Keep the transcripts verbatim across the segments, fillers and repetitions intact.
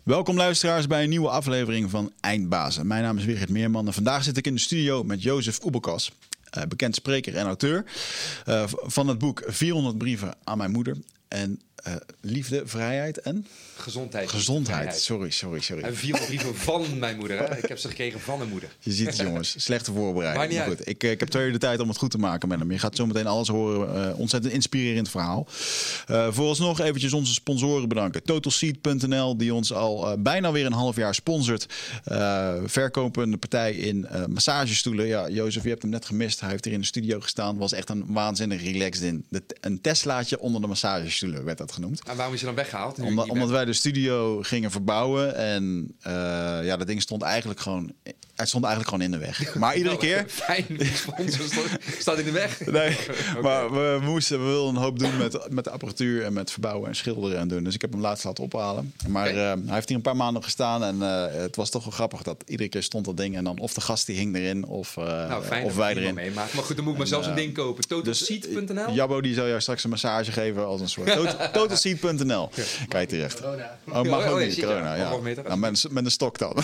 Welkom luisteraars bij een nieuwe aflevering van Eindbazen. Mijn naam is Wigert Meerman en vandaag zit ik in de studio met Jozef Oebelkas, uh, bekend spreker en auteur uh, van het boek vierhonderd brieven aan mijn moeder. En uh, liefde, vrijheid en... Gezondheid. Gezondheid, vrijheid. sorry, sorry, sorry. En vierhonderd brieven van mijn moeder. Hè? Ik heb ze gekregen van een moeder. Je ziet het, jongens. Slechte voorbereiding. Maar goed, ik, ik heb twee uur de tijd om het goed te maken met hem. Je gaat zo meteen alles horen. Uh, ontzettend inspirerend verhaal. Uh, vooralsnog eventjes onze sponsoren bedanken. Totalseat punt n l, die ons al uh, bijna weer een half jaar sponsort. Uh, verkopende partij in uh, massagestoelen. Ja, Jozef, je hebt hem net gemist. Hij heeft hier in de studio gestaan. Was echt een waanzinnig relaxed in. De, een Teslaatje onder de massagestoelen werd dat genoemd. En waarom is je dan weggehaald? Omdat, omdat wij de studio gingen verbouwen. En uh, ja, dat ding stond eigenlijk gewoon... Het stond eigenlijk gewoon in de weg. Maar iedere nou, keer... Fijn, sponsor staat in de weg. Nee, okay. maar we moesten, we wilden een hoop doen met, met de apparatuur en met verbouwen en schilderen en doen. Dus ik heb hem laatst laten ophalen. Maar okay. uh, hij heeft hier een paar maanden gestaan en uh, het was toch wel grappig dat iedere keer stond dat ding en dan of de gast die hing erin of, uh, nou, fijn of wij erin. Meemaken. Maar goed, dan moet ik maar zelfs uh, een ding kopen. Totalseat punt n l? Dus, Jabbo die zou jou straks een massage geven als een soort Totalseat punt n l. Kijk terecht. Corona. Oh, mag oh, ook oh, niet, corona. Ja. Nou, met, met een stok dan.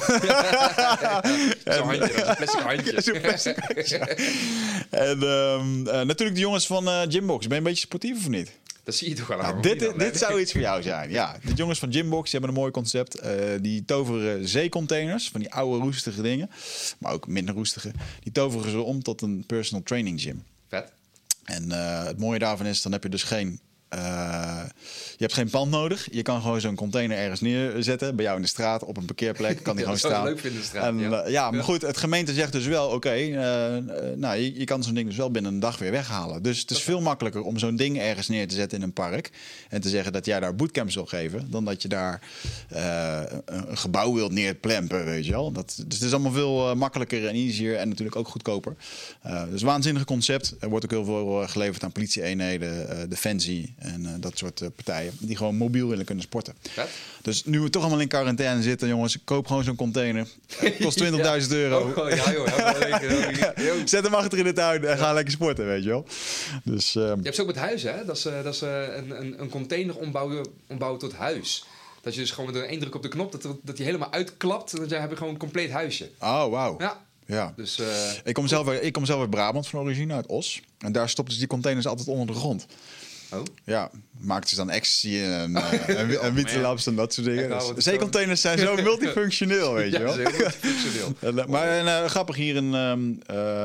Zo'n handje, een plastic handje. Zo'n plastic handje. En um, uh, natuurlijk de jongens van uh, Gymbox. Ben je een beetje sportief of niet? Dat zie je toch wel aan. Nou, dit dit, dit zou iets voor jou zijn. Ja, de jongens van Gymbox die hebben een mooi concept. Uh, die toveren zeecontainers, van die oude roestige dingen. Maar ook minder roestige. Die toveren ze om tot een personal training gym. Vet. En uh, het mooie daarvan is, dan heb je dus geen... Uh, je hebt geen pand nodig. Je kan gewoon zo'n container ergens neerzetten. Bij jou in de straat, op een parkeerplek. Kan die ja, gewoon staan. Leuk vinden in de straat. En, ja. Uh, ja, maar goed, het gemeente zegt dus wel... Oké, okay, uh, uh, nou, je, je kan zo'n ding dus wel binnen een dag weer weghalen. Dus het is veel makkelijker om zo'n ding ergens neer te zetten in een park. En te zeggen dat jij daar bootcamps wil geven. Dan dat je daar uh, een gebouw wilt neerplempen, weet je wel. Dat, dus het is allemaal veel uh, makkelijker en easier. En natuurlijk ook goedkoper. Uh, dus een waanzinnig concept. Er wordt ook heel veel uh, geleverd aan politie-eenheden, uh, Defensie en uh, dat soort uh, partijen. Die gewoon mobiel willen kunnen sporten. Vet. Dus nu we toch allemaal in quarantaine zitten, jongens, koop gewoon zo'n container. Het kost twintigduizend ja. euro. Oh, ja, joh, ja, zet hem achter in de tuin en ga lekker sporten, weet je wel. Dus, uh, je hebt ze ook met huizen, hè? Dat is, uh, dat is uh, een, een, een container ombouwen, ombouwen tot huis. Dat je dus gewoon met één druk op de knop, dat, dat die helemaal uitklapt. En dan heb je gewoon een compleet huisje. Oh, wauw. Ja. Ja. Dus, uh, ik, kom zelf, ik kom zelf uit Brabant van origine, uit Os. En daar stopten ze die containers altijd onder de grond. Oh? Ja, maakten ze dan ecstasy en, uh, en, en witte labs en dat soort dingen. Dus zeecontainers zijn zo multifunctioneel, weet je wel. Ja, multifunctioneel. en, maar uh, grappig, hier in, um,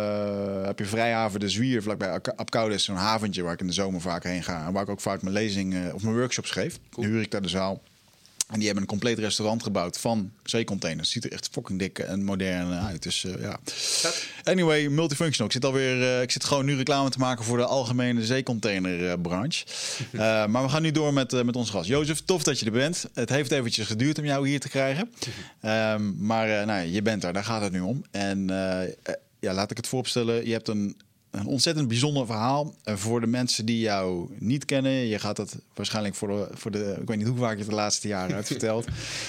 uh, heb je Vrijhaven de Zwier, vlakbij Apkoude is zo'n haventje waar ik in de zomer vaak heen ga. En waar ik ook vaak mijn lezing uh, of mijn workshops geef. Cool. Nu huur ik daar de zaal. En die hebben een compleet restaurant gebouwd van zeecontainers. Ziet er echt fucking dik en modern uit. Dus uh, ja. Anyway, multifunctional. Ik zit alweer, uh, ik zit gewoon nu reclame te maken voor de algemene zeecontainerbranche. Uh, maar we gaan nu door met, uh, met onze gast. Jozef, tof dat je er bent. Het heeft eventjes geduurd om jou hier te krijgen. Um, maar uh, nou, je bent er, daar gaat het nu om. En uh, uh, ja, laat ik het vooropstellen. Je hebt een... Een ontzettend bijzonder verhaal uh, voor de mensen die jou niet kennen. Je gaat het waarschijnlijk voor de, voor de... Ik weet niet hoe vaak je het de laatste jaren hebt verteld.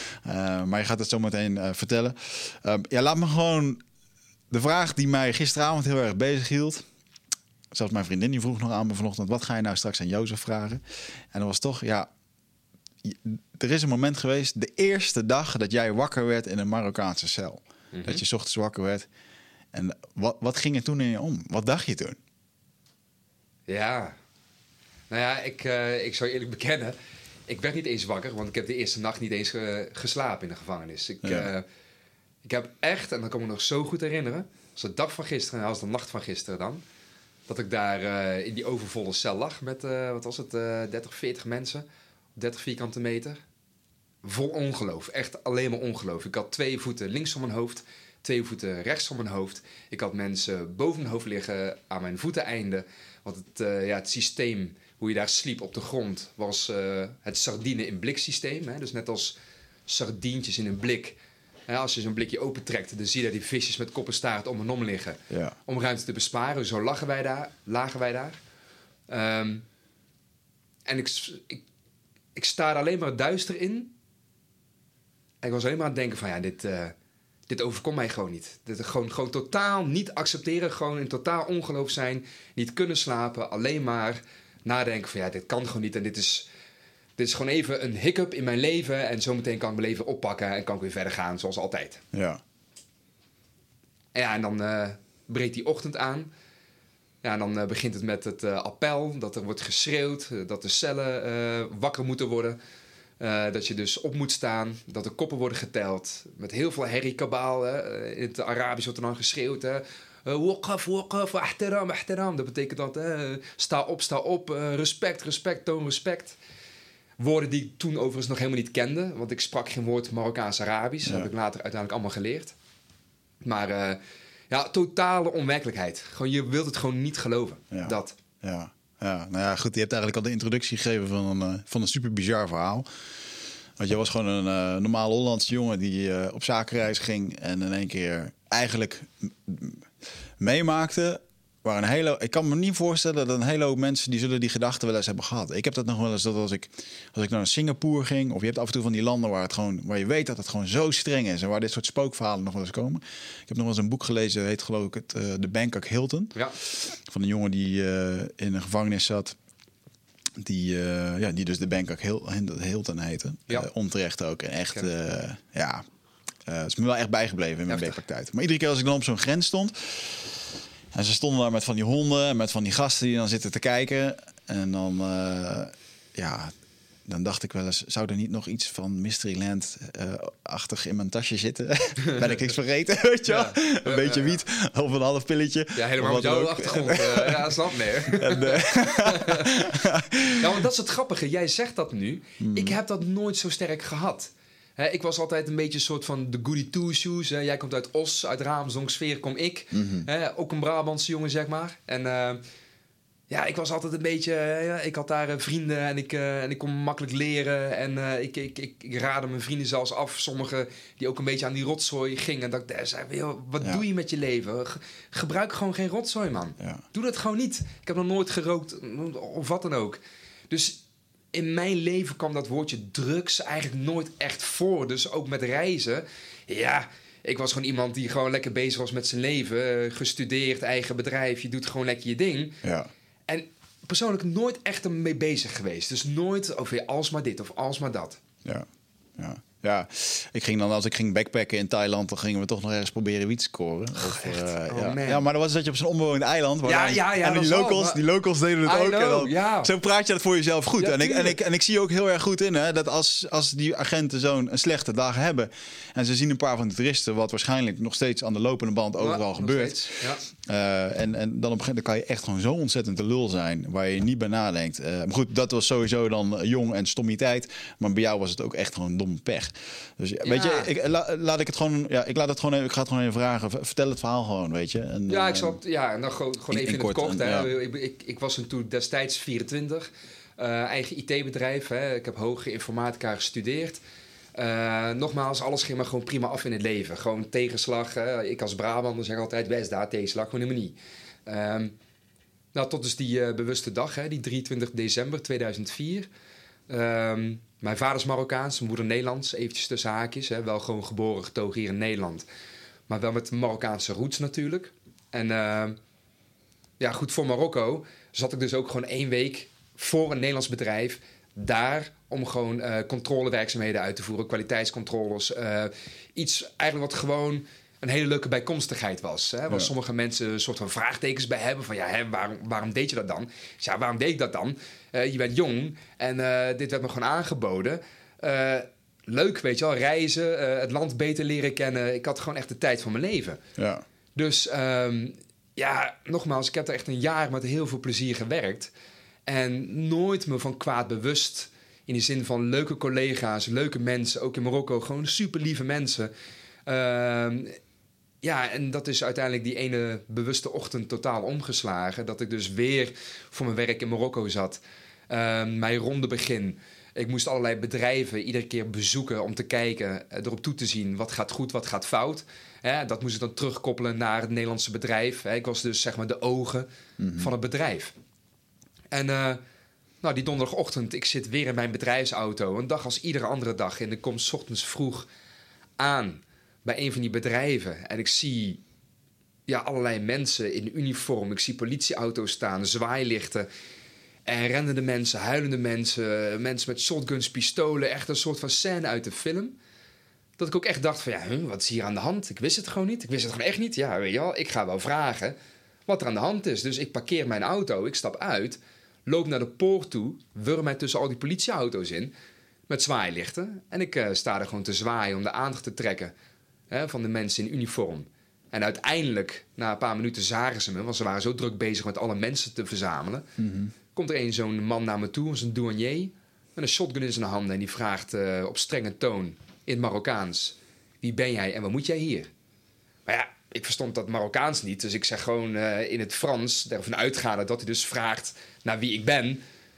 Uh, maar je gaat het zo meteen uh, vertellen. Uh, ja, laat me gewoon... De vraag die mij gisteravond heel erg bezig hield. Zelfs mijn vriendin die vroeg nog aan me vanochtend... Wat ga je nou straks aan Jozef vragen? En dat was toch, ja... Er is een moment geweest, de eerste dag dat jij wakker werd in een Marokkaanse cel. Mm-hmm. Dat je 's ochtends wakker werd... En wat, wat ging er toen in je om? Wat dacht je toen? Ja, nou ja, ik, uh, ik zou je eerlijk bekennen... Ik werd niet eens wakker, want ik heb de eerste nacht niet eens uh, geslapen in de gevangenis. Ik, ja. uh, ik heb echt, en dat kan ik me nog zo goed herinneren... als de dag van gisteren, als de nacht van gisteren dan... dat ik daar uh, in die overvolle cel lag met, uh, wat was het, uh, dertig, veertig mensen... op dertig vierkante meter. Vol ongeloof, echt alleen maar ongeloof. Ik had twee voeten links van mijn hoofd... Twee voeten rechts van mijn hoofd. Ik had mensen boven mijn hoofd liggen aan mijn voeteneinde. Want het, uh, ja, het systeem, hoe je daar sliep op de grond... was uh, het sardine in blik systeem. Hè? Dus net als sardientjes in een blik. Hè? Als je zo'n blikje opentrekt... dan zie je daar die visjes met kop en staart om en om liggen. Ja. Om ruimte te besparen. Zo lagen wij daar. Lagen wij daar. Um, en ik, ik, ik sta er alleen maar duister in. En ik was alleen maar aan het denken van... ja, dit... Uh, Dit overkomt mij gewoon niet. Dit gewoon, gewoon totaal niet accepteren. Gewoon in totaal ongeloof zijn. Niet kunnen slapen. Alleen maar nadenken van ja, dit kan gewoon niet. En dit is, dit is gewoon even een hiccup in mijn leven en zometeen kan ik mijn leven oppakken en kan ik weer verder gaan zoals altijd. Ja. En ja, en dan uh, breekt die ochtend aan. Ja, en dan uh, begint het met het uh, appel, dat er wordt geschreeuwd, uh, dat de cellen uh, wakker moeten worden. Uh, dat je dus op moet staan, dat de koppen worden geteld. Met heel veel herrie kabaal. Uh, in het Arabisch wordt er dan geschreeuwd. Uh, waqaf, waqaf, ahtiram, ahtiram. Dat betekent dat, uh, sta op, sta op. Uh, respect, respect, toon respect. Woorden die ik toen overigens nog helemaal niet kende. Want ik sprak geen woord Marokkaans-Arabisch. Dat ja. heb ik later uiteindelijk allemaal geleerd. Maar uh, ja, totale onwerkelijkheid. Gewoon, je wilt het gewoon niet geloven. Ja. Dat. Ja. Ja, nou ja, goed. Je hebt eigenlijk al de introductie gegeven van een, uh, van een super bizar verhaal. Want je was gewoon een uh, normaal Hollandse jongen die uh, op zakenreis ging en in één keer eigenlijk m- meemaakte. Waar een hele, ik kan me niet voorstellen dat een hele hoop mensen die zullen die gedachten wel eens hebben gehad. Ik heb dat nog wel eens dat als ik, als ik naar Singapore ging, of je hebt af en toe van die landen waar het gewoon, waar je weet dat het gewoon zo streng is en waar dit soort spookverhalen nog wel eens komen. Ik heb nog wel eens een boek gelezen, dat heet geloof ik het uh, de Bangkok Hilton. Ja. Van een jongen die uh, in een gevangenis zat. Die, uh, ja, die dus de Bangkok Hilton heette. Ja. Uh, onterecht ook. En echt, uh, ja, uh, het is me wel echt bijgebleven in mijn werkpraktijk. Maar iedere keer als ik dan op zo'n grens stond. En ze stonden daar met van die honden en met van die gasten die dan zitten te kijken. En dan, uh, ja, dan dacht ik wel eens, zou er niet nog iets van Mysteryland-achtig uh, in mijn tasje zitten? Ben ik niks vergeten, weet je wel? Ja, een uh, beetje uh, wiet of een half pilletje. Ja, helemaal met jouw achtergrond. Uh, ja, snap meer. En, uh, ja, want dat is het grappige. Jij zegt dat nu. Hmm. Ik heb dat nooit zo sterk gehad. He, ik was altijd een beetje een soort van de goody two-shoes. He. Jij komt uit Os, uit Raamsdonksfeer kom ik. Mm-hmm. He, ook een Brabantse jongen, zeg maar. En uh, ja, ik was altijd een beetje... Ja, ik had daar uh, vrienden en ik, uh, en ik kon makkelijk leren. En uh, ik, ik, ik, ik raadde mijn vrienden zelfs af. Sommigen die ook een beetje aan die rotzooi gingen. En dat ik zei, wat ja. doe je met je leven? Ge- gebruik gewoon geen rotzooi, man. Ja. Doe dat gewoon niet. Ik heb nog nooit gerookt of wat dan ook. Dus... in mijn leven kwam dat woordje drugs eigenlijk nooit echt voor. Dus ook met reizen. Ja, ik was gewoon iemand die gewoon lekker bezig was met zijn leven. Uh, gestudeerd, eigen bedrijf. Je doet gewoon lekker je ding. Ja. En persoonlijk nooit echt ermee bezig geweest. Dus nooit over alsmaar dit of alsmaar dat. Ja, ja. Ja, ik ging dan als ik ging backpacken in Thailand, dan gingen we toch nog ergens proberen wiet te scoren. Of, uh, oh, ja. ja, maar dan was dat je op zo'n onbewoond eiland. Ja, ja, ja. En die locals, maar... die locals deden het I ook. Know, en dan, ja. Zo praat je dat voor jezelf goed. Ja, en, ik, en, ik, en ik zie ook heel erg goed in hè, dat als, als die agenten zo'n een slechte dag hebben en ze zien een paar van de toeristen, wat waarschijnlijk nog steeds aan de lopende band overal ja, gebeurt. Ja. Uh, en, en dan op een gegeven moment kan je echt gewoon zo ontzettend de lul zijn waar je niet bij nadenkt. Uh, maar goed, dat was sowieso dan jong en stommiteit. Maar bij jou was het ook echt gewoon dom pech. Dus ja. weet je, ik, la, laat ik het gewoon, ja, ik laat het gewoon even, ik ga het gewoon even vragen. Vertel het verhaal gewoon, weet je. En, ja, ik zal, ja, en dan gewoon, gewoon in, even in, in het kort. En, hè. Ja. Ik, ik, ik was toen destijds vierentwintig, uh, eigen I T-bedrijf. Hè. Ik heb hoge informatica gestudeerd. Uh, nogmaals, alles ging maar gewoon prima af in het leven. Gewoon tegenslag. Hè. Ik als Brabander zeg altijd, wees daar tegenslag, gewoon helemaal niet. Um, nou, tot dus die uh, bewuste dag, hè, die drieëntwintig december tweeduizend vier. Um, mijn vader is Marokkaans, mijn moeder Nederlands, eventjes tussen haakjes. Hè, wel gewoon geboren, getogen hier in Nederland. Maar wel met Marokkaanse roots natuurlijk. En uh, ja, goed, voor Marokko zat ik dus ook gewoon één week voor een Nederlands bedrijf daar om gewoon uh, controlewerkzaamheden uit te voeren, kwaliteitscontroles. Uh, iets eigenlijk wat gewoon een hele leuke bijkomstigheid was. Hè? Waar ja. sommige mensen een soort van vraagtekens bij hebben. Van ja, hè, waarom, waarom deed je dat dan? Dus ja, waarom deed ik dat dan? Uh, je bent jong en uh, dit werd me gewoon aangeboden. Uh, leuk, weet je wel, reizen, uh, het land beter leren kennen. Ik had gewoon echt de tijd van mijn leven. Ja. Dus um, ja, nogmaals, ik heb er echt een jaar met heel veel plezier gewerkt. En nooit me van kwaad bewust. In de zin van leuke collega's, leuke mensen. Ook in Marokko, gewoon super lieve mensen. Uh, ja, en dat is uiteindelijk die ene bewuste ochtend totaal omgeslagen. Dat ik dus weer voor mijn werk in Marokko zat. Uh, mijn ronde begin. Ik moest allerlei bedrijven iedere keer bezoeken om te kijken, erop toe te zien wat gaat goed, wat gaat fout. Hè, dat moest ik dan terugkoppelen naar het Nederlandse bedrijf. Hè, ik was dus zeg maar de ogen mm-hmm. van het bedrijf. En uh, nou, die donderdagochtend, ik zit weer in mijn bedrijfsauto. Een dag als iedere andere dag. En ik kom 's ochtends vroeg aan bij een van die bedrijven. En ik zie ja, allerlei mensen in uniform. Ik zie politieauto's staan, zwaailichten. En rennende mensen, huilende mensen, mensen met shotguns, pistolen. Echt een soort van scène uit de film. Dat ik ook echt dacht van, ja, huh, wat is hier aan de hand? Ik wist het gewoon niet. Ik wist het gewoon echt niet. Ja, weet je wel, ik ga wel vragen wat er aan de hand is. Dus ik parkeer mijn auto, ik stap uit, loop naar de poort toe, wurm mij tussen al die politieauto's in, met zwaailichten. En ik uh, sta er gewoon te zwaaien om de aandacht te trekken, hè, van de mensen in uniform. En uiteindelijk, na een paar minuten zagen ze me, want ze waren zo druk bezig met alle mensen te verzamelen. Mm-hmm. Komt er een zo'n man naar me toe, zo'n douanier, met een shotgun in zijn handen. En die vraagt uh, op strenge toon, in het Marokkaans, wie ben jij en wat moet jij hier? Maar ja, ik verstond dat Marokkaans niet. Dus ik zeg gewoon uh, in het Frans, ervan uitgaande dat hij dus vraagt naar wie ik ben.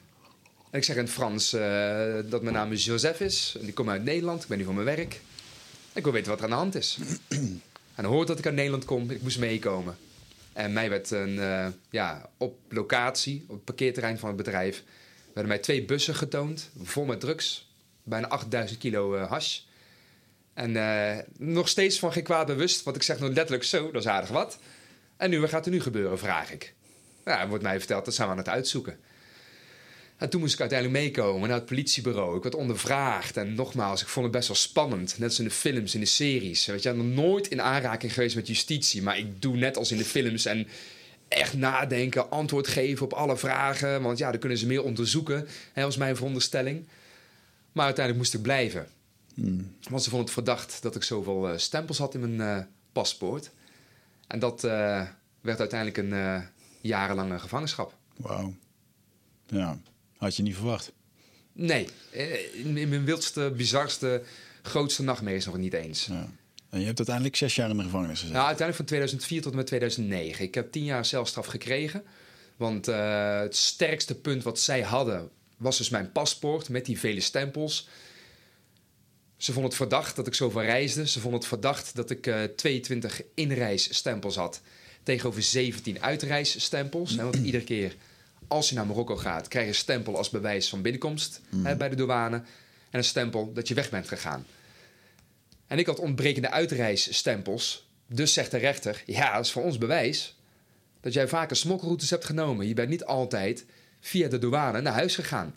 En ik zeg in het Frans uh, dat mijn naam Joseph is. En ik kom uit Nederland, ik ben hier voor mijn werk. Ik wil weten wat er aan de hand is. En dan hoort dat ik uit Nederland kom, ik moest meekomen. En mij werd een, uh, ja, op locatie, op het parkeerterrein van het bedrijf, werden mij twee bussen getoond, vol met drugs. Bijna achtduizend kilo uh, hash. En uh, nog steeds van geen kwaad bewust, want ik zeg nog letterlijk zo, dat is aardig wat. En nu, wat gaat er nu gebeuren, vraag ik. Ja, er wordt mij verteld, dat zijn we aan het uitzoeken. En toen moest ik uiteindelijk meekomen naar het politiebureau. Ik werd ondervraagd en nogmaals, ik vond het best wel spannend. Net als in de films, in de series. Weet je, ik ben nog nooit in aanraking geweest met justitie, maar ik doe net als in de films en echt nadenken, antwoord geven op alle vragen. Want ja, dan kunnen ze meer onderzoeken, hè, was mijn veronderstelling. Maar uiteindelijk moest ik blijven. Hmm. Want ze vonden het verdacht dat ik zoveel uh, stempels had in mijn uh, paspoort. En dat uh, werd uiteindelijk een uh, jarenlange gevangenschap. Wauw. Ja, had je niet verwacht? Nee, in, in mijn wildste, bizarste, grootste nachtmerries nog niet eens. Ja. En je hebt uiteindelijk zes jaar in de gevangenis gezeten? Nou, uiteindelijk van tweeduizend vier tot en met tweeduizend negen. Ik heb tien jaar celstraf gekregen. Want uh, het sterkste punt wat zij hadden was dus mijn paspoort met die vele stempels. Ze vonden het verdacht dat ik zoveel reisde. Ze vonden het verdacht dat ik uh, tweeëntwintig inreisstempels had tegenover zeventien uitreisstempels. Mm. Want iedere keer als je naar Marokko gaat, krijg je een stempel als bewijs van binnenkomst mm. hè, bij de douane. En een stempel dat je weg bent gegaan. En ik had ontbrekende uitreisstempels. Dus zegt de rechter, ja, dat is voor ons bewijs dat jij vaker smokkelroutes hebt genomen. Je bent niet altijd via de douane naar huis gegaan.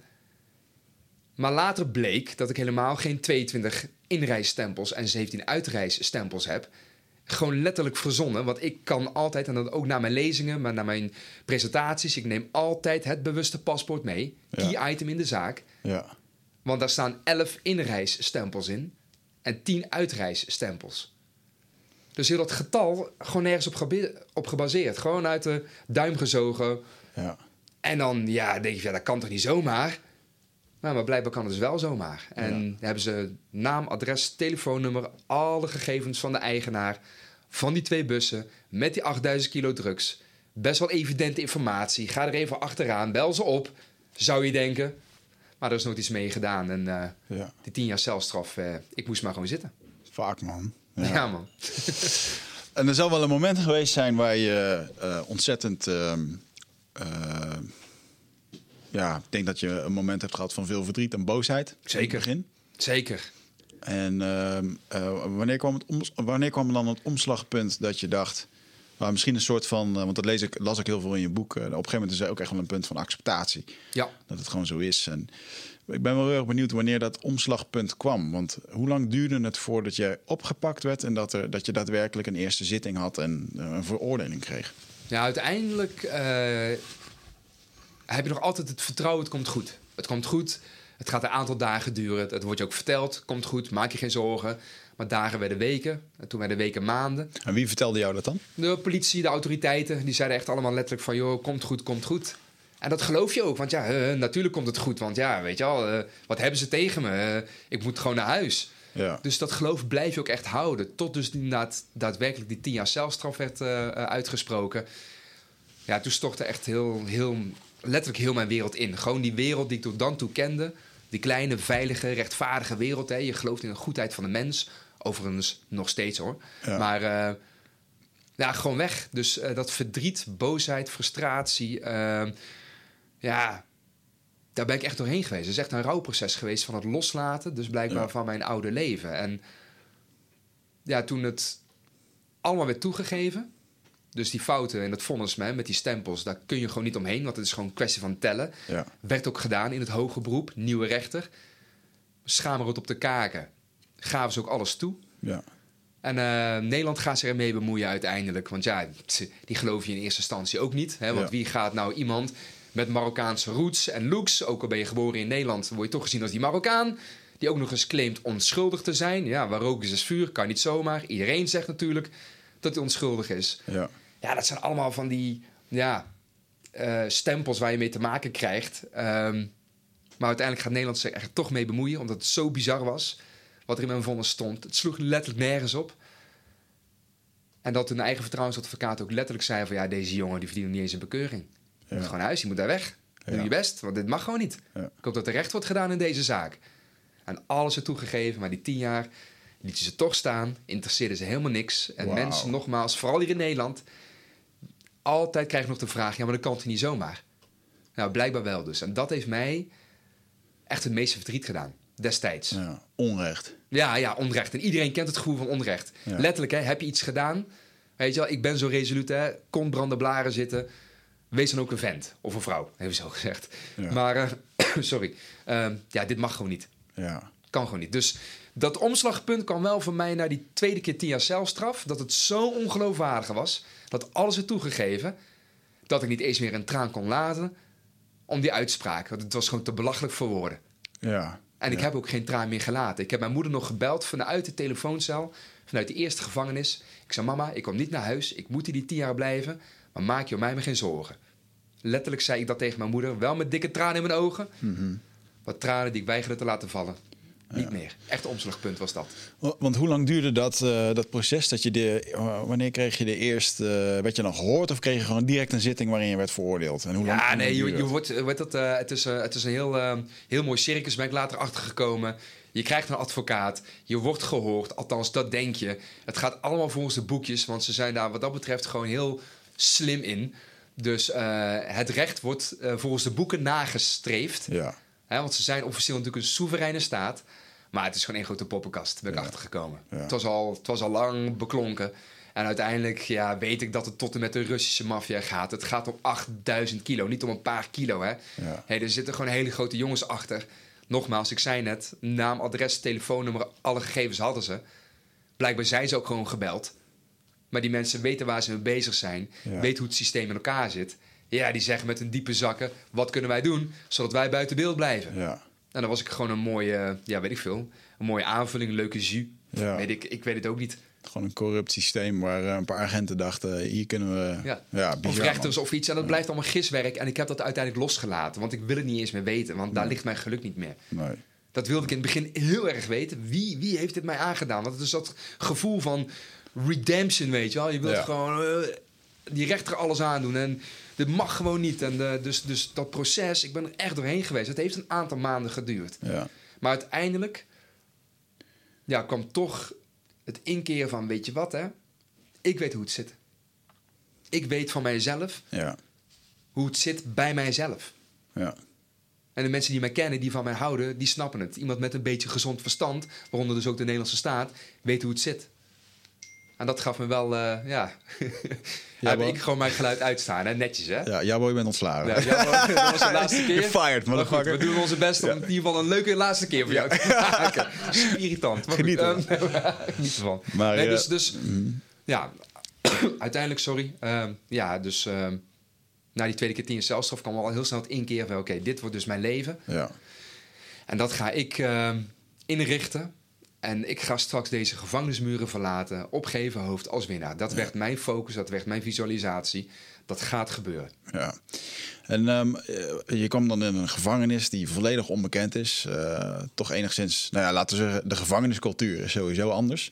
Maar later bleek dat ik helemaal geen tweeëntwintig inreisstempels en zeventien uitreisstempels heb. Gewoon letterlijk verzonnen, want ik kan altijd, en dat ook naar mijn lezingen, maar naar mijn presentaties, ik neem altijd het bewuste paspoort mee. Key ja. item in de zaak. Ja. Want daar staan elf inreisstempels in en tien uitreisstempels. Dus heel dat getal gewoon nergens op, gebe- op gebaseerd. Gewoon uit de duim gezogen. Ja. En dan ja, denk je, ja, dat kan toch niet zomaar? Nou, maar blijkbaar kan het dus wel zomaar. En ja. hebben ze naam, adres, telefoonnummer, alle gegevens van de eigenaar van die twee bussen met die achtduizend kilo drugs. Best wel evidente informatie. Ga er even achteraan, bel ze op, zou je denken. Maar er is nooit iets mee gedaan. En uh, ja. die tien jaar celstraf, uh, ik moest maar gewoon zitten. Vaak, man. Ja, ja man. En er zal wel een moment geweest zijn waar je uh, ontzettend... Uh, uh, ja, ik denk dat je een moment hebt gehad van veel verdriet en boosheid. Zeker. Begin. Zeker. En uh, uh, wanneer, kwam het om, wanneer kwam dan het omslagpunt dat je dacht... Nou, misschien een soort van... Uh, want dat lees ik, las ik heel veel in je boek. Uh, op een gegeven moment is er ook echt wel een punt van acceptatie. Ja. Dat het gewoon zo is. En ik ben wel heel erg benieuwd wanneer dat omslagpunt kwam. Want hoe lang duurde het voordat je opgepakt werd... en dat, er, dat je daadwerkelijk een eerste zitting had en uh, een veroordeling kreeg? Ja, uiteindelijk... Uh... heb je nog altijd het vertrouwen, het komt goed. Het komt goed, het gaat een aantal dagen duren. Het wordt je ook verteld, komt goed, maak je geen zorgen. Maar dagen werden weken, en toen werden weken maanden. En wie vertelde jou dat dan? De politie, de autoriteiten, die zeiden echt allemaal letterlijk van... joh, komt goed, komt goed. En dat geloof je ook, want ja, uh, natuurlijk komt het goed. Want ja, weet je wel, uh, wat hebben ze tegen me? Uh, ik moet gewoon naar huis. Ja. Dus dat geloof blijf je ook echt houden. Tot dus inderdaad daadwerkelijk die tien jaar celstraf werd uh, uh, uitgesproken. Ja, toen stortte echt heel... heel letterlijk heel mijn wereld in. Gewoon die wereld die ik tot dan toe kende. Die kleine, veilige, rechtvaardige wereld. Hè. Je gelooft in de goedheid van de mens. Overigens nog steeds hoor. Ja. Maar uh, ja, gewoon weg. Dus uh, dat verdriet, boosheid, frustratie. Uh, ja, daar ben ik echt doorheen geweest. Het is echt een rouwproces geweest van het loslaten. Dus blijkbaar ja. van mijn oude leven. En ja, toen het allemaal werd toegegeven... Dus die fouten en dat vonnis met die stempels, daar kun je gewoon niet omheen. Want het is gewoon een kwestie van tellen. Ja. Werd ook gedaan in het hoge beroep. Nieuwe rechter. Schaamrood op de kaken. Gaven ze ook alles toe. Ja. En uh, Nederland gaat zich ermee bemoeien uiteindelijk. Want ja, die geloof je in eerste instantie ook niet. Hè? Want ja. wie gaat nou iemand met Marokkaanse roots en looks... ook al ben je geboren in Nederland, word je toch gezien als die Marokkaan... die ook nog eens claimt onschuldig te zijn. Ja, waar rook is is vuur, kan niet zomaar. Iedereen zegt natuurlijk dat hij onschuldig is. Ja, ja dat zijn allemaal van die ja, uh, stempels waar je mee te maken krijgt. Um, maar uiteindelijk gaat Nederland zich er toch mee bemoeien... omdat het zo bizar was... wat er in mijn vonnis stond. Het sloeg letterlijk nergens op. En dat hun eigen vertrouwensadvocaat ook letterlijk zei van... ja, deze jongen die verdient niet eens een bekeuring. Je ja. moet gewoon naar huis, je moet daar weg. Doe ja. je best, want dit mag gewoon niet. Ja. Ik hoop dat er recht wordt gedaan in deze zaak. En alles er toegegeven, maar die tien jaar lieten ze toch staan. Interesseerden ze helemaal niks. En wow. mensen, nogmaals, vooral hier in Nederland... altijd krijg je nog de vraag... ja, maar dat kan toch niet zomaar? Nou, blijkbaar wel dus. En dat heeft mij echt het meeste verdriet gedaan. Destijds. Ja, onrecht. Ja, ja, onrecht. En iedereen kent het gevoel van onrecht. Ja. Letterlijk, hè, heb je iets gedaan... weet je wel, ik ben zo resoluut, hè. Kon branden blaren zitten... wees dan ook een vent. Of een vrouw, hebben ze zo gezegd. Ja. Maar, uh, sorry. Uh, ja, dit mag gewoon niet. Ja. Kan gewoon niet. Dus dat omslagpunt kwam wel voor mij... naar die tweede keer tien jaar celstraf... dat het zo ongeloofwaardig was... dat alles werd toegegeven... dat ik niet eens meer een traan kon laten... om die uitspraak. Want het was gewoon te belachelijk voor woorden. Ja. En ik ja. heb ook geen traan meer gelaten. Ik heb mijn moeder nog gebeld vanuit de telefooncel... vanuit de eerste gevangenis. Ik zei, mama, ik kom niet naar huis. Ik moet hier die tien jaar blijven. Maar maak je om mij maar geen zorgen. Letterlijk zei ik dat tegen mijn moeder. Wel met dikke tranen in mijn ogen. Mm-hmm. Wat tranen die ik weigerde te laten vallen. Niet ja. meer. Echt omslagpunt was dat. Want hoe lang duurde dat, uh, dat proces? Dat je de, uh, wanneer kreeg je de eerste... Uh, werd je dan gehoord of kreeg je gewoon direct een zitting... waarin je werd veroordeeld? En hoe ja, lang, nee, hoe je, je wordt, wordt dat, uh, het, is, uh, het is een heel, uh, heel mooi circus. Ben ik later achtergekomen. Je krijgt een advocaat. Je wordt gehoord. Althans, dat denk je. Het gaat allemaal volgens de boekjes. Want ze zijn daar wat dat betreft gewoon heel slim in. Dus uh, het recht wordt uh, volgens de boeken nagestreefd. Ja. Hè, want ze zijn officieel natuurlijk een soevereine staat. Maar het is gewoon één grote poppenkast, ben ik ja. achtergekomen. Ja. Het, was al, het was al lang beklonken. En uiteindelijk ja, weet ik dat het tot en met de Russische maffia gaat. Het gaat om achtduizend kilo, niet om een paar kilo. Hè? Ja. Hey, er zitten gewoon hele grote jongens achter. Nogmaals, ik zei net, naam, adres, telefoonnummer, alle gegevens hadden ze. Blijkbaar zijn ze ook gewoon gebeld. Maar die mensen weten waar ze mee bezig zijn. Ja. Weten hoe het systeem in elkaar zit. Ja, die zeggen met hun diepe zakken, wat kunnen wij doen... zodat wij buiten beeld blijven. Ja. En dan was ik gewoon een mooie, ja, weet ik veel... een mooie aanvulling, een leuke jus. Ja. Weet ik, ik weet het ook niet. Gewoon een corrupt systeem waar een paar agenten dachten... hier kunnen we... Ja. Ja, bizar, of rechters man. of iets. En dat ja. blijft allemaal giswerk. En ik heb dat uiteindelijk losgelaten. Want ik wil het niet eens meer weten. Want daar nee. ligt mijn geluk niet meer. Nee. Dat wilde ik in het begin heel erg weten. Wie, wie heeft dit mij aangedaan? Want het is dat gevoel van redemption, weet je wel. Je wilt ja. gewoon uh, die rechter alles aandoen. En dit mag gewoon niet. En uh, dus, dus dat proces, ik ben er echt doorheen geweest. Het heeft een aantal maanden geduurd. Ja. Maar uiteindelijk ja, kwam toch het inkeren van, weet je wat, hè? Ik weet hoe het zit. Ik weet van mijzelf ja. hoe het zit bij mijzelf. Ja. En de mensen die mij kennen, die van mij houden, die snappen het. Iemand met een beetje gezond verstand, waaronder dus ook de Nederlandse staat, weet hoe het zit. En dat gaf me wel, uh, ja... ja heb ik gewoon mijn geluid uitstaan, hè? Netjes, hè? Ja, Jabo, je bent ontslagen. Ja, Jabo, dat was de laatste keer. Fired, maar goed, we doen onze best om ja. in ieder geval een leuke laatste keer voor jou te maken. Irritant. Maar Geniet goed, um, Geniet ervan. Maar, nee, uh, dus, dus mm. ja, uiteindelijk, sorry. Uh, ja, dus uh, na die tweede keer tien jaar celstraf kwam al heel snel het inkeren van, oké, okay, dit wordt dus mijn leven. Ja. En dat ga ik uh, inrichten. En ik ga straks deze gevangenismuren verlaten, opgeven hoofd als winnaar. Dat ja. werd mijn focus, dat werd mijn visualisatie. Dat gaat gebeuren. Ja. En um, je kwam dan in een gevangenis die volledig onbekend is. Uh, toch enigszins, nou ja, laten we zeggen, de gevangeniscultuur is sowieso anders.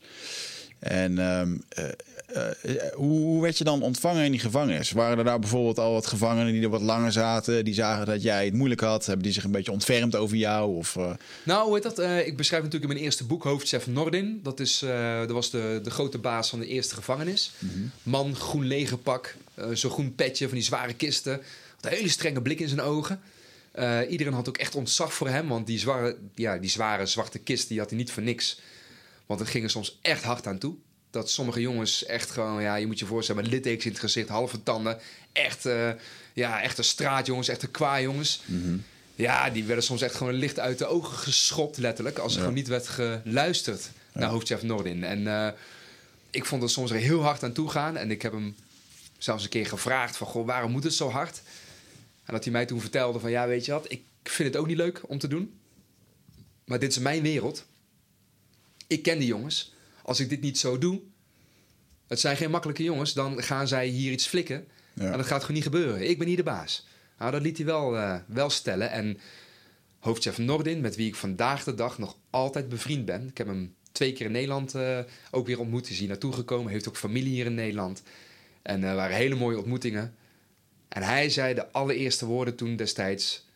En um, uh, uh, hoe, hoe werd je dan ontvangen in die gevangenis? Waren er daar bijvoorbeeld al wat gevangenen die er wat langer zaten, die zagen dat jij het moeilijk had? Hebben die zich een beetje ontfermd over jou? Of, uh... Nou, hoe heet dat? Uh, ik beschrijf natuurlijk in mijn eerste boek Hoofdchef Nordin. Dat, is, uh, dat was de, de grote baas van de eerste gevangenis. Mm-hmm. Man, groen legerpak, uh, zo'n groen petje van die zware kisten. Had een hele strenge blik in zijn ogen. Uh, iedereen had ook echt ontzag voor hem, want die zware, ja, die zware zwarte kist die had hij niet voor niks. Want het ging er soms echt hard aan toe. dat sommige jongens echt gewoon... Ja, je moet je voorstellen, met littekens in het gezicht, halve tanden. Echt, uh, ja, echte straatjongens, echte kwajongens. Mm-hmm. Ja, die werden soms echt gewoon licht uit de ogen geschopt, letterlijk. Als er Ja. gewoon niet werd geluisterd Ja. naar hoofdchef Nordin. En uh, ik vond het soms er heel hard aan toe gaan. En ik heb hem zelfs een keer gevraagd van... Goh, waarom moet het zo hard? En dat hij mij toen vertelde van... Ja, weet je wat, ik vind het ook niet leuk om te doen. Maar dit is mijn wereld. Ik ken die jongens. Als ik dit niet zo doe... Het zijn geen makkelijke jongens. Dan gaan zij hier iets flikken. Ja. En dat gaat gewoon niet gebeuren. Ik ben hier de baas. Nou, dat liet hij wel, uh, wel stellen. En hoofdchef Nordin, met wie ik vandaag de dag nog altijd bevriend ben. Ik heb hem twee keer in Nederland uh, ook weer ontmoet. Is hier naartoe gekomen. Heeft ook familie hier in Nederland. En er uh, waren hele mooie ontmoetingen. En hij zei de allereerste woorden toen destijds...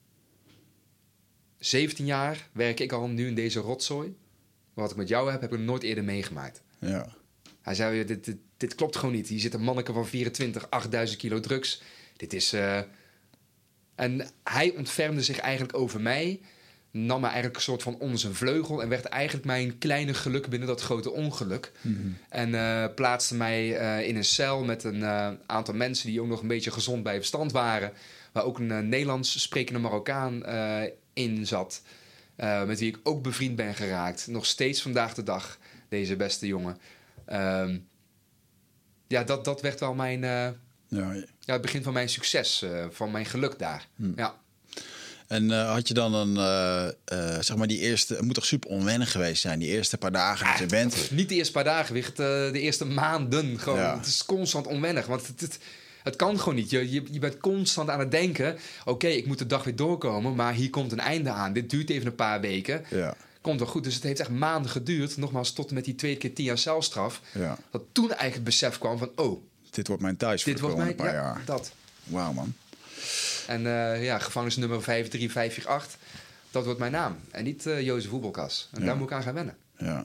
zeventien jaar werk ik al nu in deze rotzooi. Wat ik met jou heb, heb ik nog nooit eerder meegemaakt. Ja. Hij zei, dit, dit, dit klopt gewoon niet. Hier zit een manneke van vierentwintig, achtduizend kilo drugs. Dit is... Uh... En hij ontfermde zich eigenlijk over mij. Nam me eigenlijk een soort van onder zijn vleugel. En werd eigenlijk mijn kleine geluk binnen dat grote ongeluk. Mm-hmm. En uh, plaatste mij uh, in een cel met een uh, aantal mensen... die ook nog een beetje gezond bij verstand waren. Waar ook een uh, Nederlands sprekende Marokkaan uh, in zat. Uh, met wie ik ook bevriend ben geraakt. Nog steeds vandaag de dag, deze beste jongen. Um, ja, dat, dat werd wel mijn... Uh, Ja. ja, het begin van mijn succes, uh, van mijn geluk daar. Hmm. Ja. En uh, had je dan een, uh, uh, zeg maar die eerste... Het moet toch super onwennig geweest zijn, die eerste paar dagen dat je bent? Pff, niet de eerste paar dagen, Wicht, uh, de eerste maanden. Gewoon. Ja. Het is constant onwennig, want het, het, het kan gewoon niet. Je, je, je bent constant aan het denken... Oké, okay, ik moet de dag weer doorkomen, maar hier komt een einde aan. Dit duurt even een paar weken. Ja. Komt wel goed. Dus het heeft echt maanden geduurd. Nogmaals, tot en met die tweede keer tien jaar celstraf. Ja. Dat toen eigenlijk het besef kwam van... Oh, dit wordt mijn thuis voor dit de wordt komende mijn, paar ja, jaar. dat. Wauw, man. En uh, ja, gevangenis nummer vijf drie vijf vier acht, dat wordt mijn naam. En niet uh, Jozef Voetbalkas. En ja. daar moet ik aan gaan wennen. Ja.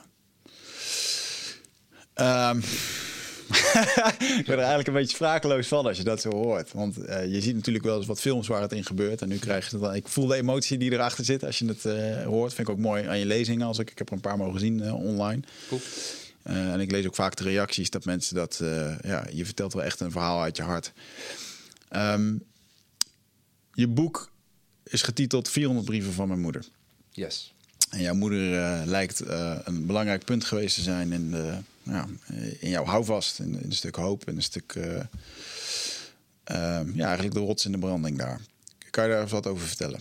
Um, ik ben er eigenlijk een beetje sprakeloos van als je dat zo hoort. Want uh, je ziet natuurlijk wel eens wat films waar het in gebeurt. En nu krijg je het dan. Ik voel de emotie die erachter zit als je het uh, hoort. Vind ik ook mooi aan je lezingen. Als ik, ik heb er een paar mogen zien uh, online. Cool. Uh, en ik lees ook vaak de reacties dat mensen dat... Uh, ja, je vertelt wel echt een verhaal uit je hart. Um, je boek is getiteld vierhonderd brieven van mijn moeder. Yes. En jouw moeder uh, lijkt uh, een belangrijk punt geweest te zijn in, de, ja, in jouw houvast. In, in een stuk hoop, in een stuk... Uh, uh, ja, eigenlijk de rots in de branding daar. Kan je daar eens wat over vertellen?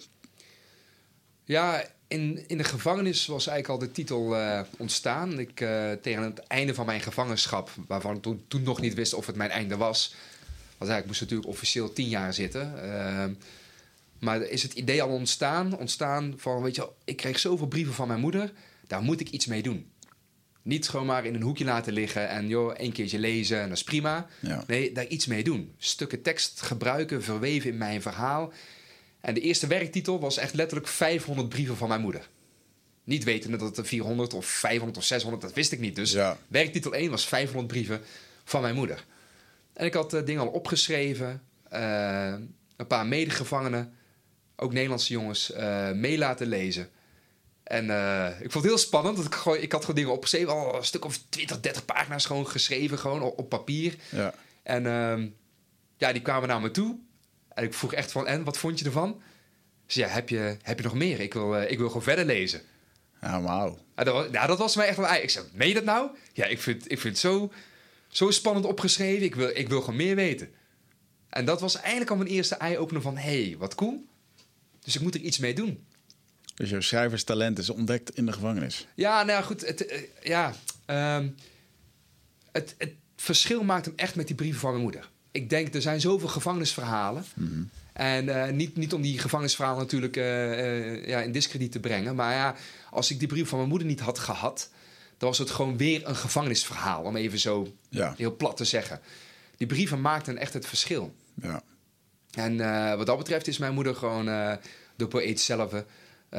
Ja, in, in de gevangenis was eigenlijk al de titel uh, ontstaan. Ik, uh, tegen het einde van mijn gevangenschap, waarvan ik toen, toen nog niet wist of het mijn einde was... Want ik moest natuurlijk officieel tien jaar zitten. Uh, maar is het idee al ontstaan? Ontstaan van, weet je wel, ik kreeg zoveel brieven van mijn moeder. Daar moet ik iets mee doen. Niet gewoon maar in een hoekje laten liggen en joh, één keertje lezen en dat is prima. Ja. Nee, daar iets mee doen. Stukken tekst gebruiken, verweven in mijn verhaal. En de eerste werktitel was echt letterlijk vijfhonderd brieven van mijn moeder. Niet wetende dat het vierhonderd of vijfhonderd of zeshonderd, dat wist ik niet. Dus ja. werktitel één was vijfhonderd brieven van mijn moeder. En ik had uh, dingen al opgeschreven. Uh, een paar medegevangenen, ook Nederlandse jongens, uh, mee laten lezen. En uh, ik vond het heel spannend. Dat ik, gewoon, ik had gewoon dingen opgeschreven. Al een stuk of twintig, dertig pagina's gewoon geschreven. Gewoon op, op papier. Ja. En uh, ja, die kwamen naar me toe. En ik vroeg echt van, en wat vond je ervan? Dus ja, heb je, heb je nog meer? Ik wil, uh, ik wil gewoon verder lezen. Ja, wauw. En dat, was, ja, dat was mij echt wel... Ik zei, meen je dat nou? Ja, ik vind, ik vind het zo... Zo spannend opgeschreven, ik wil, ik wil gewoon meer weten. En dat was eigenlijk al mijn eerste eye-opener van... hé, hey, wat cool. Dus ik moet er iets mee doen. Dus jouw schrijverstalent is ontdekt in de gevangenis. Ja, nou ja, goed. Het, uh, ja, um, het, het verschil maakt hem echt met die brieven van mijn moeder. Ik denk, er zijn zoveel gevangenisverhalen. Mm-hmm. En uh, niet, niet om die gevangenisverhalen natuurlijk uh, uh, ja, in diskrediet te brengen. Maar ja, als ik die brief van mijn moeder niet had gehad... dan was het gewoon weer een gevangenisverhaal, om even zo ja. heel plat te zeggen. Die brieven maakten echt het verschil. Ja. En uh, wat dat betreft is mijn moeder gewoon uh, de poëet zelf. Uh,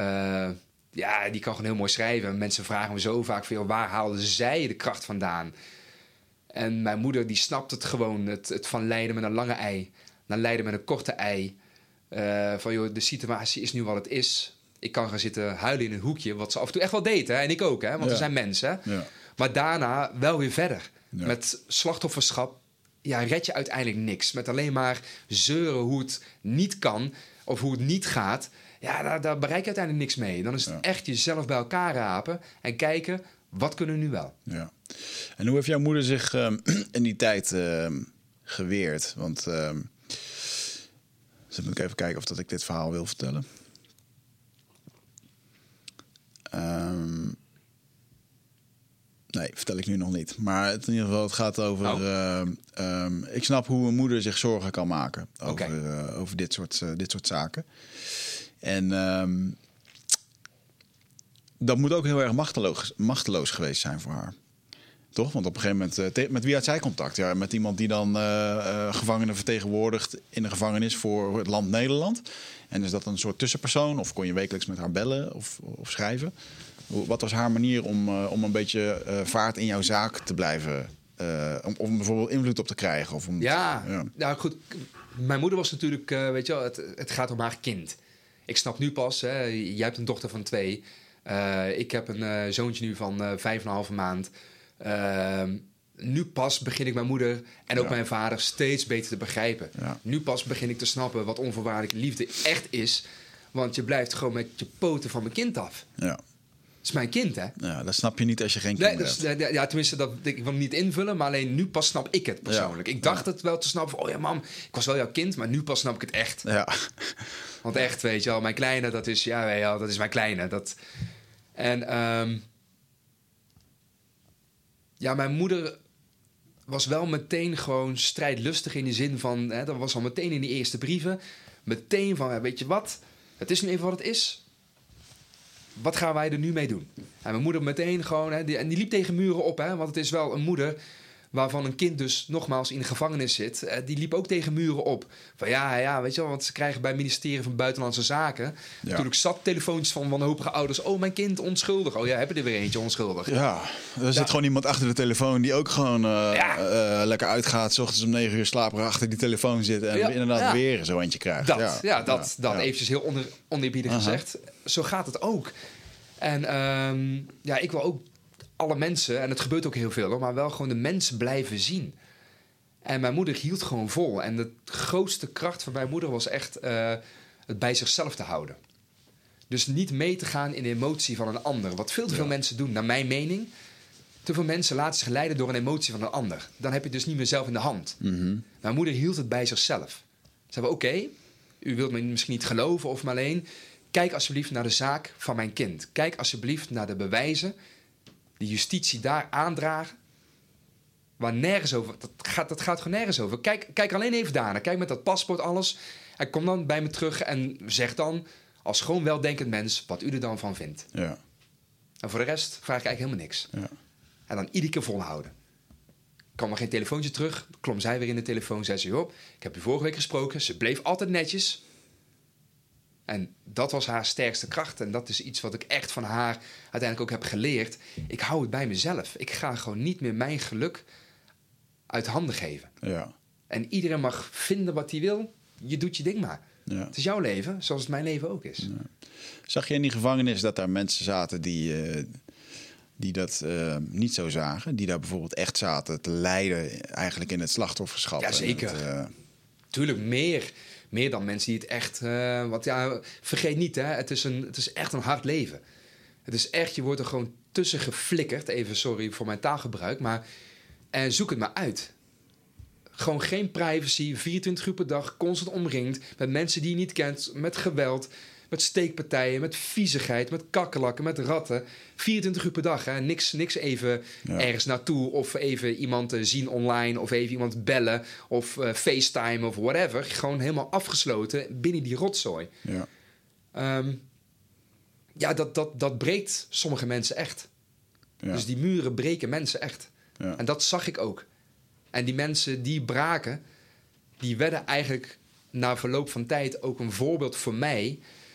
ja, die kan gewoon heel mooi schrijven. Mensen vragen me zo vaak veel, waar haalde zij de kracht vandaan? En mijn moeder die snapt het gewoon, het, het van lijden met een lange ei naar lijden met een korte ei. Uh, van joh, de situatie is nu wat het is. Ik kan gaan zitten huilen in een hoekje, wat ze af en toe echt wel deed. Hè? En ik ook, hè? Want ja. we zijn mensen. Hè? Ja. Maar daarna wel weer verder. Ja. Met slachtofferschap ja, red je uiteindelijk niks. Met alleen maar zeuren hoe het niet kan of hoe het niet gaat. Ja, daar, daar bereik je uiteindelijk niks mee. Dan is het Ja. echt jezelf bij elkaar rapen en kijken, wat kunnen we nu wel? Ja. En hoe heeft jouw moeder zich um, in die tijd um, geweerd? Want um, dus moet ik even kijken of dat ik dit verhaal wil vertellen. Um, nee, vertel ik nu nog niet. Maar het, in ieder geval, het gaat over... Oh. Uh, um, ik snap hoe een moeder zich zorgen kan maken over, Okay. uh, over dit, soort, uh, dit soort zaken. En um, dat moet ook heel erg machteloos, machteloos geweest zijn voor haar. Toch? Want op een gegeven moment... Uh, te, met wie had zij contact? Ja, met iemand die dan uh, uh, gevangenen vertegenwoordigt in de gevangenis voor het land Nederland. En is dat een soort tussenpersoon? Of kon je wekelijks met haar bellen of, of schrijven? Wat was haar manier om, uh, om een beetje uh, vaart in jouw zaak te blijven... Uh, om, om bijvoorbeeld invloed op te krijgen? Of om, Ja, ja, nou goed. Mijn moeder was natuurlijk, uh, weet je wel, het, het gaat om haar kind. Ik snap nu pas, hè, jij hebt een dochter van twee. Uh, ik heb een uh, zoontje nu van uh, vijf en een halve maand. Uh, nu pas begin ik mijn moeder en ook ja. mijn vader steeds beter te begrijpen. Ja. Nu pas begin ik te snappen wat onvoorwaardelijke liefde echt is. Want je blijft gewoon met je poten van mijn kind af. Ja. Het is mijn kind, hè? Ja, dat snap je niet als je geen Nee, kind dus, hebt. ja, tenminste, dat, ik wil hem niet invullen, maar alleen nu pas snap ik het persoonlijk. Ja. Ik dacht Ja. het wel te snappen van, oh ja mam, ik was wel jouw kind, maar nu pas snap ik het echt. Ja. Want echt, weet je wel, mijn kleine, dat is, ja, weet je wel, dat is mijn kleine. Dat... En um... ja, mijn moeder was wel meteen gewoon strijdlustig in de zin van, hè, dat was al meteen in die eerste brieven, meteen van, ja, weet je wat, het is nu even wat het is. Wat gaan wij er nu mee doen? En mijn moeder meteen gewoon... Hè, die, en die liep tegen muren op, hè, want het is wel een moeder... waarvan een kind dus nogmaals in de gevangenis zit. Eh, die liep ook tegen muren op. Van ja, ja, weet je wel... want ze krijgen bij het ministerie van Buitenlandse Zaken... Ja. natuurlijk zat telefoontjes van wanhopige ouders... oh, mijn kind onschuldig. Oh ja, hebben er weer eentje onschuldig. Ja, er zit Ja. gewoon iemand achter de telefoon... die ook gewoon uh, Ja. uh, lekker uitgaat... 's ochtends om negen uur slaperig achter die telefoon zit... en Ja. inderdaad Ja. weer zo eentje krijgt. Dat, ja, ja, dat, ja. dat ja. eventjes heel onder, oneerbiedig Aha. gezegd. Zo gaat het ook. En um, ja, ik wil ook alle mensen... en het gebeurt ook heel veel, hoor, maar wel gewoon de mensen blijven zien. En mijn moeder hield gewoon vol. En de grootste kracht van mijn moeder was echt uh, het bij zichzelf te houden. Dus niet mee te gaan in de emotie van een ander. Wat veel te veel Ja. mensen doen, naar mijn mening. Te veel mensen laten zich leiden door een emotie van een ander. Dan heb je het dus niet meer zelf in de hand. Mm-hmm. Mijn moeder hield het bij zichzelf. Ze zei, oké, okay, u wilt me misschien niet geloven of maar alleen... kijk alsjeblieft naar de zaak van mijn kind. Kijk alsjeblieft naar de bewijzen... die justitie daar aandragen... waar nergens over... Dat gaat, dat gaat gewoon nergens over. Kijk, kijk alleen even daarna. Kijk met dat paspoort, alles. En kom dan bij me terug en zeg dan... als gewoon weldenkend mens wat u er dan van vindt. Ja. En voor de rest vraag ik eigenlijk helemaal niks. Ja. En dan iedere keer volhouden. Kwam er geen telefoontje terug. Klom zij weer in de telefoon. Zei ze, joh, ik heb u vorige week gesproken. Ze bleef altijd netjes. En dat was haar sterkste kracht. En dat is iets wat ik echt van haar uiteindelijk ook heb geleerd. Ik hou het bij mezelf. Ik ga gewoon niet meer mijn geluk uit handen geven. Ja. En iedereen mag vinden wat hij wil. Je doet je ding maar. Ja. Het is jouw leven, zoals het mijn leven ook is. Ja. Zag je in die gevangenis dat daar mensen zaten die, uh, die dat uh, niet zo zagen? Die daar bijvoorbeeld echt zaten te lijden eigenlijk in het slachtofferschap? Ja, zeker. Het, uh... Tuurlijk, meer, meer dan mensen die het echt... Uh, want ja, vergeet niet, hè, het, is een, het is echt een hard leven. Het is echt, je wordt er gewoon tussen geflikkerd. Even sorry voor mijn taalgebruik, maar... En zoek het maar uit. Gewoon geen privacy, vierentwintig uur per dag, constant omringd... met mensen die je niet kent, met geweld... met steekpartijen, met viezigheid, met kakkerlakken, met ratten. vierentwintig uur per dag, hè? Niks, niks even Ja. ergens naartoe... of even iemand uh, zien online, of even iemand bellen... of uh, FaceTime of whatever. Gewoon helemaal afgesloten binnen die rotzooi. Ja. Um, ja, dat, dat, dat breekt sommige mensen echt. Ja. Dus die muren breken mensen echt. Ja. En dat zag ik ook. En die mensen die braken... die werden eigenlijk na verloop van tijd ook een voorbeeld voor mij...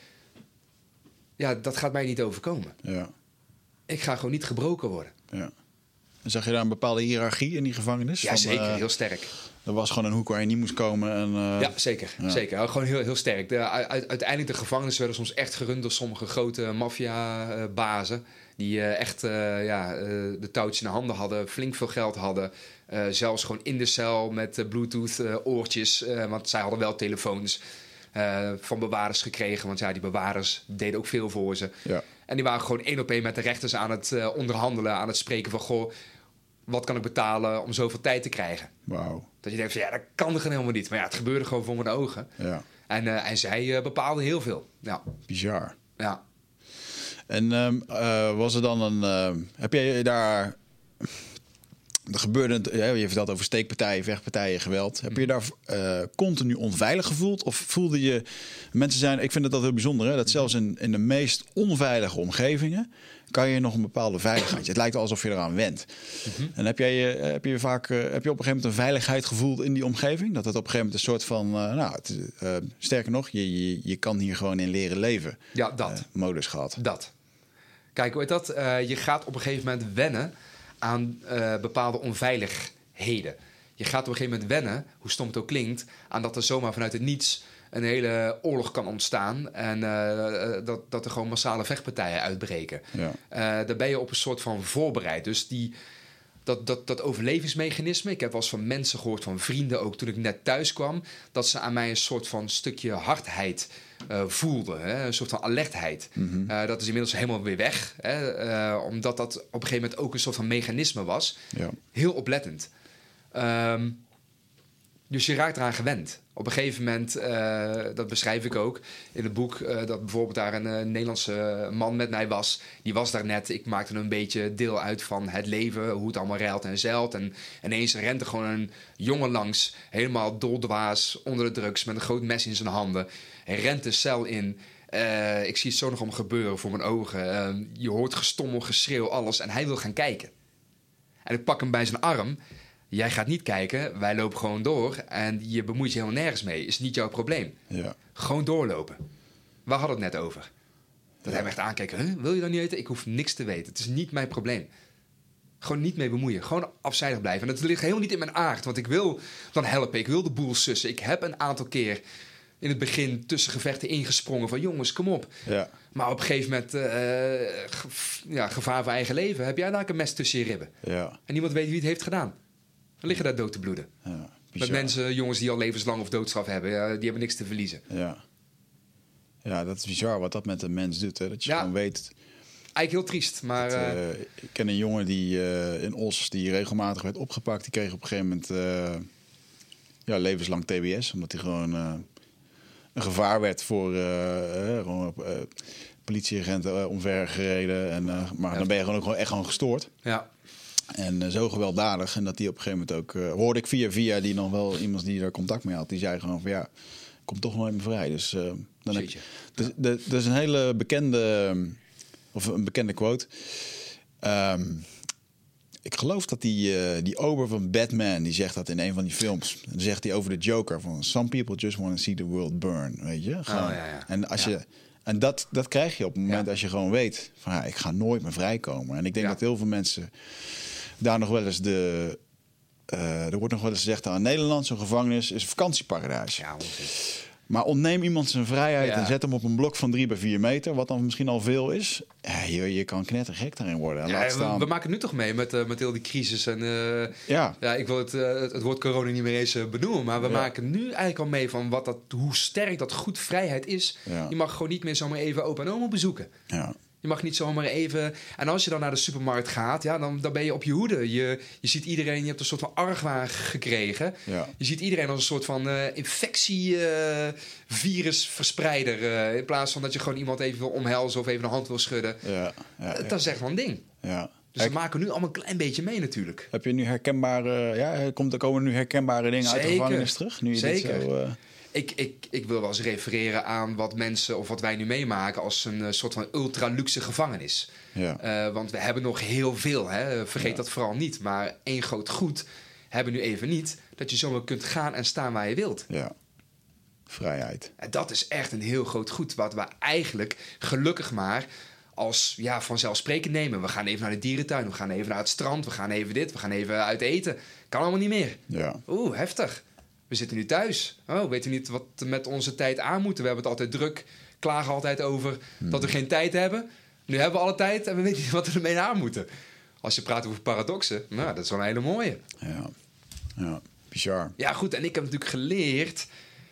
Ja, dat gaat mij niet overkomen. Ja. Ik ga gewoon niet gebroken worden. Ja. En zag je daar een bepaalde hiërarchie in die gevangenis? Ja, Van, zeker. uh, Heel sterk. er was gewoon een hoek waar je niet moest komen. En, uh, ja, zeker. Ja. zeker. Gewoon heel, heel sterk. De, u, uiteindelijk de gevangenissen werden soms echt gerund door sommige grote maffia-bazen. Die uh, echt uh, ja, uh, de touwtjes in de handen hadden, flink veel geld hadden. Uh, zelfs gewoon in de cel met uh, Bluetooth-oortjes. Uh, uh, want zij hadden wel telefoons uh, van bewaarders gekregen. Want ja, die bewaarders deden ook veel voor ze. Ja. En die waren gewoon één op één met de rechters aan het uh, onderhandelen. Aan het spreken van, goh, wat kan ik betalen om zoveel tijd te krijgen? Wauw. Dat je denkt van, ja, dat kan er gewoon helemaal niet. Maar ja, het gebeurde gewoon voor mijn ogen. Ja. En, uh, en zij uh, bepaalde heel veel. Ja. Bizar. Ja. En um, uh, was er dan een... Uh, heb jij daar... Er gebeurde, ja, je vertelt over steekpartijen, vechtpartijen, geweld. Heb je je daar uh, continu onveilig gevoeld? Of voelde je... Mensen zijn... Ik vind het dat heel bijzonder, hè? Dat zelfs in, in de meest onveilige omgevingen... kan je nog een bepaalde veiligheid. Het lijkt wel alsof je eraan went. Mm-hmm. En heb, jij, heb je vaak... Uh, heb je op een gegeven moment een veiligheid gevoeld in die omgeving? Dat het op een gegeven moment een soort van... Uh, nou, het, uh, sterker nog, je, je, je kan hier gewoon in leren leven. Ja, dat. Uh, modus gehad. Dat. Kijk, hoe heet dat? Uh, je gaat op een gegeven moment wennen... aan uh, bepaalde onveiligheden. Je gaat op een gegeven moment wennen, hoe stom het ook klinkt... aan dat er zomaar vanuit het niets een hele oorlog kan ontstaan... en uh, dat, dat er gewoon massale vechtpartijen uitbreken. Ja. Uh, daar ben je op een soort van voorbereid. Dus die, dat, dat, dat overlevingsmechanisme... ik heb wel eens van mensen gehoord, van vrienden ook... toen ik net thuis kwam... dat ze aan mij een soort van stukje hardheid... Uh, voelde, hè? Een soort van alertheid. Mm-hmm. Uh, dat is inmiddels helemaal weer weg. Hè? Uh, omdat dat op een gegeven moment ook een soort van mechanisme was. Ja. Heel oplettend. Um, dus je raakt eraan gewend. Op een gegeven moment, uh, dat beschrijf ik ook in het boek... Uh, dat bijvoorbeeld daar een uh, Nederlandse man met mij was. Die was daar net. Ik maakte een beetje deel uit van het leven. Hoe het allemaal reilt en zeilt. En ineens rent er gewoon een jongen langs. Helemaal doldwaas onder de drugs. Met een groot mes in zijn handen. Hij rent de cel in. Uh, ik zie het zo nog om gebeuren voor mijn ogen. Uh, je hoort gestommel, geschreeuw, alles. En hij wil gaan kijken. En ik pak hem bij zijn arm. Jij gaat niet kijken. Wij lopen gewoon door. En je bemoeit je helemaal nergens mee. Is niet jouw probleem. Ja. Gewoon doorlopen. We hadden het net over. Dat ja. hij me echt aankijkt. Huh? Wil je dan niet weten? Ik hoef niks te weten. Het is niet mijn probleem. Gewoon niet mee bemoeien. Gewoon afzijdig blijven. En dat ligt helemaal niet in mijn aard. Want ik wil dan helpen. Ik wil de boel sussen. Ik heb een aantal keer... in het begin tussen gevechten ingesprongen van jongens, kom op. Ja. Maar op een gegeven moment, uh, ge- ja, gevaar voor eigen leven... heb jij daar een mes tussen je ribben. Ja. En niemand weet wie het heeft gedaan. Dan liggen daar dood te bloeden. Ja, met mensen, jongens die al levenslang of doodstraf hebben... Ja, die hebben niks te verliezen. Ja. Ja, dat is bizar wat dat met een mens doet. Hè? Dat je ja. gewoon weet... Eigenlijk heel triest, maar... Dat, uh, ik ken een jongen die uh, in Os die regelmatig werd opgepakt. Die kreeg op een gegeven moment uh, ja, levenslang T B S. Omdat hij gewoon... Uh, een gevaar werd voor uh, uh, uh, politieagenten uh, omver gereden. En, uh, maar ja. dan ben je gewoon ook gewoon echt gewoon gestoord. Ja. En uh, zo gewelddadig. En dat die op een gegeven moment ook... Uh, hoorde ik via via die nog wel iemand die daar contact mee had. Die zei gewoon van ja, kom toch nooit meer vrij. Dus uh, dan heb je... Dus, de, dat is een hele bekende... Of een bekende quote. Um, Ik geloof dat die, uh, die ober van Batman, die zegt dat in een van die films. Dan zegt hij over de Joker van... Some people just want to see the world burn, weet je? Gewoon. Oh, ja, ja. En, als ja. je, en dat, dat krijg je op het moment ja. als je gewoon weet... van ja, ik ga nooit meer vrijkomen. En ik denk ja. dat heel veel mensen daar nog wel eens de... Uh, er wordt nog wel eens gezegd... aan Nederland, zo'n gevangenis is een vakantieparadijs. Ja, maar ontneem iemand zijn vrijheid ja. en zet hem op een blok van drie bij vier meter... wat dan misschien al veel is. Ja, je, je kan knettergek daarin worden. Ja, we, we maken het nu toch mee met, uh, met heel die crisis. En, uh, ja. Ja, ik wil het, uh, het woord corona niet meer eens uh, benoemen... maar we ja. maken nu eigenlijk al mee van wat dat, hoe sterk dat goed vrijheid is. Ja. Je mag gewoon niet meer zomaar even opa en oma bezoeken. Ja. Je mag niet zomaar even... En als je dan naar de supermarkt gaat, ja, dan, dan ben je op je hoede. Je, je ziet iedereen, je hebt een soort van argwaan gekregen. Ja. Je ziet iedereen als een soort van uh, infectievirusverspreider. Uh, uh, in plaats van dat je gewoon iemand even wil omhelzen of even een hand wil schudden. Ja. Ja, ja. Dat is echt wel een ding. Ja. Dus we maken nu allemaal een klein beetje mee natuurlijk. Heb je nu herkenbare... Ja, komt, er komen nu herkenbare dingen Zeker. uit de gevangenis terug? Nu je Zeker. Dit zo, uh... Ik, ik, ik wil wel eens refereren aan wat mensen of wat wij nu meemaken als een uh, soort van ultra-luxe gevangenis. Ja. Uh, want we hebben nog heel veel, hè? Vergeet ja. dat vooral niet. Maar één groot goed hebben we nu even niet. Dat je zomaar kunt gaan en staan waar je wilt. Ja, vrijheid. En dat is echt een heel groot goed. Wat we eigenlijk gelukkig maar als ja, vanzelfsprekend nemen. We gaan even naar de dierentuin, we gaan even naar het strand, we gaan even dit, we gaan even uit eten. Kan allemaal niet meer. Ja. Oeh, heftig. We zitten nu thuis. Oh, weten we niet wat we met onze tijd aan moeten. We hebben het altijd druk, klagen altijd over hmm. dat we geen tijd hebben. Nu hebben we alle tijd en we weten niet wat we ermee aan moeten. Als je praat over paradoxen, nou, dat is wel een hele mooie. Ja, ja. Bizar. Ja, goed. En ik heb natuurlijk geleerd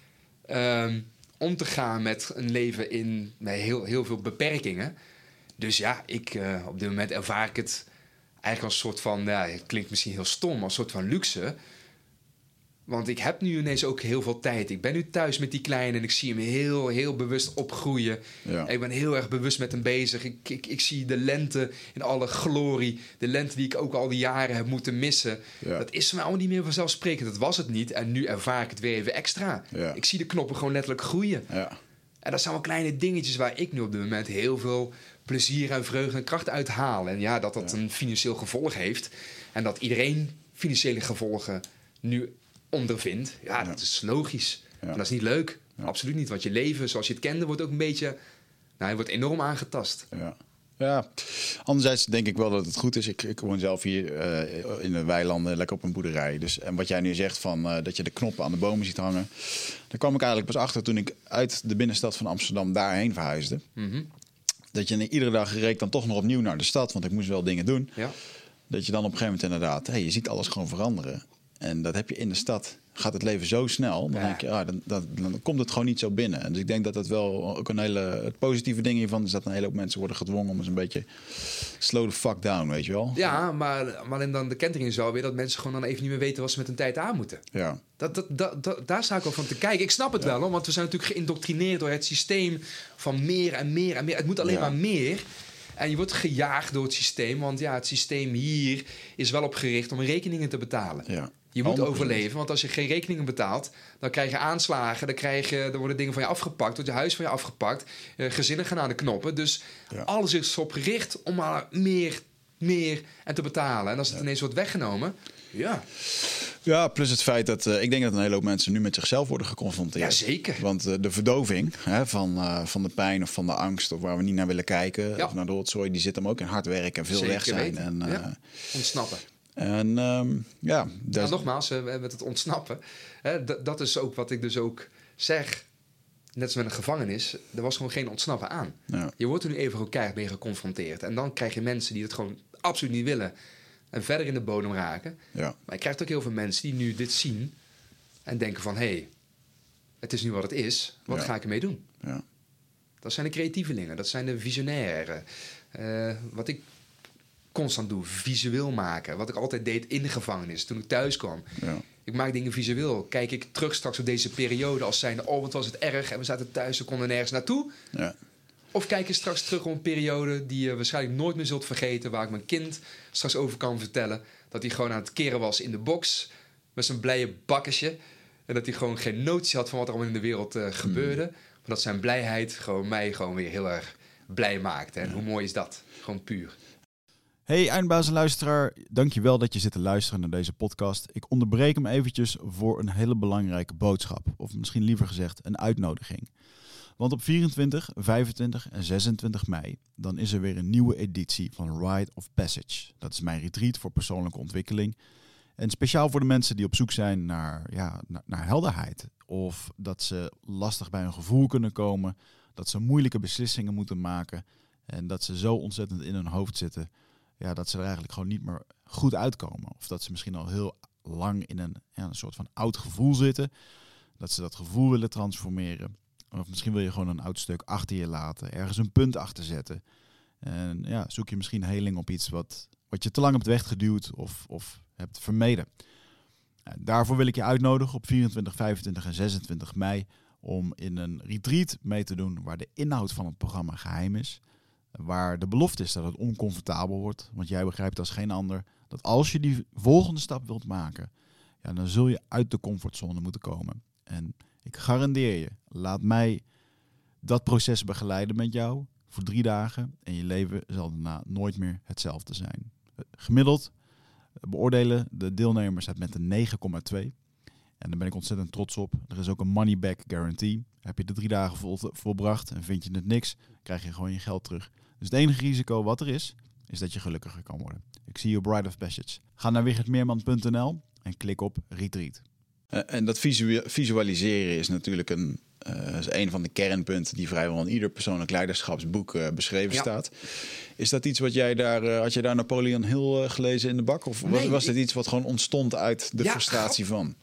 um, om te gaan met een leven in met heel, heel veel beperkingen. Dus ja, ik, uh, op dit moment ervaar ik het eigenlijk als een soort van... Ja, het klinkt misschien heel stom, maar een soort van luxe. Want ik heb nu ineens ook heel veel tijd. Ik ben nu thuis met die kleine en ik zie hem heel, heel bewust opgroeien. Ja. Ik ben heel erg bewust met hem bezig. Ik, ik, ik zie de lente in alle glorie. De lente die ik ook al die jaren heb moeten missen. Ja. Dat is voor mij allemaal niet meer vanzelfsprekend. Dat was het niet. En nu ervaar ik het weer even extra. Ja. Ik zie de knoppen gewoon letterlijk groeien. Ja. En dat zijn wel kleine dingetjes waar ik nu op dit moment heel veel plezier en vreugde en kracht uit haal. En ja, dat dat ja. een financieel gevolg heeft. En dat iedereen financiële gevolgen nu ondervindt. Ja, ja, dat is logisch. Ja. En dat is niet leuk. Ja. Absoluut niet. Want je leven, zoals je het kende, wordt ook een beetje... Nou, hij wordt enorm aangetast. Ja. Ja, anderzijds denk ik wel dat het goed is. Ik, ik woon zelf hier uh, in de weilanden, lekker op een boerderij. Dus, en wat jij nu zegt, van, uh, dat je de knoppen aan de bomen ziet hangen... daar kwam ik eigenlijk pas achter toen ik uit de binnenstad van Amsterdam daarheen verhuisde. Mm-hmm. Dat je iedere dag reed dan toch nog opnieuw naar de stad, want ik moest wel dingen doen. Ja. Dat je dan op een gegeven moment inderdaad... Hey, je ziet alles gewoon veranderen. En dat heb je in de stad. Gaat het leven zo snel, dan, ja. denk je, ah, dan, dan, dan komt het gewoon niet zo binnen. En dus ik denk dat dat wel ook een hele... Het positieve ding hiervan is dat een hele hoop mensen worden gedwongen om eens een beetje slow the fuck down, weet je wel. Ja, maar, maar alleen dan de kentering is wel weer dat mensen gewoon dan even niet meer weten wat ze met hun tijd aan moeten. Ja. Dat, dat, dat, dat, daar sta ik wel van te kijken. Ik snap het ja. wel, hoor, want we zijn natuurlijk geïndoctrineerd door het systeem van meer en meer en meer. Het moet alleen ja. maar meer. En je wordt gejaagd door het systeem, want ja, het systeem hier is wel op gericht om rekeningen te betalen. Ja. Je moet overleven, want als je geen rekeningen betaalt... dan krijg je aanslagen, dan, krijg je, dan worden dingen van je afgepakt... wordt je huis van je afgepakt, uh, gezinnen gaan aan de knoppen. Dus ja. alles is op gericht om maar meer, meer en te betalen. En als het ja. ineens wordt weggenomen, ja... Ja, plus het feit dat uh, ik denk dat een hele hoop mensen nu met zichzelf worden geconfronteerd. Ja, zeker. Want uh, de verdoving hè, van, uh, van de pijn of van de angst... of waar we niet naar willen kijken, ja. of naar de rotzooi... die zit hem ook in hard werken en veel zeker weg zijn. En, uh, ja. Ontsnappen. En um, ja, ja, nogmaals, uh, met het ontsnappen. Hè, d- dat is ook wat ik dus ook zeg. Net als met een gevangenis. Er was gewoon geen ontsnappen aan. Ja. Je wordt er nu even keihard mee geconfronteerd. En dan krijg je mensen die het gewoon absoluut niet willen. En verder in de bodem raken. Ja. Maar je krijgt ook heel veel mensen die nu dit zien. En denken van, hé, hey, het is nu wat het is. Wat ja. ga ik ermee doen? Ja. Dat zijn de creatievelingen. Dat zijn de visionairen. Uh, wat ik... constant doe, visueel maken. Wat ik altijd deed in de gevangenis, toen ik thuis kwam. Ja. Ik maak dingen visueel. Kijk ik terug straks op deze periode als zijnde... oh, wat was het erg en we zaten thuis, we konden nergens naartoe. Ja. Of kijk je straks terug op een periode... die je waarschijnlijk nooit meer zult vergeten... waar ik mijn kind straks over kan vertellen... dat hij gewoon aan het keren was in de box... met zijn blije bakkesje... en dat hij gewoon geen notie had van wat er allemaal in de wereld uh, gebeurde... Mm. maar dat zijn blijheid gewoon mij gewoon weer heel erg blij maakte. En ja. hoe mooi is dat? Gewoon puur. Hey eindbaas en luisteraar, dankjewel dat je zit te luisteren naar deze podcast. Ik onderbreek hem eventjes voor een hele belangrijke boodschap. Of misschien liever gezegd een uitnodiging. Want op vierentwintig, vijfentwintig en zesentwintig mei... dan is er weer een nieuwe editie van Rite of Passage. Dat is mijn retreat voor persoonlijke ontwikkeling. En speciaal voor de mensen die op zoek zijn naar, ja, naar, naar helderheid. Of dat ze lastig bij hun gevoel kunnen komen. Dat ze moeilijke beslissingen moeten maken. En dat ze zo ontzettend in hun hoofd zitten... Ja, dat ze er eigenlijk gewoon niet meer goed uitkomen. Of dat ze misschien al heel lang in een, ja, een soort van oud gevoel zitten. Dat ze dat gevoel willen transformeren. Of misschien wil je gewoon een oud stuk achter je laten. Ergens een punt achter zetten. En ja, zoek je misschien heling op iets wat, wat je te lang hebt weggeduwd of, of hebt vermeden. Ja, daarvoor wil ik je uitnodigen op vierentwintig, vijfentwintig en zesentwintig mei... om in een retreat mee te doen waar de inhoud van het programma geheim is... Waar de belofte is dat het oncomfortabel wordt. Want jij begrijpt als geen ander dat als je die volgende stap wilt maken... Ja, dan zul je uit de comfortzone moeten komen. En ik garandeer je, laat mij dat proces begeleiden met jou voor drie dagen. En je leven zal daarna nooit meer hetzelfde zijn. Gemiddeld beoordelen de deelnemers het met een negen komma twee. En daar ben ik ontzettend trots op. Er is ook een money back guarantee. Heb je de drie dagen vol, volbracht en vind je het niks, krijg je gewoon je geld terug. Dus het enige risico wat er is, is dat je gelukkiger kan worden. Ik zie je op Rite of Passage. Ga naar wichertmeerman punt n l en klik op Retreat. Uh, en dat visu- visualiseren is natuurlijk een, uh, is een van de kernpunten die vrijwel in ieder persoonlijk leiderschapsboek uh, beschreven ja. staat. Is dat iets wat jij daar, uh, had jij daar Napoleon Hill uh, gelezen in de bak? Of was, nee, was dit ik... iets wat gewoon ontstond uit de ja, frustratie van?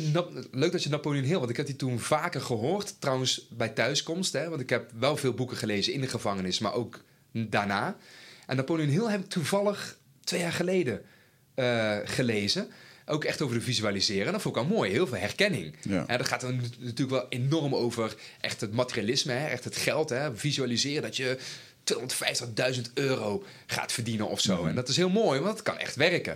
Leuk dat je Napoleon Hill, want ik heb die toen vaker gehoord. Trouwens bij thuiskomst, hè, want ik heb wel veel boeken gelezen in de gevangenis, maar ook daarna. En Napoleon Hill heb ik toevallig twee jaar geleden uh, gelezen. Ook echt over de visualiseren. Dat vond ik al mooi. Heel veel herkenning. Ja. En dat gaat er natuurlijk wel enorm over echt het materialisme. Hè? Echt het geld. Hè? Visualiseren dat je tweehonderdvijftigduizend euro gaat verdienen of zo. Mm. En dat is heel mooi, want het kan echt werken.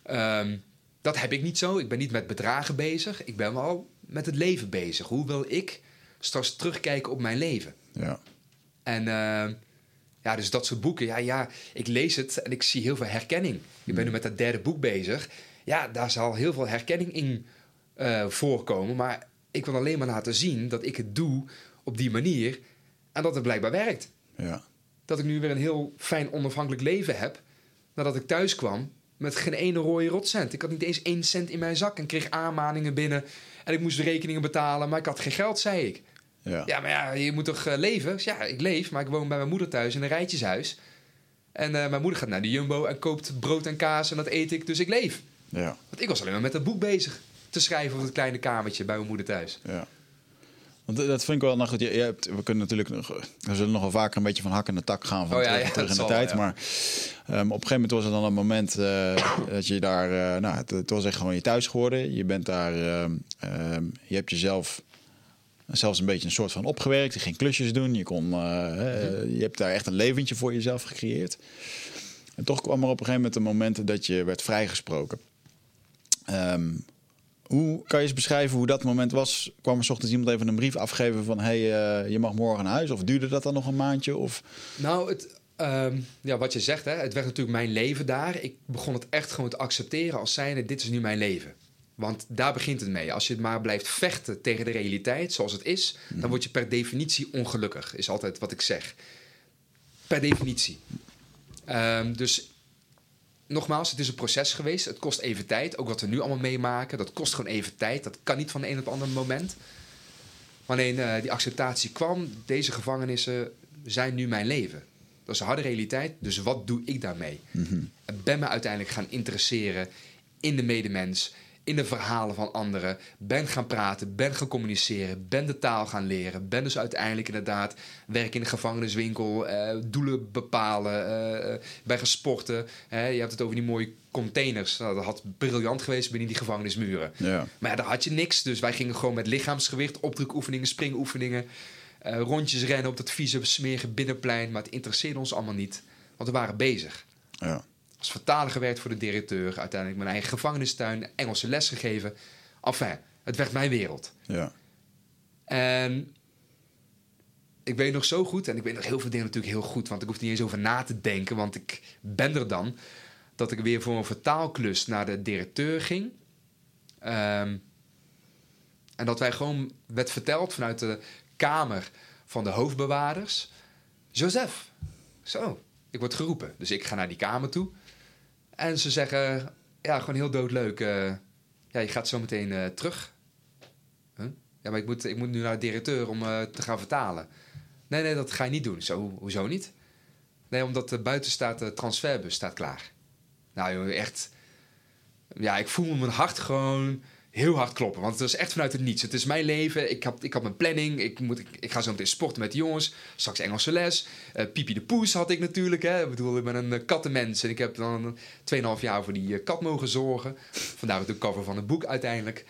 Um, dat heb ik niet zo. Ik ben niet met bedragen bezig. Ik ben wel met het leven bezig. Hoe wil ik straks terugkijken op mijn leven? Ja. En uh, ja, dus dat soort boeken. Ja, ja, ik lees het en ik zie heel veel herkenning. Ik ben mm. nu met dat derde boek bezig. Ja, daar zal heel veel herkenning in uh, voorkomen. Maar ik wil alleen maar laten zien dat ik het doe op die manier. En dat het blijkbaar werkt. Ja. Dat ik nu weer een heel fijn onafhankelijk leven heb. Nadat ik thuis kwam met geen ene rode rotcent. Ik had niet eens één cent in mijn zak en kreeg aanmaningen binnen. En ik moest rekeningen betalen, maar ik had geen geld, zei ik. Ja, ja maar ja, je moet toch uh, leven? Dus ja, ik leef, maar ik woon bij mijn moeder thuis in een rijtjeshuis. En uh, mijn moeder gaat naar de Jumbo en koopt brood en kaas en dat eet ik, dus ik leef. Ja. Want ik was alleen maar met dat boek bezig te schrijven op het kleine kamertje bij mijn moeder thuis. Ja. Want dat vind ik wel nog goed. Je, je hebt, we kunnen natuurlijk nog, we zullen nog wel vaker een beetje van hak in de tak gaan van oh, ja, terug, ja, terug in de zal, tijd. Ja. Maar um, op een gegeven moment was er dan een moment uh, dat je daar, uh, nou, het, het was echt gewoon je thuis geworden. Je bent daar, uh, um, je hebt jezelf zelfs een beetje een soort van opgewerkt. Je ging klusjes doen. Je kon, uh, uh, je hebt daar echt een leventje voor jezelf gecreëerd. En toch kwam er op een gegeven moment een moment dat je werd vrijgesproken. Um, Hoe kan je eens beschrijven hoe dat moment was? Kwam er 's ochtends iemand even een brief afgeven van... hey, uh, je mag morgen naar huis? Of duurde dat dan nog een maandje? Of... Nou, het, um, ja, wat je zegt, hè, het werd natuurlijk mijn leven daar. Ik begon het echt gewoon te accepteren als zijnde... dit is nu mijn leven. Want daar begint het mee. Als je het maar blijft vechten tegen de realiteit zoals het is... Mm. dan word je per definitie ongelukkig. Is altijd wat ik zeg. Per definitie. Um, dus... Nogmaals, het is een proces geweest. Het kost even tijd. Ook wat we nu allemaal meemaken, dat kost gewoon even tijd. Dat kan niet van de een op het andere moment. Wanneer uh, die acceptatie kwam, deze gevangenissen zijn nu mijn leven. Dat is een harde realiteit, dus wat doe ik daarmee? Mm-hmm. Ik ben me uiteindelijk gaan interesseren in de medemens, in de verhalen van anderen. Ben gaan praten, ben gaan communiceren, ben de taal gaan leren. Ben dus uiteindelijk inderdaad werken in de gevangeniswinkel, uh, doelen bepalen, uh, ben gaan sporten. Uh, je hebt het over die mooie containers. Nou, dat had briljant geweest binnen die gevangenismuren. Ja. Maar ja, daar had je niks. Dus wij gingen gewoon met lichaamsgewicht, opdrukoefeningen, springoefeningen, uh, rondjes rennen op dat vieze, smerige binnenplein. Maar het interesseerde ons allemaal niet, want we waren bezig. Ja. Als vertaler gewerkt voor de directeur. Uiteindelijk mijn eigen gevangenistuin. Engelse les gegeven. Enfin, het werd mijn wereld. Ja. En ik weet nog zo goed. En ik weet nog heel veel dingen natuurlijk heel goed. Want ik hoef niet eens over na te denken. Want ik ben er dan. Dat ik weer voor een vertaalklus naar de directeur ging. Um, en dat wij gewoon werd verteld vanuit de kamer van de hoofdbewaarders. Joseph. Zo, ik word geroepen. Dus ik ga naar die kamer toe. En ze zeggen, ja, gewoon heel doodleuk. Uh, ja, je gaat zo meteen uh, terug. Huh? Ja, maar ik moet, ik moet nu naar de directeur om uh, te gaan vertalen. Nee, nee, dat ga je niet doen. Zo, hoezo niet? Nee, omdat uh, buiten staat de transferbus staat klaar. Nou, joh, echt. Ja, ik voel mijn hart gewoon heel hard kloppen. Want het is echt vanuit het niets. Het is mijn leven. Ik had, ik had mijn planning. Ik, moet, ik, ik ga zo meteen sporten met de jongens. Straks Engelse les. Uh, Pipi de Poes had ik natuurlijk. Hè. Ik bedoel, ik ben een uh, kattenmens. En ik heb dan twee en een half jaar voor die uh, kat mogen zorgen. Vandaar ook de cover van het boek uiteindelijk.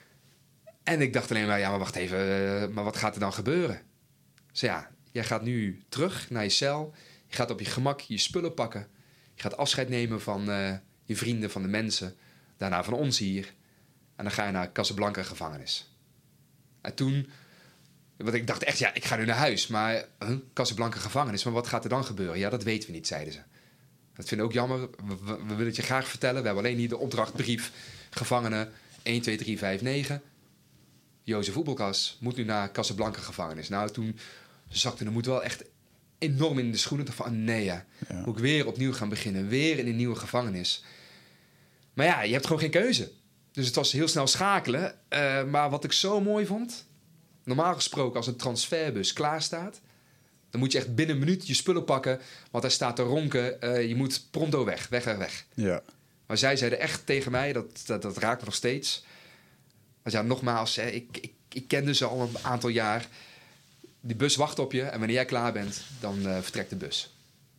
En ik dacht alleen maar, ja, maar wacht even. Uh, maar wat gaat er dan gebeuren? Dus ja, jij gaat nu terug naar je cel. Je gaat op je gemak je spullen pakken. Je gaat afscheid nemen van uh, je vrienden, van de mensen. Daarna van ons hier. En dan ga je naar Casablanca gevangenis. En toen... Want ik dacht echt, ja, ik ga nu naar huis. Maar huh, Casablanca gevangenis, maar wat gaat er dan gebeuren? Ja, dat weten we niet, zeiden ze. Dat vinden we ook jammer. We, we, we willen het je graag vertellen. We hebben alleen hier de opdrachtbrief. Gevangenen een, twee, drie, vijf, negen. Jozef Voetbalkas moet nu naar Casablanca gevangenis. Nou, toen zakte de moed wel echt enorm in de schoenen. Van, oh nee, ja. Ja. Moet ik weer opnieuw gaan beginnen. Weer in een nieuwe gevangenis. Maar ja, je hebt gewoon geen keuze. Dus het was heel snel schakelen. Uh, maar wat ik zo mooi vond... Normaal gesproken, als een transferbus klaar staat... dan moet je echt binnen een minuut je spullen pakken... want hij staat te ronken. Uh, je moet pronto weg, weg, weg, weg. Ja. Maar zij zeiden echt tegen mij... dat, dat, dat raakt me nog steeds... want ja, nogmaals, hè, ik, ik, ik kende ze al een aantal jaar... Die bus wacht op je en wanneer jij klaar bent, dan uh, vertrekt de bus.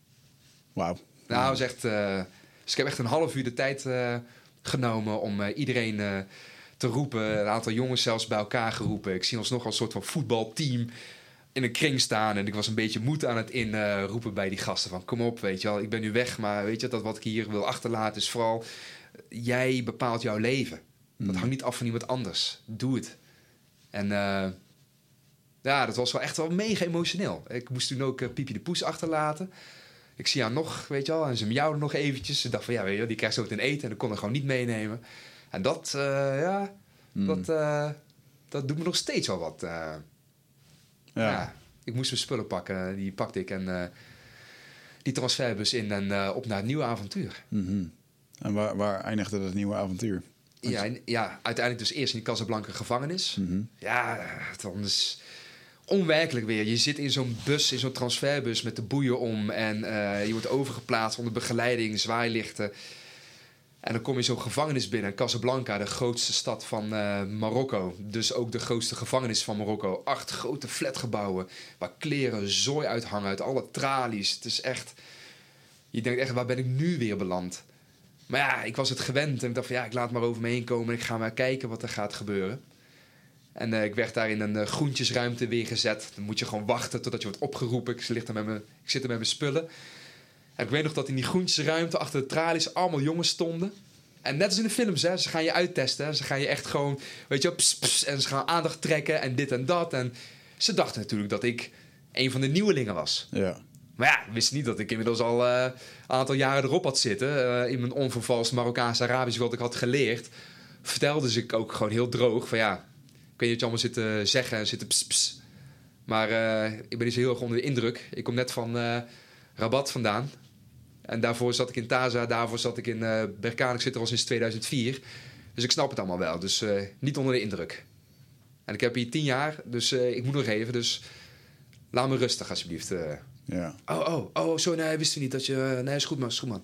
Wauw. Nou, dat is echt... Uh, dus ik heb echt een half uur de tijd uh, genomen om uh, iedereen uh, te roepen. Een aantal jongens zelfs bij elkaar geroepen. Ik zie ons nog als een soort van voetbalteam in een kring staan. En ik was een beetje moed aan het inroepen uh, bij die gasten. Van kom op, weet je wel, ik ben nu weg. Maar weet je, dat wat ik hier wil achterlaten is vooral... Jij bepaalt jouw leven. Mm. Dat hangt niet af van iemand anders. Doe het. En... Uh, Ja, dat was wel echt wel mega emotioneel. Ik moest toen ook uh, Piepje de Poes achterlaten. Ik zie haar nog, weet je wel, en ze miauwde nog eventjes. Ze dacht van, ja, weet je wel, die krijgt zo meteen eten... en dat kon er gewoon niet meenemen. En dat, uh, ja, mm. dat, uh, dat doet me nog steeds wel wat. Uh, ja. ja. Ik moest mijn spullen pakken, die pakte ik... en uh, die transferbus in en uh, op naar het nieuwe avontuur. Mm-hmm. En waar, waar eindigde dat nieuwe avontuur? Ja, en, ja, uiteindelijk dus eerst in die Casablanca gevangenis. Mm-hmm. Ja, dan is... onwerkelijk weer. Je zit in zo'n bus, in zo'n transferbus met de boeien om... en uh, je wordt overgeplaatst onder begeleiding, zwaailichten. En dan kom je zo'n gevangenis binnen. Casablanca, de grootste stad van uh, Marokko. Dus ook de grootste gevangenis van Marokko. Acht grote flatgebouwen waar kleren zooi uithangen uit alle tralies. Het is echt... Je denkt echt, waar ben ik nu weer beland? Maar ja, ik was het gewend. En ik dacht van, ja, ik laat maar over me heen komen... en ik ga maar kijken wat er gaat gebeuren. En uh, ik werd daar in een uh, groentjesruimte weer gezet. Dan moet je gewoon wachten totdat je wordt opgeroepen. Ik, lig er met mijn, ik zit er met mijn spullen. En ik weet nog dat in die groentjesruimte achter de tralies allemaal jongens stonden. En net als in de films, hè, ze gaan je uittesten. Hè. Ze gaan je echt gewoon, weet je, pss, pss, en ze gaan aandacht trekken en dit en dat. En ze dachten natuurlijk dat ik een van de nieuwelingen was. Ja. Maar ja, wist niet dat ik inmiddels al uh, een aantal jaren erop had zitten. Uh, in mijn onvervalst Marokkaans-Arabisch wat ik had geleerd. Vertelde ze ik ook gewoon heel droog van ja... Ik weet niet wat je allemaal zit te zeggen en zit te ps, ps. Maar uh, ik ben niet zo heel erg onder de indruk. Ik kom net van uh, Rabat vandaan. En daarvoor zat ik in Taza, daarvoor zat ik in uh, Berkane. Ik zit er al sinds tweeduizend vier. Dus ik snap het allemaal wel. Dus uh, niet onder de indruk. En ik heb hier tien jaar, dus uh, ik moet nog even. Dus laat me rustig alsjeblieft. Uh. Ja. Oh, oh, oh, sorry, nee, wist u niet dat je... Nee, is goed man, is goed man.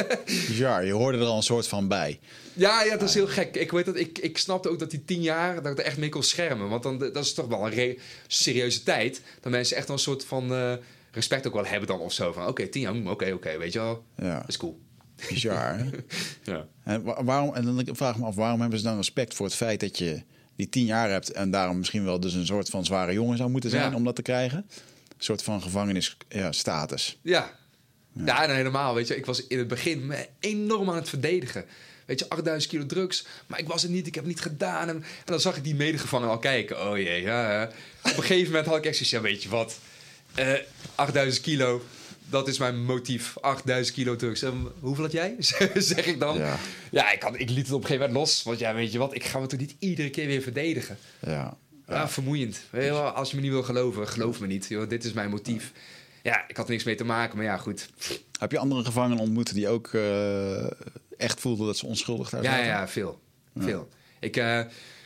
Ja, je hoorde er al een soort van bij. Ja, ja, dat is heel gek. Ik weet dat ik, ik snapte ook dat die tien jaar, dat ik er echt mee kon schermen. Want dan, dat is toch wel een re- serieuze tijd. Dat mensen echt wel een soort van uh, respect ook wel hebben dan of zo. Van oké, okay, tien jaar, oké, okay, oké, okay, weet je wel. Ja. Dat is cool. Bizar, hè? Ja. En, wa- waarom, en dan vraag ik me af, waarom hebben ze dan respect voor het feit dat je die tien jaar hebt... en daarom misschien wel dus een soort van zware jongen zou moeten zijn ja. om dat te krijgen? Een soort van gevangenisstatus. Ja. Ja. Ja, en helemaal, weet je. Ik was in het begin me enorm aan het verdedigen. Weet je, achtduizend kilo drugs. Maar ik was het niet, ik heb het niet gedaan. En, en dan zag ik die medegevangenen al kijken. Oh jee, ja. Op een gegeven moment had ik echt zoiets, ja, weet je wat. Uh, achtduizend kilo, dat is mijn motief. achtduizend kilo drugs. En hoeveel had jij? Zeg ik dan. Ja, ja ik, had, ik liet het op een gegeven moment los. Want ja, weet je wat, ik ga me toch niet iedere keer weer verdedigen. Ja. Ja, ja vermoeiend. Weet je wel, als je me niet wil geloven, geloof me niet. Joh, dit is mijn motief. Ja, ik had er niks mee te maken, maar ja, goed. Heb je andere gevangenen ontmoet die ook uh, echt voelden dat ze onschuldig daar ja, zaten? Ja, veel. Ja. veel. Ik, uh,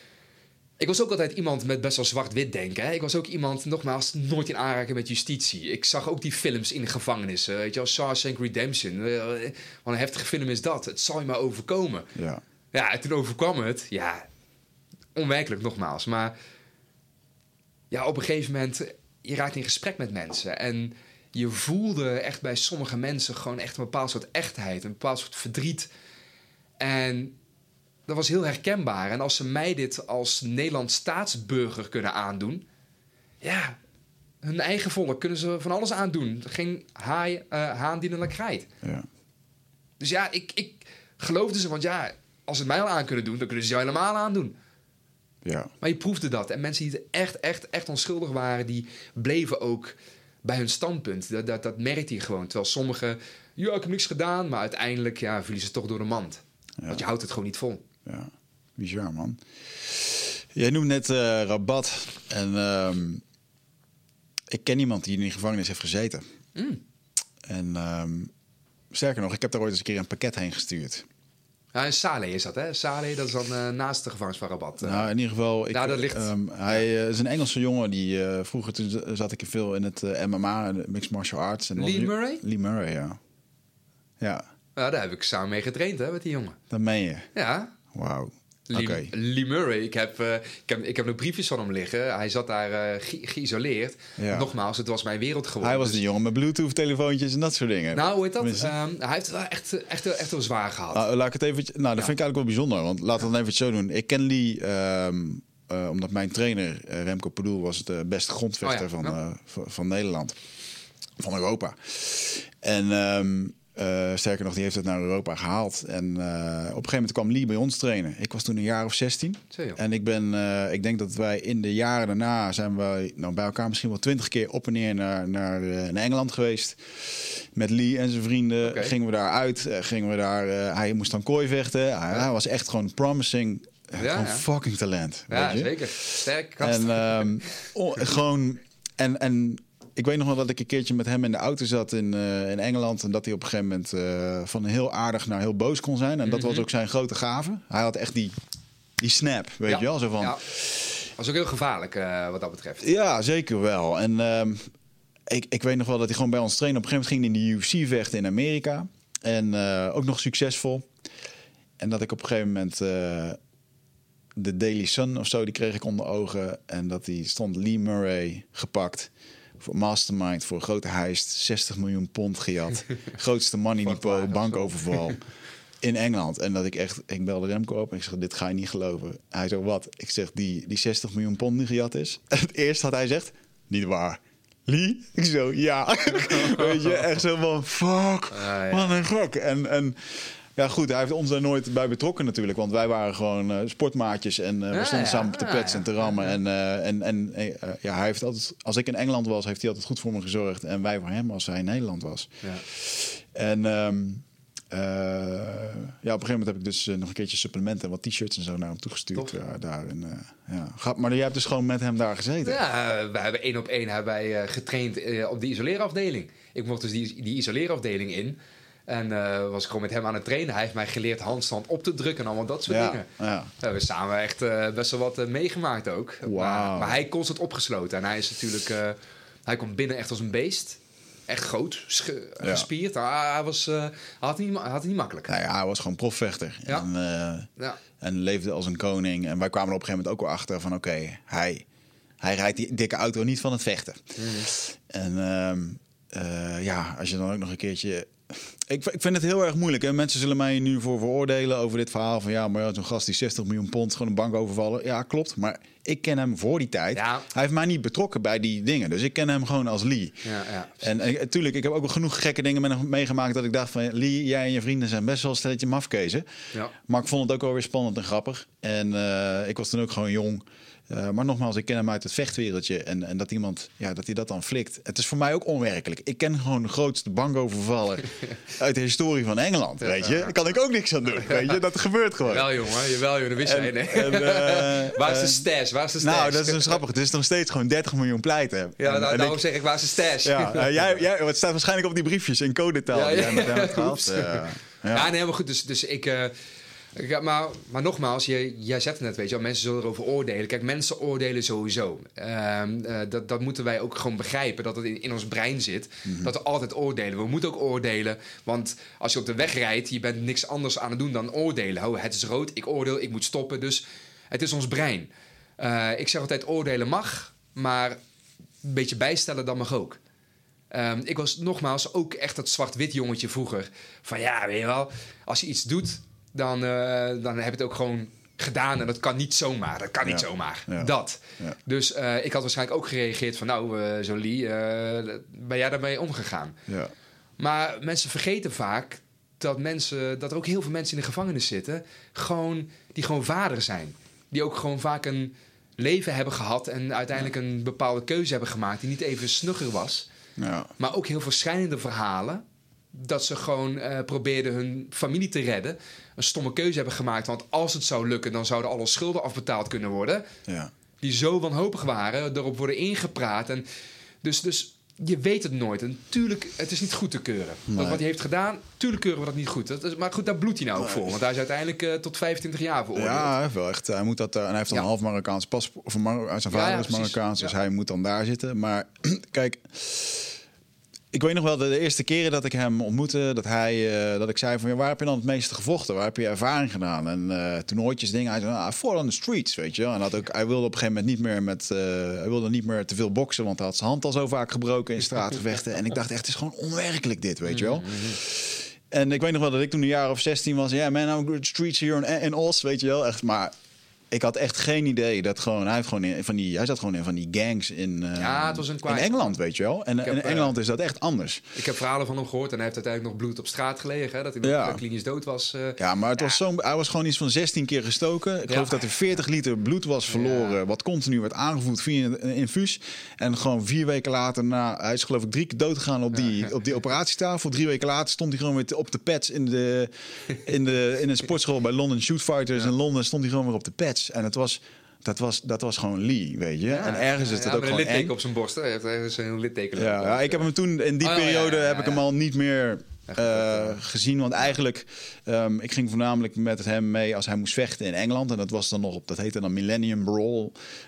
ik was ook altijd iemand met best wel zwart-wit denken. Hè? Ik was ook iemand, nogmaals, nooit in aanraking met justitie. Ik zag ook die films in de gevangenis. Uh, weet je wel, Shawshank Redemption. Uh, wat een heftige film is dat. Het zal je maar overkomen. Ja. Ja, en toen overkwam het. Ja, onwerkelijk nogmaals. Maar ja, op een gegeven moment... Je raakt in gesprek met mensen. En je voelde echt bij sommige mensen gewoon echt een bepaald soort echtheid. Een bepaald soort verdriet. En dat was heel herkenbaar. En als ze mij dit als Nederlands staatsburger kunnen aandoen... Ja, hun eigen volk kunnen ze van alles aandoen. Geen haai, uh, haan die een krijt. Ja. Dus ja, ik, ik geloofde ze. Want ja, als ze het mij al aan kunnen doen... dan kunnen ze jou helemaal aandoen. Ja. Maar je proefde dat. En mensen die echt, echt, echt onschuldig waren... die bleven ook bij hun standpunt. Dat, dat, dat merkte je gewoon. Terwijl sommigen... ja, ik heb niks gedaan... maar uiteindelijk ja, vielen ze toch door de mand. Ja. Want je houdt het gewoon niet vol. Ja, bizar, man. Jij noemt net uh, Rabat. En um, ik ken iemand die in die gevangenis heeft gezeten. Mm. En um, sterker nog, ik heb daar ooit eens een keer een pakket heen gestuurd. Ja, in Saleh is dat, hè? Saleh, dat is dan uh, naast de gevangenis van Rabat. Uh. Nou, in ieder geval... Ik, nou, dat ligt... Um, hij uh, is een Engelse jongen die... Uh, vroeger toen zat ik veel in het uh, M M A, de Mixed Martial Arts. En Lee Murray? Lee Murray, ja. Ja. Nou, daar heb ik samen mee getraind, hè, met die jongen. Dat meen je? Ja. Wauw. Lee, okay. Lee Murray, ik heb, uh, ik, heb, ik heb nog briefjes van hem liggen. Hij zat daar uh, ge- geïsoleerd. Ja. Nogmaals, het was mijn wereld geworden. Hij was dus... die jongen met Bluetooth-telefoontjes en dat soort dingen. Nou, hoe heet dat? Um, hij heeft het wel echt, echt, echt wel zwaar gehad. Nou, laat ik het even... Nou, dat ja. vind ik eigenlijk wel bijzonder. Want laten we het even zo doen. Ik ken Lee... Um, uh, omdat mijn trainer, uh, Remco Padoel, was de beste grondvechter oh ja. van, ja. uh, van, van Nederland. Van Europa. En... Um, Uh, sterker nog, die heeft het naar Europa gehaald. En uh, op een gegeven moment kwam Lee bij ons trainen. Ik was toen een jaar of zestien. En ik ben, uh, ik denk dat wij in de jaren daarna zijn we nou, bij elkaar misschien wel twintig keer op en neer naar, naar, uh, naar Engeland geweest. Met Lee en zijn vrienden. Okay. Gingen we daar uit. Uh, gingen we daar, uh, hij moest dan kooi vechten. Hij, ja. hij was echt gewoon promising. Ja, gewoon ja. fucking talent. Ja, weet je? Zeker. Sterk kast. En um, oh, gewoon... En, en ik weet nog wel dat ik een keertje met hem in de auto zat in, uh, in Engeland. En dat hij op een gegeven moment uh, van heel aardig naar heel boos kon zijn. En dat mm-hmm. was ook zijn grote gave. Hij had echt die, die snap, weet ja. je wel. Zo van... Ja. Was ook heel gevaarlijk uh, wat dat betreft. Ja, zeker wel. En um, ik, ik weet nog wel dat hij gewoon bij ons trainde. Op een gegeven moment ging hij in de U F C vechten in Amerika. En uh, ook nog succesvol. En dat ik op een gegeven moment... Uh, de Daily Sun of zo, die kreeg ik onder ogen. En dat die stond Lee Murray gepakt... voor Mastermind, voor een grote heist, zestig miljoen pond gejat. Grootste money depot, bankoverval in Engeland. En dat ik echt, ik belde Remco op en ik zeg, dit ga je niet geloven. Hij zegt, wat? Ik zeg, die, die zestig miljoen pond die gejat is. En het eerste had hij zegt, niet waar. Lee? Ik zo, ja. Weet je, echt zo van, fuck, ah, ja. Wat een gek. En... en ja, goed, hij heeft ons daar nooit bij betrokken natuurlijk. Want wij waren gewoon uh, sportmaatjes en uh, we stonden ja, ja. samen op de pets ja, ja. en te rammen. Ja, ja. En, uh, en, en uh, ja, hij heeft altijd, als ik in Engeland was, heeft hij altijd goed voor me gezorgd. En wij voor hem als hij in Nederland was. Ja. En um, uh, ja, op een gegeven moment heb ik dus uh, nog een keertje supplementen en wat t-shirts en zo naar hem toegestuurd. Uh, daar en, uh, ja. Maar jij hebt dus gewoon met hem daar gezeten? Ja, we hebben één op één hebben wij, uh, getraind uh, op de isoleerafdeling. Ik mocht dus die, die isoleerafdeling in. En uh, was ik gewoon met hem aan het trainen. Hij heeft mij geleerd handstand op te drukken en allemaal dat soort ja, dingen. Ja. We hebben samen echt uh, best wel wat uh, meegemaakt ook. Wow. Maar, maar hij constant opgesloten. En hij is natuurlijk... Uh, hij komt binnen echt als een beest. Echt groot, sch- ja. gespierd. Ah, hij, was, uh, hij, had niet, hij had het niet makkelijk. Nou ja, hij was gewoon profvechter. Ja. En, uh, ja. en leefde als een koning. En wij kwamen er op een gegeven moment ook wel achter van... oké, okay, hij, hij rijdt die dikke auto niet van het vechten. Mm. En uh, uh, ja, als je dan ook nog een keertje... Ik, ik vind het heel erg moeilijk. Hè? Mensen zullen mij nu voor veroordelen over dit verhaal. Van ja, maar ja, zo'n gast die zestig miljoen pond gewoon een bank overvallen. Ja, klopt. Maar ik ken hem voor die tijd. Ja. Hij heeft mij niet betrokken bij die dingen. Dus ik ken hem gewoon als Lee. Ja, ja, en natuurlijk, ik heb ook wel genoeg gekke dingen met hem meegemaakt... dat ik dacht van Lee, jij en je vrienden zijn best wel een stelletje mafkezen. Ja. Maar ik vond het ook wel weer spannend en grappig. En uh, ik was toen ook gewoon jong... Uh, maar nogmaals, ik ken hem uit het vechtwereldje. En, en dat iemand, ja, dat hij dat dan flikt. Het is voor mij ook onwerkelijk. Ik ken gewoon de grootste bankovervaller uit de historie van Engeland, weet je. Daar kan ik ook niks aan doen, weet je. Dat gebeurt gewoon. Wel jongen, jawel jongen, dat wist jij, nee. En, uh, waar is de stash? Waar is de stash? Nou, dat is dus grappig. Het is nog steeds gewoon dertig miljoen pleiten. Ja, nou, en daarom ik, zeg ik, waar is de stash? Ja, uh, jij, jij, het staat waarschijnlijk op die briefjes in codetaal. Ja, ja, ja, ja, ja, gehad. Uh, ja. ja, nee, maar goed. Dus, dus ik... Uh, Ja, maar, maar nogmaals, jij, jij zegt het net, weet je wel, mensen zullen erover oordelen. Kijk, mensen oordelen sowieso. Uh, uh, dat, dat moeten wij ook gewoon begrijpen, dat het in, in ons brein zit. Mm-hmm. Dat we altijd oordelen. We moeten ook oordelen, want als je op de weg rijdt, je bent niks anders aan het doen dan oordelen. Oh, het is rood, ik oordeel, ik moet stoppen. Dus het is ons brein. Uh, ik zeg altijd, oordelen mag, maar een beetje bijstellen, dat mag ook. Um, ik was nogmaals ook echt dat zwart-wit jongetje vroeger. Van ja, weet je wel, als je iets doet... Dan, uh, dan heb je het ook gewoon gedaan. En dat kan niet zomaar. Dat kan niet ja. zomaar. Ja. Dat. Ja. Dus uh, ik had waarschijnlijk ook gereageerd van... nou, uh, zo Lee, uh, ben jij daarmee omgegaan? Ja. Maar mensen vergeten vaak dat, mensen, dat er ook heel veel mensen in de gevangenis zitten... Gewoon, die gewoon vader zijn. Die ook gewoon vaak een leven hebben gehad... en uiteindelijk een bepaalde keuze hebben gemaakt... die niet even snugger was. Ja. Maar ook heel veel schrijnende verhalen... dat ze gewoon uh, probeerden hun familie te redden... een stomme keuze hebben gemaakt. Want als het zou lukken, dan zouden alle schulden afbetaald kunnen worden. Ja. Die zo wanhopig waren, erop worden ingepraat. En Dus, dus je weet het nooit. En tuurlijk, het is niet goed te keuren. Nee. Dat wat hij heeft gedaan, tuurlijk keuren we dat niet goed. Dat is, maar goed, daar bloedt hij nou ook voor. Want hij is uiteindelijk uh, tot vijfentwintig jaar veroordeeld. Ja, hij heeft wel echt. Hij moet dat. Uh, en hij heeft dan Ja. een half Marokkaans paspoort. Of een Mar- zijn vader Ja, ja, is precies. Marokkaans, dus Ja. hij moet dan daar zitten. Maar kijk. Ik weet nog wel de, de eerste keren dat ik hem ontmoette, dat hij, uh, dat ik zei van, ja, waar heb je dan het meeste gevochten? Waar heb je ervaring gedaan? En uh, toernooitjes, dingen. Hij zei, ah, I fought on the streets, weet je wel. En had ook, hij wilde op een gegeven moment niet meer met, uh, hij wilde niet meer te veel boksen, want hij had zijn hand al zo vaak gebroken in straatgevechten. En ik dacht echt, het is gewoon onwerkelijk dit, weet je wel. Mm-hmm. En ik weet nog wel dat ik toen een jaar of zestien was. Ja, yeah, man, I'm good streets here in, in Os, weet je wel. Echt, maar ik had echt geen idee dat gewoon... Hij, heeft gewoon in, van die, hij zat gewoon in van die gangs in, uh, Ja, het was een in kwaad. Engeland, weet je wel. En Ik heb, in Engeland is dat echt anders. Ik heb verhalen van hem gehoord en hij heeft uiteindelijk nog bloed op straat gelegen. Hè, dat hij nog Ja. uh, klinisch dood was. Uh, Ja, maar het Ja. was zo, hij was gewoon iets van zestien keer gestoken. Ik Ja. geloof dat er veertig liter bloed was verloren. Ja. Wat continu werd aangevoerd via een infuus. En gewoon vier weken later, na, hij is geloof ik drie keer dood gegaan op die, Ja. op die operatietafel. Drie weken later stond hij gewoon weer op de pads in, de, in, de, in een sportschool bij London Shoot Fighters. Ja. In Londen stond hij gewoon weer op de pads. En het was... Dat was, dat was gewoon Lee, weet je. Ja, en ergens is het ja, ook met gewoon een litteken eng. op zijn borst. Hè. Hij heeft ergens een litteken. Ja, ja, ik heb hem toen in die Oh, ja, periode ja, ja, heb ik ja. hem al niet meer Echt, uh, uh, gezien. Want eigenlijk, um, ik ging voornamelijk met hem mee als hij moest vechten in Engeland. En dat was dan nog op, dat heette dan Millennium Brawl.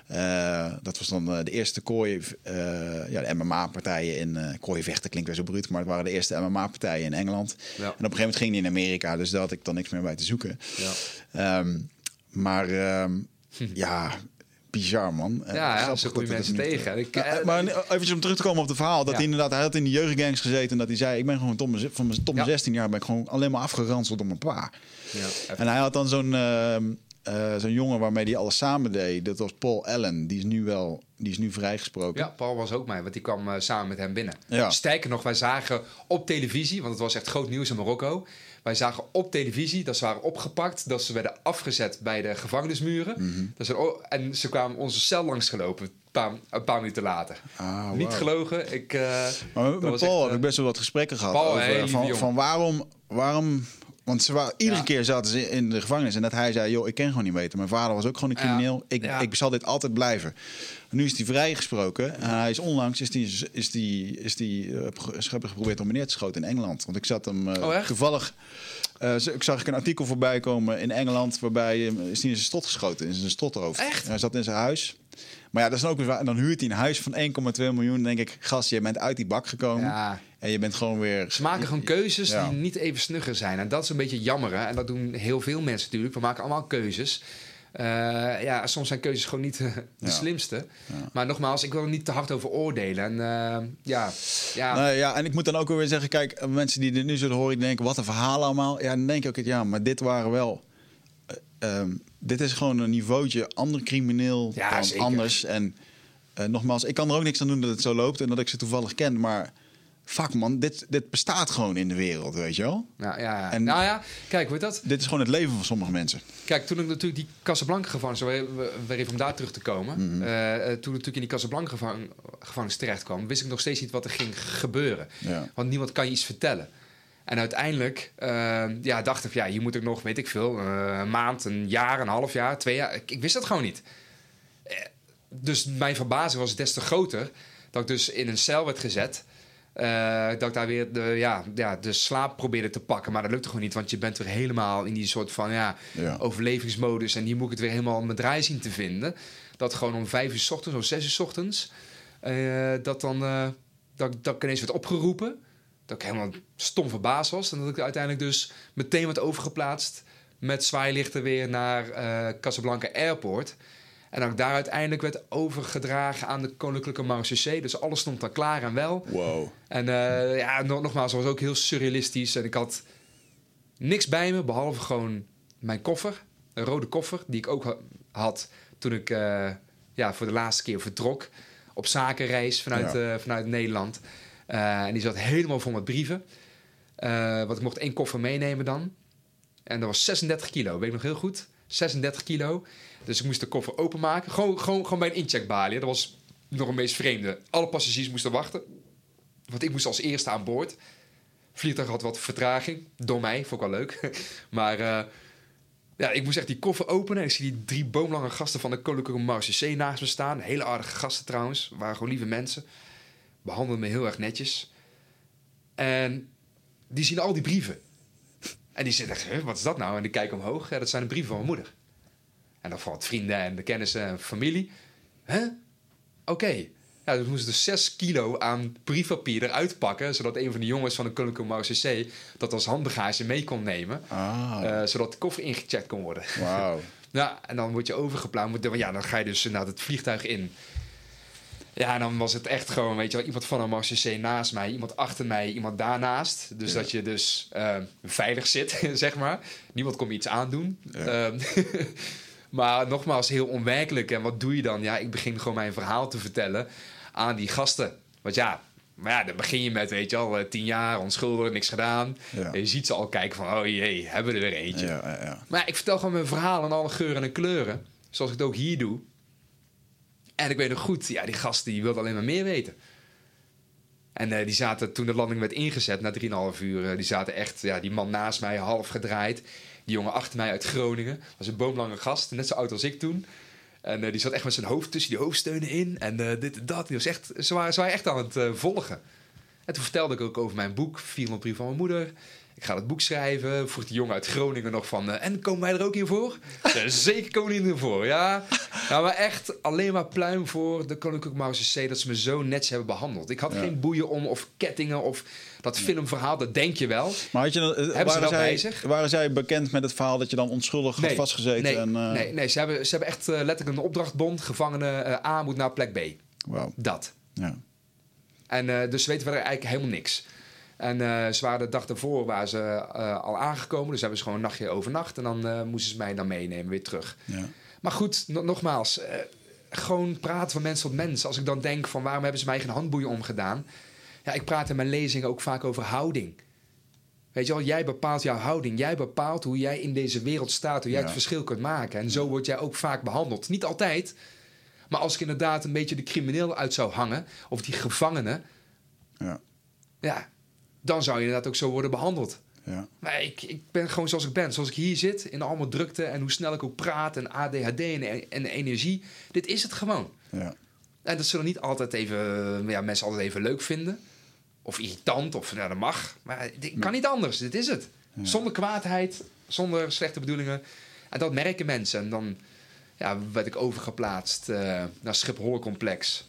Uh, dat was dan uh, de eerste kooi, uh, ja, de M M A-partijen in uh, kooivechten klinkt weer zo bruut, maar het waren de eerste M M A-partijen in Engeland. Ja. En op een gegeven moment ging hij in Amerika, dus daar had ik dan niks meer bij te zoeken. Ja. Um, maar um, ja. Bizar, man. Ja, ja, zo goede mensen tegen. Ik, ja, maar eventjes om terug te komen op het verhaal. Dat ja. hij inderdaad, hij had in die jeugdgangs gezeten. En dat hij zei, ik ben gewoon tot mijn, van mijn, tot mijn ja. zestien jaar ben ik gewoon alleen maar afgeranseld door mijn pa. Ja, en hij had dan zo'n uh, uh, zo'n jongen waarmee hij alles samen deed. Dat was Paul Allen. Die is nu wel, die is nu vrijgesproken. Ja, Paul was ook mij, want die kwam uh, samen met hem binnen. Ja. Sterker nog, wij zagen op televisie, want het was echt groot nieuws in Marokko. Wij zagen op televisie dat ze waren opgepakt, dat ze werden afgezet bij de gevangenismuren. Mm-hmm. dat ze, en ze kwamen onze cel langsgelopen, een paar, een paar minuten later. Ah, wow. Niet gelogen. Ik, uh, maar met, met Paul echt, heb uh, ik best wel wat gesprekken gehad Paul, over hey, van, van waarom, waarom... Want ze waren, iedere ja. keer zaten ze in de gevangenis en dat hij zei, joh, ik ken gewoon niet weten. Mijn vader was ook gewoon een crimineel. Ja. Ik, ja. ik zal dit altijd blijven. Nu is hij vrijgesproken en hij is onlangs is die, is die, is die uh, geprobeerd om neer te schoten in Engeland. Want ik zat hem uh, oh, toevallig. Uh, ik zag ik een artikel voorbij komen in Engeland waarbij uh, is hij in zijn stot geschoten, in zijn stothoofd. Echt? Hij zat in zijn huis. Maar ja, dat is dan ook weer waar. En dan huurt hij een huis van één komma twee miljoen. Dan denk ik, gast, je bent uit die bak gekomen. Ja. En je bent gewoon weer... Ze maken gewoon keuzes ja. die niet even snugger zijn. En dat is een beetje jammer. Hè? En dat doen heel veel mensen natuurlijk. We maken allemaal keuzes. Uh, ja, soms zijn keuzes gewoon niet uh, de ja. slimste. Ja. Maar nogmaals, ik wil er niet te hard over oordelen. En uh, ja... Ja. Nee, ja, en ik moet dan ook weer zeggen, kijk, mensen die dit nu zullen horen, die denken, wat een verhaal allemaal. Ja, dan denk ik ook, ja, maar dit waren wel... Uh, um, dit is gewoon een niveautje ander crimineel ja, dan zeker. anders. En uh, nogmaals, ik kan er ook niks aan doen dat het zo loopt en dat ik ze toevallig ken, maar fuck man, dit, dit bestaat gewoon in de wereld, weet je wel? Ja, ja, ja. En nou ja, kijk, weet dat? Dit is gewoon het leven van sommige mensen. Kijk, toen ik natuurlijk die Casablanca gevangenis, weer even om daar terug te komen, mm-hmm. uh, toen ik natuurlijk in die Casablanca gevang, gevangenis terecht kwam, wist ik nog steeds niet wat er ging gebeuren. Ja. Want niemand kan je iets vertellen. En uiteindelijk uh, ja, dacht ik, ja, hier moet ik nog, weet ik veel, uh, een maand, een jaar, een half jaar, twee jaar. Ik, ik wist dat gewoon niet. Uh, dus mijn verbazing was des te groter dat ik dus in een cel werd gezet. Uh, dat ik daar weer de, ja, ja, de slaap probeerde te pakken. Maar dat lukte gewoon niet, want je bent weer helemaal in die soort van ja, ja. overlevingsmodus. En hier moet ik het weer helemaal mijn draai zien te vinden. Dat gewoon om vijf uur 's ochtends, of zes uur 's ochtends, uh, dat dan uh, dat, dat ik ineens werd opgeroepen. Dat ik helemaal stom verbaasd was. En dat ik uiteindelijk dus meteen werd overgeplaatst met zwaailichten weer naar uh, Casablanca Airport. En dat ik daar uiteindelijk werd overgedragen aan de Koninklijke Marechaussee. Dus alles stond dan klaar en wel. Wow. En uh, ja, nogmaals, het was ook heel surrealistisch. En ik had niks bij me, behalve gewoon mijn koffer. Een rode koffer, die ik ook had toen ik uh, ja, voor de laatste keer vertrok. Op zakenreis vanuit, ja. uh, vanuit Nederland. Uh, en die zat helemaal vol met brieven. Uh, want ik mocht één koffer meenemen dan. En dat was zesendertig kilo, weet ik nog heel goed. zesendertig kilo. Dus ik moest de koffer openmaken. Gewoon, gewoon, gewoon bij een incheckbalie. Dat was nog een meest vreemde. Alle passagiers moesten wachten. Want ik moest als eerste aan boord. Vliegtuig had wat vertraging. Door mij, vond ik wel leuk. Maar uh, ja, ik moest echt die koffer openen. En ik zie die drie boomlange gasten van de Koninklijke Marechaussee naast me staan. Hele aardige gasten trouwens. Waren gewoon lieve mensen. behandelen me heel erg netjes. En die zien al die brieven. En die zitten, huh, wat is dat nou? En die kijken omhoog. Ja, dat zijn de brieven van mijn moeder. En dan valt vrienden en de kennissen en familie. Huh? Oké. Okay. Ja, dus moesten dus zes kilo aan briefpapier eruit pakken... zodat een van de jongens van de Koninklijke Marechaussee... dat als handbagage mee kon nemen. Ah. Uh, zodat de koffer ingecheckt kon worden. Wauw. Ja, en dan word je overgeplauwd. Ja, dan ga je dus naar het vliegtuig in. Ja, en dan was het echt gewoon, weet je wel... iemand van een Marechaussee naast mij, iemand achter mij, iemand daarnaast. Dus ja. dat je dus uh, veilig zit, zeg maar. Niemand kon me iets aandoen. Ja. Um, maar nogmaals, heel onwerkelijk. En wat doe je dan? Ja, ik begin gewoon mijn verhaal te vertellen... aan die gasten. Want ja, maar ja, dan begin je met, weet je al, tien jaar, onschuldig, niks gedaan. Ja. En je ziet ze al kijken van, oh jee, hebben we er weer eentje. Ja, ja, ja. Maar ja, ik vertel gewoon mijn verhaal in alle geuren en kleuren. Zoals ik het ook hier doe. En ik weet nog goed, ja, die gasten die wilden alleen maar meer weten. En uh, die zaten, toen de landing werd ingezet, na drieënhalf uur... Uh, die zaten echt, ja, die man naast mij half gedraaid. Die jongen achter mij uit Groningen. Was een boomlange gast, net zo oud als ik toen. En uh, die zat echt met zijn hoofd tussen die hoofdsteunen in. En uh, dit en dat. Die was echt, ze, waren, ze waren echt aan het uh, volgen. En toen vertelde ik ook over mijn boek. vierhonderd brieven van mijn moeder. Ik ga het boek schrijven. Vroeg die jongen uit Groningen nog van... Uh, en komen wij er ook hier voor? Ja, zeker komen die er voor, ja. Nou, maar echt alleen maar pluim voor de Koninklijke Marechaussee... dat ze me zo netjes hebben behandeld. Ik had ja. geen boeien om of kettingen of dat filmverhaal. Dat denk je wel. Maar had je dan, uh, hebben ze dat zij, bij zich? Waren zij bekend met het verhaal dat je dan onschuldig nee, had vastgezeten? Nee, en, uh... nee, nee ze, hebben, ze hebben echt uh, letterlijk een opdrachtbond. Gevangene uh, A moet naar plek B. Wow. Dat. Ja. En uh, dus weten we er eigenlijk helemaal niks. En uh, ze waren de dag daarvoor waren ze uh, al aangekomen. Dus hebben ze gewoon een nachtje overnacht. En dan uh, moesten ze mij dan meenemen weer terug. Ja. Maar goed, no- nogmaals. Uh, gewoon praten van mens tot mens. Als ik dan denk van waarom hebben ze mij geen handboeien omgedaan. Ja, ik praat in mijn lezingen ook vaak over houding. Weet je wel, jij bepaalt jouw houding. Jij bepaalt hoe jij in deze wereld staat. Hoe jij ja. het verschil kunt maken. En zo word jij ook vaak behandeld. Niet altijd. Maar als ik inderdaad een beetje de crimineel uit zou hangen. Of die gevangene. Ja. Ja. Dan zou je inderdaad ook zo worden behandeld. Ja. Maar ik, ik ben gewoon zoals ik ben. Zoals ik hier zit, in allemaal drukte... en hoe snel ik ook praat en A D H D en, en energie. Dit is het gewoon. Ja. En dat zullen niet altijd even... Ja, mensen altijd even leuk vinden. Of irritant, of ja, dat mag. Maar dit kan niet anders, dit is het. Ja. Zonder kwaadheid, zonder slechte bedoelingen. En dat merken mensen. En dan ja, werd ik overgeplaatst uh, naar Schiphol-complex.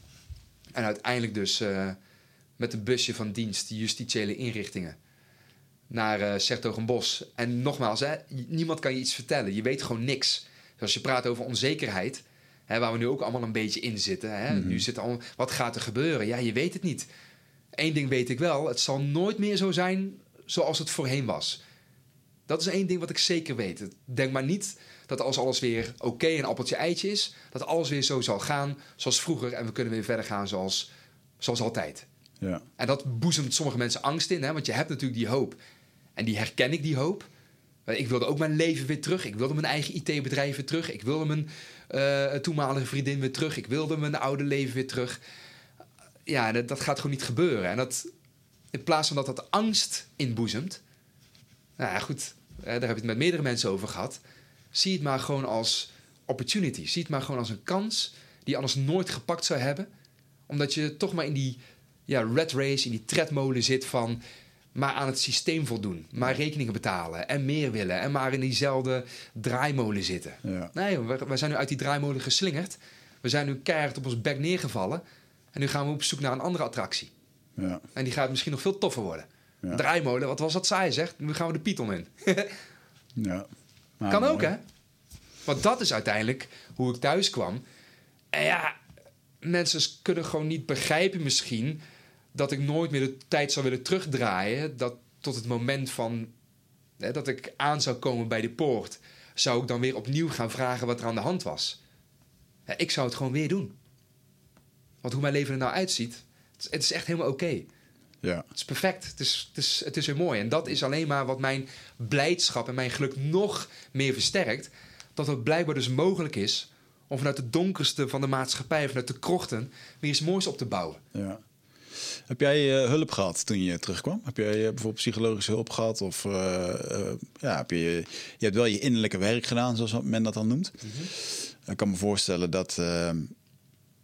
En uiteindelijk dus... Uh, met een busje van dienst, die justitiële inrichtingen, naar uh, 's-Hertogenbosch. En nogmaals, hè, niemand kan je iets vertellen. Je weet gewoon niks. Dus als je praat over onzekerheid, hè, waar we nu ook allemaal een beetje in zitten. Hè, mm-hmm. Nu zit allemaal, wat gaat er gebeuren? Ja, je weet het niet. Eén ding weet ik wel, het zal nooit meer zo zijn zoals het voorheen was. Dat is één ding wat ik zeker weet. Denk maar niet dat als alles weer oké okay, een appeltje-eitje is, dat alles weer zo zal gaan zoals vroeger en we kunnen weer verder gaan zoals, zoals altijd. Ja. En dat boezemt sommige mensen angst in, hè? Want je hebt natuurlijk die hoop. En die herken ik, die hoop. Ik wilde ook mijn leven weer terug. Ik wilde mijn eigen I T-bedrijf weer terug. Ik wilde mijn uh, toenmalige vriendin weer terug. Ik wilde mijn oude leven weer terug. Ja, dat, dat gaat gewoon niet gebeuren. En dat, in plaats van dat dat angst inboezemt... Nou ja, goed, daar heb je het met meerdere mensen over gehad. Zie het maar gewoon als opportunity. Zie het maar gewoon als een kans die je anders nooit gepakt zou hebben. Omdat je toch maar in die... Ja, rat race, in die tredmolen zit van... maar aan het systeem voldoen. Maar rekeningen betalen en meer willen. En maar in diezelfde draaimolen zitten. Ja. Nee, we, we zijn nu uit die draaimolen geslingerd. We zijn nu keihard op ons bek neergevallen. En nu gaan we op zoek naar een andere attractie. Ja. En die gaat misschien nog veel toffer worden. Ja. Draaimolen, wat was dat saai, zeg? Nu gaan we de Python in. Ja. Nou, kan mooi. ook, hè? Want dat is uiteindelijk hoe ik thuis kwam. En ja, mensen kunnen gewoon niet begrijpen misschien... dat ik nooit meer de tijd zou willen terugdraaien... dat tot het moment van... Hè, dat ik aan zou komen bij de poort... zou ik dan weer opnieuw gaan vragen wat er aan de hand was. Ja, ik zou het gewoon weer doen. Want hoe mijn leven er nou uitziet... het is, het is echt helemaal oké. Okay. Ja. Het is perfect. Het is, het, is, het is weer mooi. En dat is alleen maar wat mijn blijdschap en mijn geluk nog meer versterkt... dat het blijkbaar dus mogelijk is... om vanuit de donkerste van de maatschappij... vanuit de krochten weer iets moois op te bouwen. Ja. Heb jij uh, hulp gehad toen je terugkwam? Heb jij uh, bijvoorbeeld psychologische hulp gehad? Of uh, uh, ja, heb je, je hebt wel je innerlijke werk gedaan, zoals men dat dan noemt. Mm-hmm. Ik kan me voorstellen dat, uh,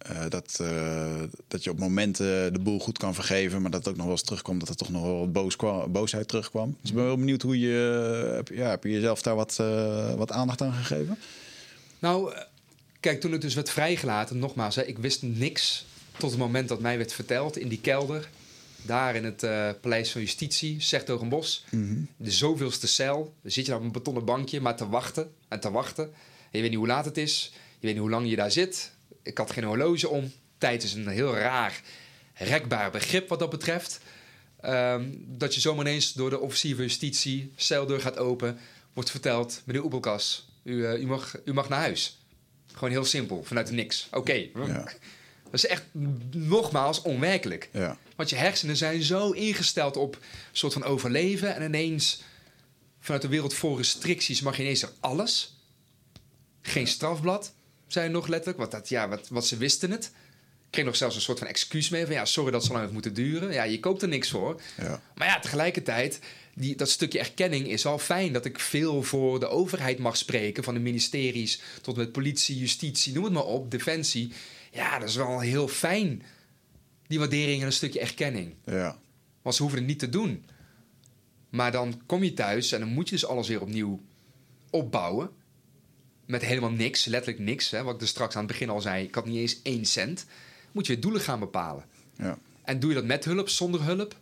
Uh, dat, uh, dat je op momenten de boel goed kan vergeven, maar dat het ook nog wel eens terugkwam, dat er toch nog wel wat boos kwam, boosheid terugkwam. Dus ik ben wel benieuwd hoe je, uh, heb, ja, heb je jezelf daar wat, uh, wat aandacht aan gegeven? Nou, kijk, toen het dus werd vrijgelaten, nogmaals, hè, ik wist niks tot het moment dat mij werd verteld in die kelder, daar in het uh, Paleis van Justitie, 's-Hertogenbosch, mm-hmm. de zoveelste cel. Dan zit je daar op een betonnen bankje, maar te wachten en te wachten. En je weet niet hoe laat het is, je weet niet hoe lang je daar zit. Ik had geen horloge om. Tijd is een heel raar, rekbaar begrip wat dat betreft. Um, dat je zomaar ineens door de officier van justitie, celdeur gaat open, wordt verteld, meneer Oepelkas, u, uh, u, mag, u mag naar huis. Gewoon heel simpel, vanuit de niks. Oké. Okay. Ja. Dat is echt nogmaals onwerkelijk. Ja. Want je hersenen zijn zo ingesteld op een soort van overleven. En ineens, vanuit de wereld vol restricties, mag je ineens er alles. Geen strafblad, zei nog letterlijk. Want dat, ja, wat, wat ze wisten het. Ik kreeg nog zelfs een soort van excuus mee. Van ja, sorry dat het zo lang heeft moeten duren. Ja, je koopt er niks voor. Ja. Maar ja, tegelijkertijd, die, dat stukje erkenning is al fijn. Dat ik veel voor de overheid mag spreken. Van de ministeries tot met politie, justitie, noem het maar op, defensie. Ja, dat is wel heel fijn. Die waardering en een stukje erkenning. Ja. Want ze hoeven het niet te doen. Maar dan kom je thuis en dan moet je dus alles weer opnieuw opbouwen. Met helemaal niks, letterlijk niks. Hè, wat ik er straks aan het begin al zei, ik had niet eens één cent. Moet je weer doelen gaan bepalen. Ja. En doe je dat met hulp, zonder hulp?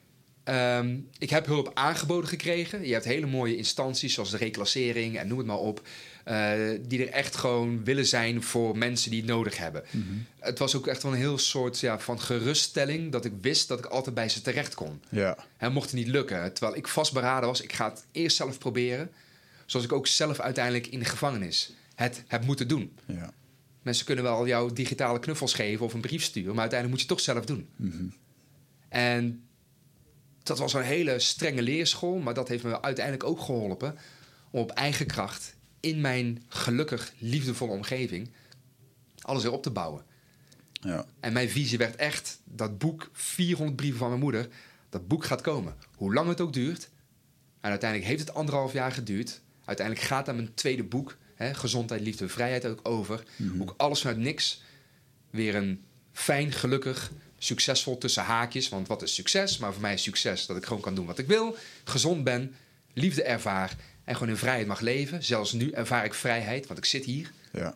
Um, ik heb hulp aangeboden gekregen. Je hebt hele mooie instanties zoals de reclassering en noem het maar op. Uh, die er echt gewoon willen zijn voor mensen die het nodig hebben. Mm-hmm. Het was ook echt wel een heel soort ja, van geruststelling dat ik wist dat ik altijd bij ze terecht kon. Ja. En mocht het niet lukken. Terwijl ik vastberaden was, ik ga het eerst zelf proberen. Zoals ik ook zelf uiteindelijk in de gevangenis het heb moeten doen. Ja. Mensen kunnen wel jou digitale knuffels geven of een brief sturen, maar uiteindelijk moet je het toch zelf doen. Mm-hmm. En dat was een hele strenge leerschool, maar dat heeft me uiteindelijk ook geholpen om op eigen kracht in mijn gelukkig liefdevolle omgeving alles weer op te bouwen. Ja. En mijn visie werd echt dat boek, vierhonderd brieven van mijn moeder, dat boek gaat komen. Hoe lang het ook duurt. En uiteindelijk heeft het anderhalf jaar geduurd. Uiteindelijk gaat daar mijn tweede boek, hè, Gezondheid, Liefde, Vrijheid, ook over. Mm-hmm. Ook alles vanuit niks. Weer een fijn, gelukkig, succesvol tussen haakjes. Want wat is succes? Maar voor mij is succes dat ik gewoon kan doen wat ik wil. Gezond ben, liefde ervaar en gewoon in vrijheid mag leven. Zelfs nu ervaar ik vrijheid, want ik zit hier. Ja.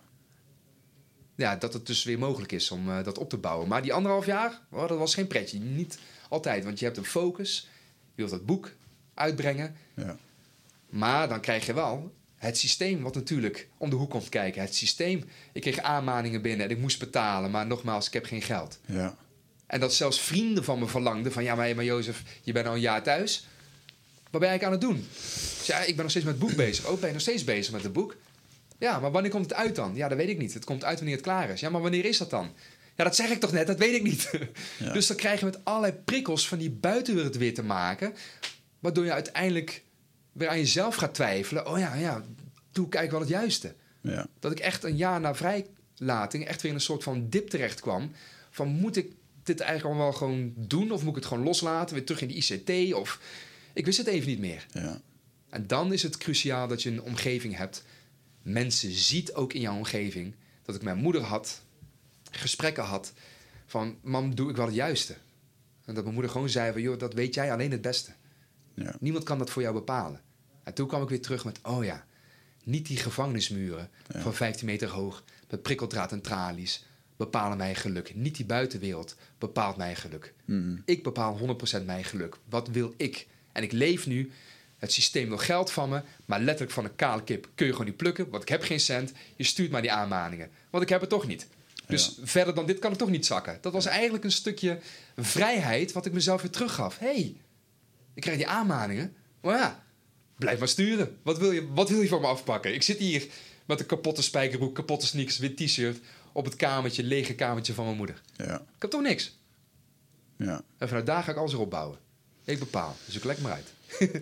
Ja, dat het dus weer mogelijk is om uh, dat op te bouwen. Maar die anderhalf jaar, oh, dat was geen pretje. Niet altijd, want je hebt een focus. Je wilt dat boek uitbrengen. Ja. Maar dan krijg je wel het systeem wat natuurlijk om de hoek komt kijken. Het systeem. Ik kreeg aanmaningen binnen en ik moest betalen. Maar nogmaals, ik heb geen geld. Ja. En dat zelfs vrienden van me verlangden van... ja, maar, maar Jozef, je bent al een jaar thuis. Wat ben je eigenlijk aan het doen? Dus ja, ik ben nog steeds met het boek bezig. Oh, ben je nog steeds bezig met het boek? Ja, maar wanneer komt het uit dan? Ja, dat weet ik niet. Het komt uit wanneer het klaar is. Ja, maar wanneer is dat dan? Ja, dat zeg ik toch net, dat weet ik niet. Ja. Dus dan krijg je met allerlei prikkels van die buitenwereld weer te maken... waardoor je uiteindelijk weer aan jezelf gaat twijfelen. Oh ja, ja, doe ik eigenlijk wel het juiste. Ja. Dat ik echt een jaar na vrijlating echt weer in een soort van dip terecht kwam. Van moet ik dit eigenlijk al wel gewoon doen? Of moet ik het gewoon loslaten? Weer terug in de I C T? Of ik wist het even niet meer. Ja. En dan is het cruciaal dat je een omgeving hebt. Mensen ziet ook in jouw omgeving dat ik mijn moeder had, gesprekken had van, mam, doe ik wel het juiste? En dat mijn moeder gewoon zei van, joh, dat weet jij alleen het beste. Ja. Niemand kan dat voor jou bepalen. En toen kwam ik weer terug met, oh ja, niet die gevangenismuren ja. van vijftien meter hoog, met prikkeldraad en tralies, bepalen mijn geluk. Niet die buitenwereld bepaalt mijn geluk. Mm. Ik bepaal honderd procent mijn geluk. Wat wil ik? En ik leef nu. Het systeem wil geld van me, maar letterlijk van een kale kip kun je gewoon niet plukken, want ik heb geen cent. Je stuurt maar die aanmaningen, want ik heb het toch niet. Dus ja. verder dan dit kan ik toch niet zakken. Dat was eigenlijk een stukje vrijheid wat ik mezelf weer teruggaf. Hé, hey, ik krijg die aanmaningen, maar ja, blijf maar sturen. Wat wil je, wat wil je van me afpakken? Ik zit hier met een kapotte spijkerbroek, kapotte sneakers, wit t-shirt op het kamertje, lege kamertje van mijn moeder. Ja. Ik heb toch niks. Ja. En vanuit daar ga ik alles erop bouwen. Ik bepaal, dus ik lek maar uit.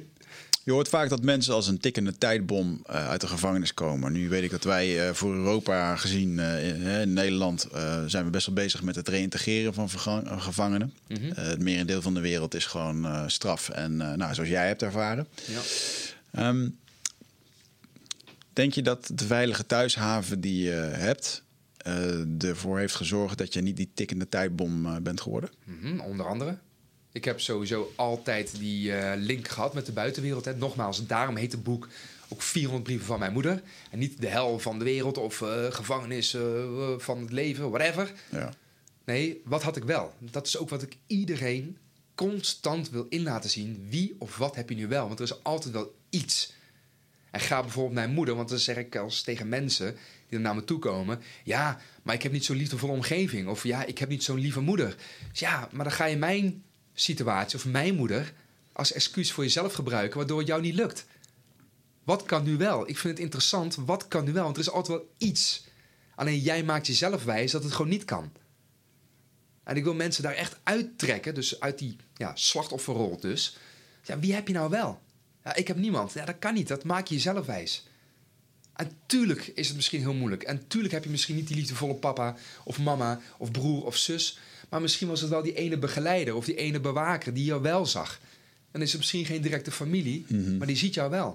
Je hoort vaak dat mensen als een tikkende tijdbom uh, uit de gevangenis komen. Nu weet ik dat wij uh, voor Europa gezien uh, in, uh, in Nederland... Uh, zijn we best wel bezig met het reïntegreren van verga- gevangenen. Mm-hmm. Uh, het merendeel van de wereld is gewoon uh, straf. En uh, nou, zoals jij hebt ervaren. Ja. Um, denk je dat de veilige thuishaven die je hebt... uh, ervoor heeft gezorgd dat je niet die tikkende tijdbom uh, bent geworden? Mm-hmm, onder andere. Ik heb sowieso altijd die uh, link gehad met de buitenwereld. Hè. Nogmaals, daarom heet het boek ook vierhonderd brieven van mijn moeder. En niet de hel van de wereld of uh, gevangenis uh, van het leven, whatever. Ja. Nee, wat had ik wel? Dat is ook wat ik iedereen constant wil in laten zien. Wie of wat heb je nu wel? Want er is altijd wel iets. En ga bijvoorbeeld naar mijn moeder, want dan zeg ik als tegen mensen die er naar me toe komen: ja, maar ik heb niet zo'n liefdevolle omgeving. Of ja, ik heb niet zo'n lieve moeder. Dus ja, maar dan ga je mijn situatie of mijn moeder als excuus voor jezelf gebruiken, waardoor het jou niet lukt. Wat kan nu wel? Ik vind het interessant, wat kan nu wel? Want er is altijd wel iets. Alleen jij maakt jezelf wijs dat het gewoon niet kan. En ik wil mensen daar echt uittrekken, dus uit die ja, slachtofferrol dus. Ja, wie heb je nou wel? Ja, ik heb niemand. Ja, dat kan niet, dat maak je jezelf wijs. En tuurlijk is het misschien heel moeilijk. En tuurlijk heb je misschien niet die liefdevolle papa of mama of broer of zus. Maar misschien was het wel die ene begeleider of die ene bewaker die jou wel zag. Dan is het misschien geen directe familie, mm-hmm. maar die ziet jou wel.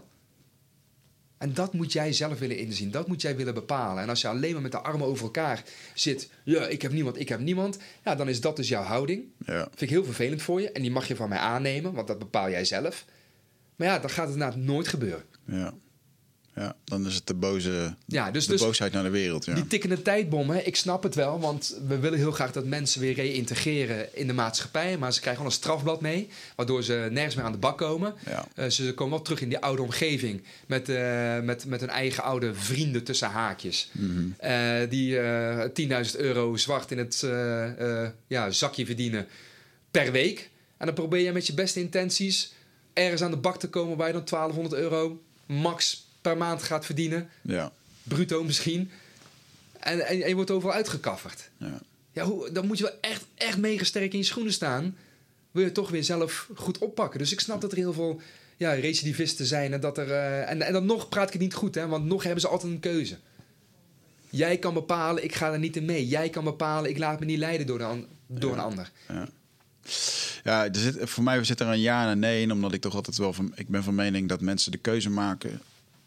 En dat moet jij zelf willen inzien. Dat moet jij willen bepalen. En als je alleen maar met de armen over elkaar zit, ja, ik heb niemand, ik heb niemand. Ja, dan is dat dus jouw houding. Ja. Vind ik heel vervelend voor je. En die mag je van mij aannemen, want dat bepaal jij zelf. Maar ja, dan gaat het inderdaad nooit gebeuren. Ja. Ja, dan is het de, boze, ja, dus, de dus boosheid naar de wereld. Ja. Die tikkende tijdbommen, ik snap het wel. Want we willen heel graag dat mensen weer reïntegreren in de maatschappij. Maar ze krijgen wel een strafblad mee, waardoor ze nergens meer aan de bak komen. Ja. Uh, ze komen wel terug in die oude omgeving met, uh, met, met hun eigen oude vrienden tussen haakjes. Mm-hmm. Uh, die uh, tienduizend euro zwart in het uh, uh, ja, zakje verdienen per week. En dan probeer je met je beste intenties ergens aan de bak te komen waar je dan twaalfhonderd euro max per maand gaat verdienen. Ja. Bruto misschien. En, en, en je wordt overal uitgekafferd. Ja. Ja, hoe, dan moet je wel echt, echt mega sterk in je schoenen staan. Wil je toch weer zelf goed oppakken. Dus ik snap dat er heel veel ja, recidivisten zijn. En, dat er, uh, en, en dan nog praat ik het niet goed, hè, want nog hebben ze altijd een keuze. Jij kan bepalen, ik ga er niet in mee. Jij kan bepalen, ik laat me niet leiden door, de an- door ja. een ander. Ja. Ja, er zit, voor mij zit er een ja en een nee in. Omdat ik toch altijd wel van... Ik ben van mening dat mensen de keuze maken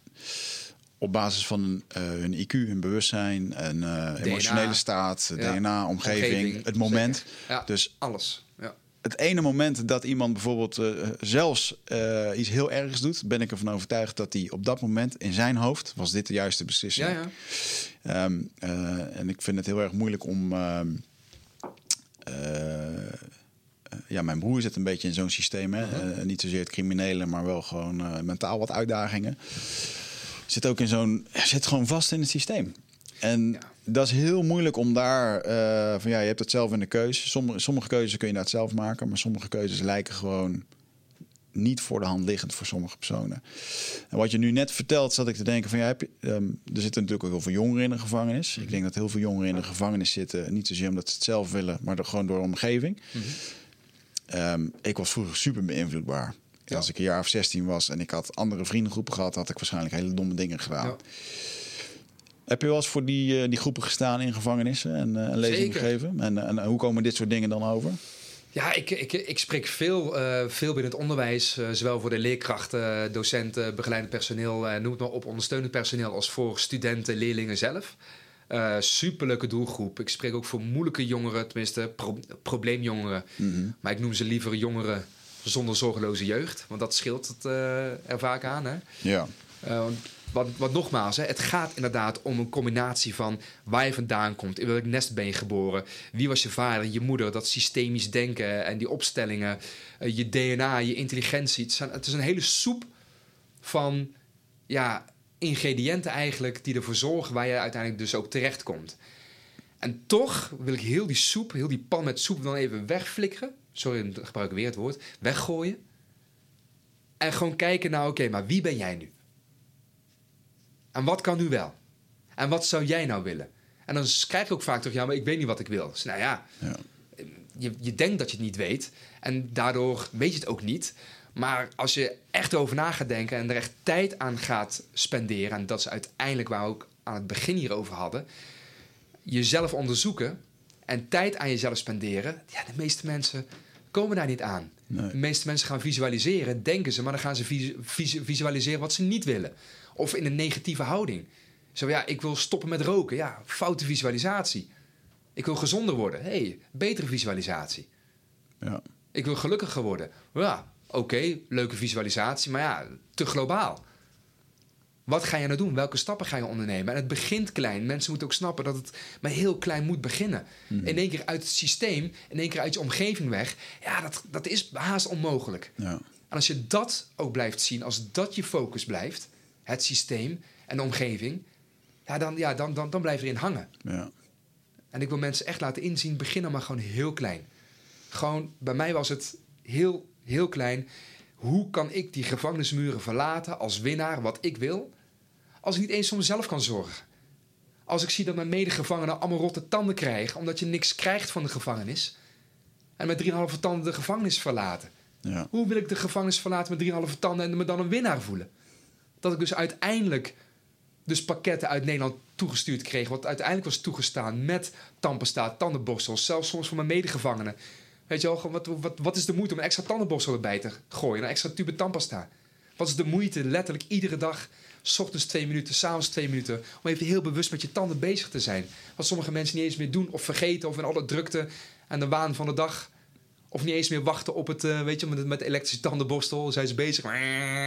op basis van hun, uh, hun I Q, hun bewustzijn, en uh, emotionele staat, ja. D N A, omgeving, omgeving het moment. Ja, dus alles. Ja. Het ene moment dat iemand bijvoorbeeld uh, zelfs uh, iets heel ergs doet, ben ik ervan overtuigd dat hij op dat moment in zijn hoofd was dit de juiste beslissing. Ja, ja. Um, uh, en ik vind het heel erg moeilijk om. Uh, uh, Ja, mijn broer zit een beetje in zo'n systeem. Hè? Uh-huh. Uh, niet zozeer het criminele, maar wel gewoon uh, mentaal wat uitdagingen. Zit ook in zo'n, zit gewoon vast in het systeem. En ja. dat is heel moeilijk om daar uh, van ja, je hebt het zelf in de keuze. Sommige, sommige keuzes kun je dat zelf maken, maar sommige keuzes lijken gewoon niet voor de hand liggend voor sommige personen. En wat je nu net vertelt, zat ik te denken van ja, heb je, um, er zitten natuurlijk ook heel veel jongeren in de gevangenis. Mm-hmm. Ik denk dat heel veel jongeren in de gevangenis zitten, niet zozeer omdat ze het zelf willen, maar door, gewoon door de omgeving. Mm-hmm. Um, ik was vroeger super beïnvloedbaar. Ja. Als ik een jaar of zestien was en ik had andere vriendengroepen gehad, had ik waarschijnlijk hele domme dingen gedaan. Ja. Heb je wel eens voor die, uh, die groepen gestaan in gevangenissen en uh, een lezing gegeven? En, uh, en uh, hoe komen dit soort dingen dan over? Ja, ik, ik, ik spreek veel, uh, veel binnen het onderwijs, uh, zowel voor de leerkrachten, docenten, begeleidend personeel, uh, noem het maar op, ondersteunend personeel, als voor studenten, leerlingen zelf. Uh, superleuke doelgroep. Ik spreek ook voor moeilijke jongeren, tenminste pro- probleemjongeren. Mm-hmm. Maar ik noem ze liever jongeren zonder zorgeloze jeugd. Want dat scheelt het uh, er vaak aan. Hè? Ja. Uh, wat, wat nogmaals, hè, het gaat inderdaad om een combinatie van waar je vandaan komt, in welk nest ben je geboren, wie was je vader, je moeder, dat systemisch denken en die opstellingen, uh, je D N A, je intelligentie. Het, zijn, het is een hele soep van ja, ingrediënten eigenlijk die ervoor zorgen waar je uiteindelijk dus ook terecht komt. En toch wil ik heel die soep, heel die pan met soep dan even wegflikkeren. Sorry, ik gebruik weer het woord. Weggooien. En gewoon kijken naar, oké, okay, maar wie ben jij nu? En wat kan nu wel? En wat zou jij nou willen? En dan krijg ik ook vaak toch, ja, maar ik weet niet wat ik wil. Dus nou ja, ja. Je, je denkt dat je het niet weet. En daardoor weet je het ook niet. Maar als je echt over na gaat denken en er echt tijd aan gaat spenderen, en dat is uiteindelijk waar we ook aan het begin hierover hadden, jezelf onderzoeken en tijd aan jezelf spenderen, ja, de meeste mensen komen daar niet aan. Nee. De meeste mensen gaan visualiseren, denken ze, maar dan gaan ze vis- vis- visualiseren wat ze niet willen. Of in een negatieve houding. Zo ja, ik wil stoppen met roken. Ja, foute visualisatie. Ik wil gezonder worden. Hé, hey, betere visualisatie. Ja. Ik wil gelukkiger worden. Ja, oké, okay, leuke visualisatie, maar ja, te globaal. Wat ga je nou doen? Welke stappen ga je ondernemen? En het begint klein. Mensen moeten ook snappen dat het maar heel klein moet beginnen. Mm-hmm. In één keer uit het systeem, in één keer uit je omgeving weg. Ja, dat, dat is haast onmogelijk. Ja. En als je dat ook blijft zien, als dat je focus blijft, het systeem en de omgeving, ja, dan, ja, dan, dan, dan blijf je erin hangen. Ja. En ik wil mensen echt laten inzien, begin dan maar gewoon heel klein. Gewoon, bij mij was het heel, heel klein. Hoe kan ik die gevangenismuren verlaten als winnaar wat ik wil, als ik niet eens voor mezelf kan zorgen? Als ik zie dat mijn medegevangenen allemaal rotte tanden krijgen, omdat je niks krijgt van de gevangenis, en met drieënhalve tanden de gevangenis verlaten. Ja. Hoe wil ik de gevangenis verlaten met drieënhalve tanden en me dan een winnaar voelen? Dat ik dus uiteindelijk dus pakketten uit Nederland toegestuurd kreeg, wat uiteindelijk was toegestaan met tandpasta, tandenborstels, zelfs soms voor mijn medegevangenen. Weet je wel, wat, wat, wat is de moeite om een extra tandenborstel erbij te gooien, een extra tube tandpasta? Wat is de moeite, letterlijk iedere dag, 's ochtends twee minuten, 's avonds twee minuten, om even heel bewust met je tanden bezig te zijn? Wat sommige mensen niet eens meer doen of vergeten, of in alle drukte en de waan van de dag, of niet eens meer wachten op het, uh, weet je, met, met de elektrische tandenborstel, dan zijn ze bezig. Mm.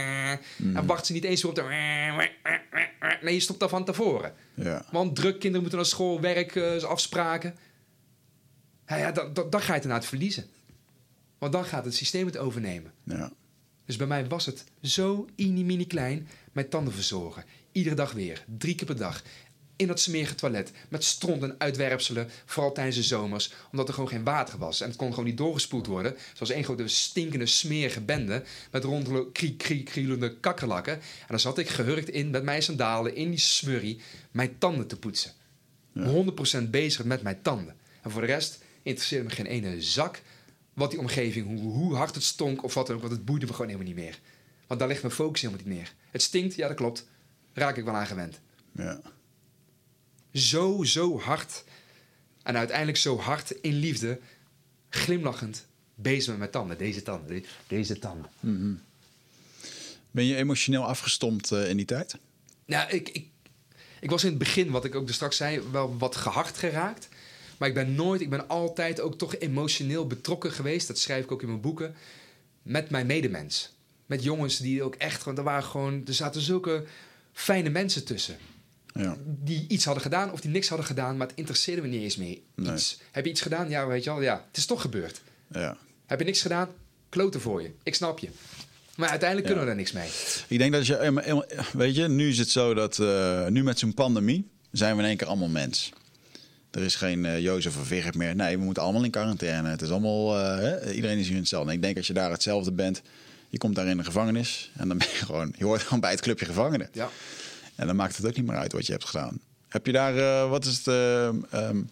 En wachten ze niet eens meer op de... Nee, je stopt daar van tevoren. Ja. Want druk, kinderen moeten naar school, werk, uh, afspraken. Ja, ja, dan, dan, dan ga je het inderdaad verliezen. Want dan gaat het systeem het overnemen. Ja. Dus bij mij was het zo mini-mini klein, mijn tanden verzorgen. Iedere dag weer, drie keer per dag. In dat smerige toilet, met stront en uitwerpselen, vooral tijdens de zomers, omdat er gewoon geen water was. En het kon gewoon niet doorgespoeld worden. Zoals één grote stinkende, smerige bende, met rondele, kriek, kriek, krielende kakkerlakken. En dan zat ik gehurkt in, met mijn sandalen, in die smurrie, mijn tanden te poetsen. Ja. honderd procent bezig met mijn tanden. En voor de rest interesseerde me geen ene zak wat die omgeving, hoe, hoe hard het stonk of wat dan ook, want het boeide me gewoon helemaal niet meer. Want daar ligt mijn focus helemaal niet meer. Het stinkt, ja dat klopt, raak ik wel aan gewend. Ja. Zo, zo hard. En uiteindelijk zo hard in liefde, glimlachend, bezig met mijn tanden. Deze tanden, deze tanden. Mm-hmm. Ben je emotioneel afgestompt uh, in die tijd? Nou, ik, ik, ik was in het begin, wat ik ook dus straks zei, wel wat gehard geraakt. Maar ik ben nooit, ik ben altijd ook toch emotioneel betrokken geweest. Dat schrijf ik ook in mijn boeken. Met mijn medemens. Met jongens die ook echt, want er waren gewoon, er zaten zulke fijne mensen tussen. Ja. Die iets hadden gedaan of die niks hadden gedaan, maar het interesseerde me niet eens meer. Nee. Iets. Heb je iets gedaan? Ja, weet je wel. Ja, het is toch gebeurd. Ja. Heb je niks gedaan? Kloten voor je. Ik snap je. Maar uiteindelijk kunnen ja. we daar niks mee. Ik denk dat je, weet je, nu is het zo dat uh, nu met zo'n pandemie zijn we in één keer allemaal mens. Er is geen uh, Jozef of Vigert meer. Nee, we moeten allemaal in quarantaine. Het is allemaal, uh, hè? Iedereen is hier hetzelfde. En ik denk als je daar hetzelfde bent, je komt daar in de gevangenis en dan ben je gewoon, je hoort gewoon bij het clubje gevangenen. Ja. En dan maakt het ook niet meer uit wat je hebt gedaan. Heb je daar, uh, wat is het, uh, um,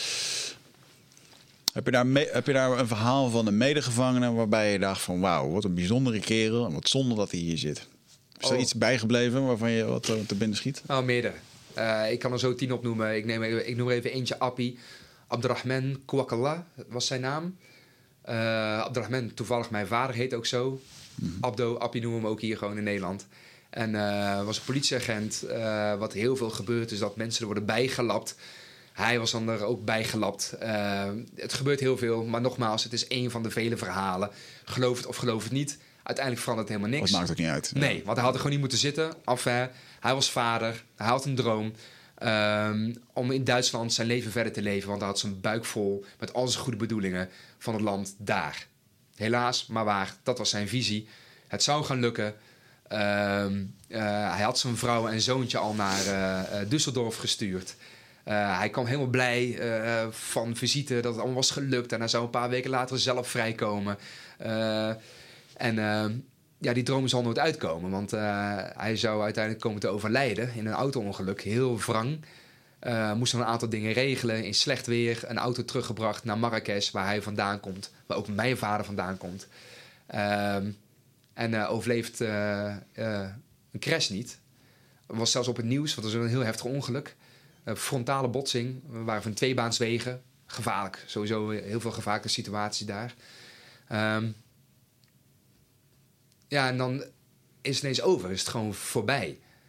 heb, je daar me, heb je daar een verhaal van een medegevangene waarbij je dacht van wauw, wat een bijzondere kerel en wat zonde dat hij hier zit. Is er oh. iets bijgebleven waarvan je wat te, te binnen schiet? Nou, meerdere. Uh, ik kan er zo tien opnoemen. Ik, neem, ik noem er even eentje Appie. Abdrahman Kouakalla was zijn naam. Uh, Abdrahman, toevallig mijn vader heet ook zo. Mm-hmm. Abdo, Appie noemen we hem ook hier gewoon in Nederland. En uh, was een politieagent. Uh, wat heel veel gebeurt is dat mensen er worden bijgelapt. Hij was dan er ook bijgelapt. Uh, het gebeurt heel veel. Maar nogmaals, het is één van de vele verhalen. Geloof het of geloof het niet. Uiteindelijk verandert het helemaal niks. Dat maakt ook niet uit. Nee, want hij had er gewoon niet moeten zitten. Enfin, hij was vader. Hij had een droom. Um, om in Duitsland zijn leven verder te leven. Want hij had zijn buik vol met al zijn goede bedoelingen van het land daar. Helaas, maar waar. Dat was zijn visie. Het zou gaan lukken. Um, uh, hij had zijn vrouw en zoontje al naar uh, uh, Düsseldorf gestuurd. Uh, hij kwam helemaal blij uh, van visite dat het allemaal was gelukt. En hij zou een paar weken later zelf vrijkomen. Uh, en uh, ja, die droom zal nooit uitkomen. Want uh, hij zou uiteindelijk komen te overlijden in een auto-ongeluk. Heel wrang. Uh, moest dan een aantal dingen regelen. In slecht weer een auto teruggebracht naar Marrakesh, waar hij vandaan komt. Waar ook mijn vader vandaan komt. Uh, en uh, overleeft uh, uh, een crash niet. Was zelfs op het nieuws, want dat was een heel heftig ongeluk. Uh, frontale botsing. We waren van tweebaanswegen. Gevaarlijk. Sowieso heel veel gevaarlijke situaties daar. Um, ja, en dan is het ineens over. Is het gewoon voorbij.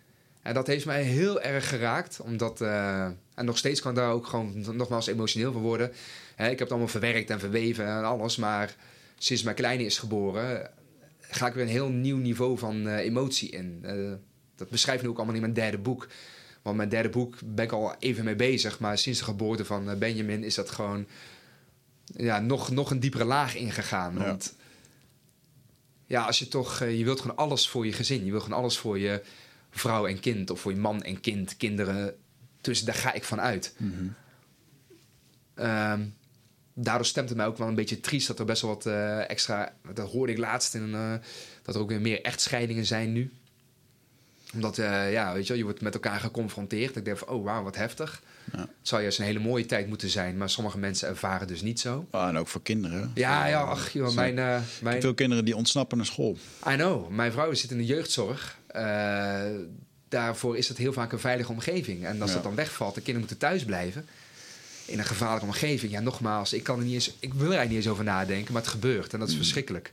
En dat heeft mij heel erg geraakt. Omdat, uh, en nog steeds kan ik daar ook gewoon nogmaals emotioneel van worden. Hè, ik heb het allemaal verwerkt en verweven en alles. Maar sinds mijn kleine is geboren, ga ik weer een heel nieuw niveau van uh, emotie in. Uh, dat beschrijf ik nu ook allemaal in mijn derde boek. Want mijn derde boek ben ik al even mee bezig. Maar sinds de geboorte van uh, Benjamin is dat gewoon ja, nog, nog een diepere laag ingegaan. Ja. Want ja, als je toch, uh, je wilt gewoon alles voor je gezin. Je wilt gewoon alles voor je vrouw en kind. Of voor je man en kind, kinderen. Dus daar ga ik van uit. Mm-hmm. Um, daardoor stemt het mij ook wel een beetje triest dat er best wel wat uh, extra... Dat hoorde ik laatst in uh, dat er ook weer meer echtscheidingen zijn nu. Omdat, uh, ja, weet je wel, je wordt met elkaar geconfronteerd. Ik denk van, oh wauw, wat heftig. Ja. Het zou juist een hele mooie tijd moeten zijn, maar sommige mensen ervaren dus niet zo. Ah, en ook voor kinderen. Ja, ja, ach joh, mijn, uh, mijn... Veel kinderen die ontsnappen naar school. I know, mijn vrouw zit in de jeugdzorg. Uh, daarvoor is het heel vaak een veilige omgeving. En als ja. dat dan wegvalt, de kinderen moeten thuis blijven. In een gevaarlijke omgeving. Ja, nogmaals, ik kan er niet eens, ik wil er eigenlijk niet eens over nadenken, maar het gebeurt. En dat is mm. verschrikkelijk.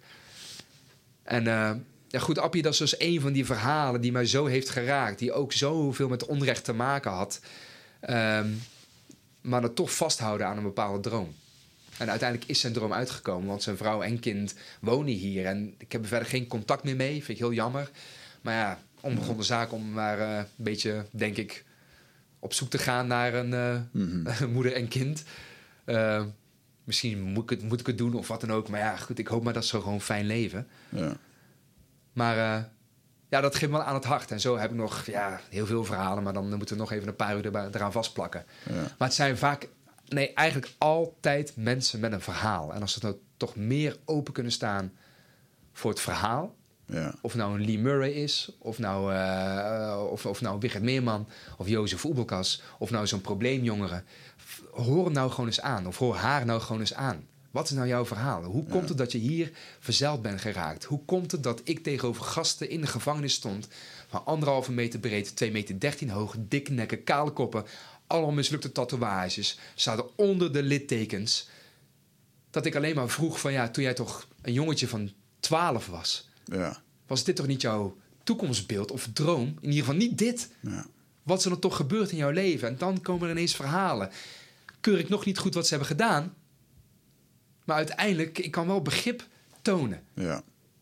En uh, ja, goed, Appie, dat is dus een van die verhalen die mij zo heeft geraakt. Die ook zoveel met onrecht te maken had. Um, maar dan toch vasthouden aan een bepaalde droom. En uiteindelijk is zijn droom uitgekomen, want zijn vrouw en kind wonen hier. En ik heb er verder geen contact meer mee, vind ik heel jammer. Maar ja, onbegonnen zaak om maar uh, een beetje, denk ik, op zoek te gaan naar een uh, mm-hmm. moeder en kind. Uh, misschien moet ik, het, moet ik het doen of wat dan ook. Maar ja, goed, ik hoop maar dat ze gewoon fijn leven. Ja. Maar uh, ja, dat geeft me wel aan het hart. En zo heb ik nog ja, heel veel verhalen, maar dan moeten we nog even een paar uur er, eraan vastplakken. Ja. Maar het zijn vaak, nee, eigenlijk altijd mensen met een verhaal. En als ze nou toch meer open kunnen staan voor het verhaal. Ja. Of nou een Lee Murray is, of nou, uh, of, of nou Wigert Meerman, of Jozef Oebelkas, of nou zo'n probleemjongere. Hoor hem nou gewoon eens aan, of hoor haar nou gewoon eens aan. Wat is nou jouw verhaal? Hoe komt het dat je hier verzeild bent geraakt? Hoe komt het dat ik tegenover gasten in de gevangenis stond, van anderhalve meter breed, twee meter dertien hoog, dikke nekken, kale koppen, allemaal mislukte tatoeages, zaten onder de littekens, dat ik alleen maar vroeg van ja, toen jij toch een jongetje van twaalf was, ja. was dit toch niet jouw toekomstbeeld of droom? In ieder geval niet dit. Ja. Wat is er dan toch gebeurd in jouw leven? En dan komen er ineens verhalen. Keur ik nog niet goed wat ze hebben gedaan, maar uiteindelijk, ik kan wel begrip tonen. Ja.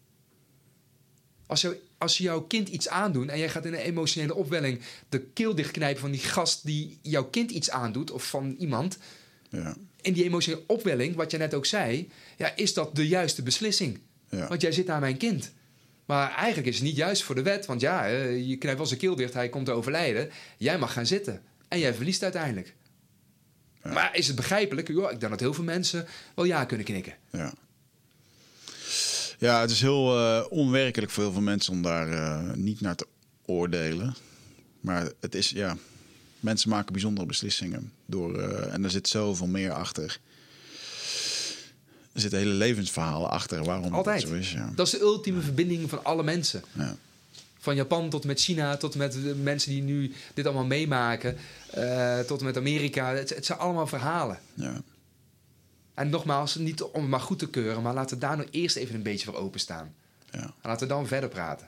Als, je, als je jouw kind iets aandoet en jij gaat in een emotionele opwelling de keel dichtknijpen van die gast die jouw kind iets aandoet of van iemand. Ja. In die emotionele opwelling, wat jij net ook zei, ja, is dat de juiste beslissing. Ja. Want jij zit aan mijn kind. Maar eigenlijk is het niet juist voor de wet. Want ja, je knijpt wel zijn keel dicht, hij komt te overlijden. Jij mag gaan zitten. En jij verliest uiteindelijk. Ja. Maar is het begrijpelijk? Jo, ik denk dat heel veel mensen wel ja kunnen knikken. Ja, ja het is heel uh, onwerkelijk voor heel veel mensen om daar uh, niet naar te oordelen. Maar het is, ja, mensen maken bijzondere beslissingen. Door, uh, en er zit zoveel meer achter. Er zitten hele levensverhalen achter waarom Altijd. Dat zo is. Ja. Dat is de ultieme ja. verbinding van alle mensen. Ja. Van Japan tot met China, tot met de mensen die nu dit allemaal meemaken. Uh, tot met Amerika. Het, het zijn allemaal verhalen. Ja. En nogmaals, niet om het maar goed te keuren, maar laten we daar nou eerst even een beetje voor openstaan. Ja. En laten we dan verder praten.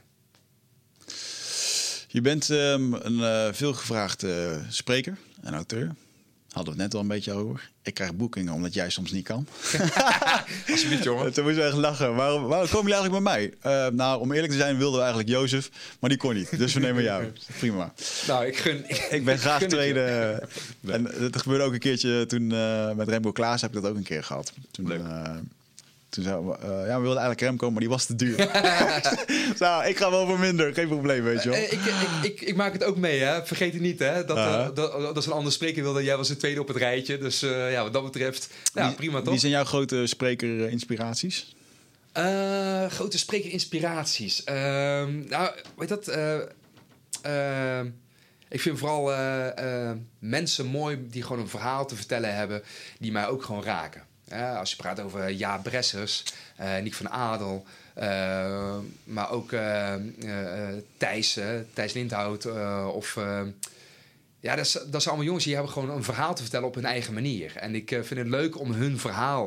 Je bent um, een uh, veelgevraagde uh, spreker en auteur. Hadden we het net al een beetje over. Ik krijg boekingen omdat jij soms niet kan. Alsjeblieft, jongen. Toen moest je echt lachen. Waarom, waarom komen jullie eigenlijk bij mij? Uh, nou, om eerlijk te zijn wilden we eigenlijk Jozef, maar die kon niet. Dus we nemen jou. Prima. Nou, ik gun... Ik, ik ben graag ik tweede. En dat gebeurde ook een keertje toen uh, met Remco Klaas heb ik dat ook een keer gehad. Toen, uh, toen zou, uh, ja, we wilden eigenlijk Remco, maar die was te duur. Nou, ik ga wel voor minder, geen probleem, weet je wel. Uh, ik, ik, ik, ik maak het ook mee, hè. Vergeet het niet, hè. Dat, uh-huh. uh, dat, dat is een ander spreker wilde. Jij was de tweede op het rijtje. Dus uh, ja, wat dat betreft, ja, wie, prima toch? Wie zijn jouw grote spreker-inspiraties? Uh, grote spreker-inspiraties? Uh, nou, weet dat... Uh, uh, ik vind vooral uh, uh, mensen mooi die gewoon een verhaal te vertellen hebben, die mij ook gewoon raken. Ja, als je praat over Jaap Bressers, uh, Nick van Adel, uh, maar ook uh, uh, Thijs, uh, Thijs Lindhout. Uh, of, uh, ja, dat, is, dat zijn allemaal jongens die hebben gewoon een verhaal te vertellen op hun eigen manier. En ik uh, vind het leuk om hun verhaal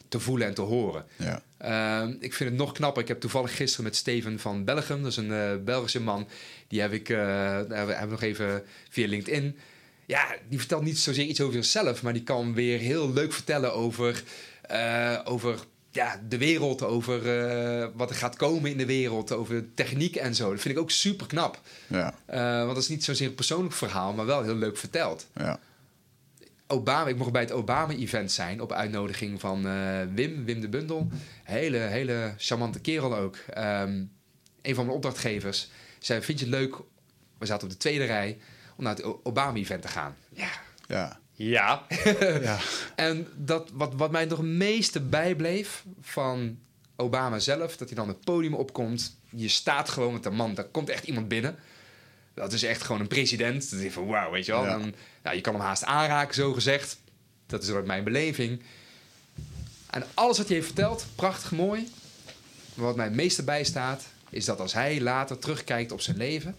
te voelen en te horen. Ja. Uh, ik vind het nog knapper. Ik heb toevallig gisteren met Steven van Belgium, dat is een uh, Belgische man, die heb ik, uh, hebben we nog even via LinkedIn. Ja, die vertelt niet zozeer iets over zichzelf, maar die kan weer heel leuk vertellen over, uh, over ja, de wereld, over uh, wat er gaat komen in de wereld, over techniek en zo. Dat vind ik ook super knap. Ja. Uh, want dat is niet zozeer een persoonlijk verhaal, maar wel heel leuk verteld. Ja. Obama, ik mocht bij het Obama-event zijn op uitnodiging van uh, Wim, Wim de Bundel. Hele, hele charmante kerel ook. Um, een van mijn opdrachtgevers zei, vind je het leuk, we zaten op de tweede rij, om naar het Obama-event te gaan? Ja. Ja. Ja. Ja. En dat, wat, wat mij nog het meeste bijbleef van Obama zelf, dat hij dan het podium opkomt, je staat gewoon met een man, daar komt echt iemand binnen. Dat is echt gewoon een president. Dat is van wauw, weet je wel. Ja. Dan, nou, je kan hem haast aanraken, zo gezegd. Dat is ook mijn beleving. En alles wat hij heeft verteld, prachtig mooi. Maar wat mij het meeste bijstaat, is dat als hij later terugkijkt op zijn leven,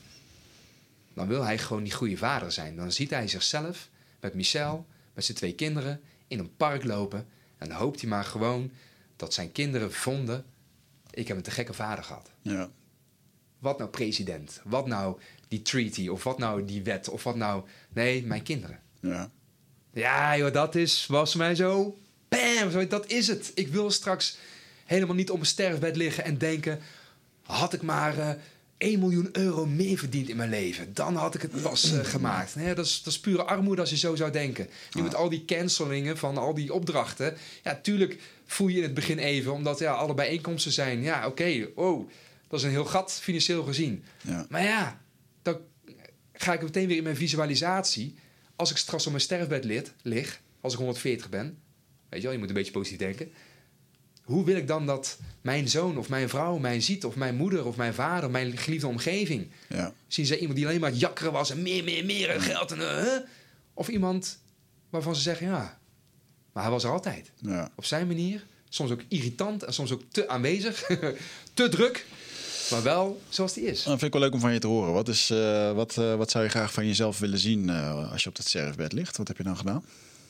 dan wil hij gewoon die goede vader zijn. Dan ziet hij zichzelf met Michel, met zijn twee kinderen, in een park lopen. En dan hoopt hij maar gewoon dat zijn kinderen vonden, ik heb een te gekke vader gehad. Ja. Wat nou president? Wat nou die treaty? Of wat nou die wet? Of wat nou... Nee, mijn kinderen. Ja. Ja, joh, dat is... Was mij zo... Bam! Zo, dat is het. Ik wil straks helemaal niet op mijn sterfbed liggen en denken, had ik maar uh, één miljoen euro meer verdiend in mijn leven, dan had ik het pas uh, gemaakt. Nee, dat, is, dat is pure armoede als je zo zou denken. Nu ja. Met al die cancelingen van al die opdrachten. Ja, tuurlijk voel je in het begin even, omdat ja, alle bijeenkomsten zijn. Ja, oké, okay, oh... Dat is een heel gat, financieel gezien. Ja. Maar ja, dan ga ik meteen weer in mijn visualisatie. Als ik straks op mijn sterfbed lig, lig, als ik honderdveertig ben. Weet je wel, je moet een beetje positief denken. Hoe wil ik dan dat mijn zoon of mijn vrouw mij ziet? Of mijn moeder of mijn vader, mijn geliefde omgeving? Ja. Zien ze iemand die alleen maar jakkeren was en meer, meer, meer en geld? En, uh, of iemand waarvan ze zeggen, ja, maar hij was er altijd. Ja. Op zijn manier. Soms ook irritant en soms ook te aanwezig. Te druk. Maar wel zoals die is. Dat vind ik wel leuk om van je te horen. Wat, is, uh, wat, uh, wat zou je graag van jezelf willen zien uh, als je op dat sterfbed ligt? Wat heb je dan gedaan?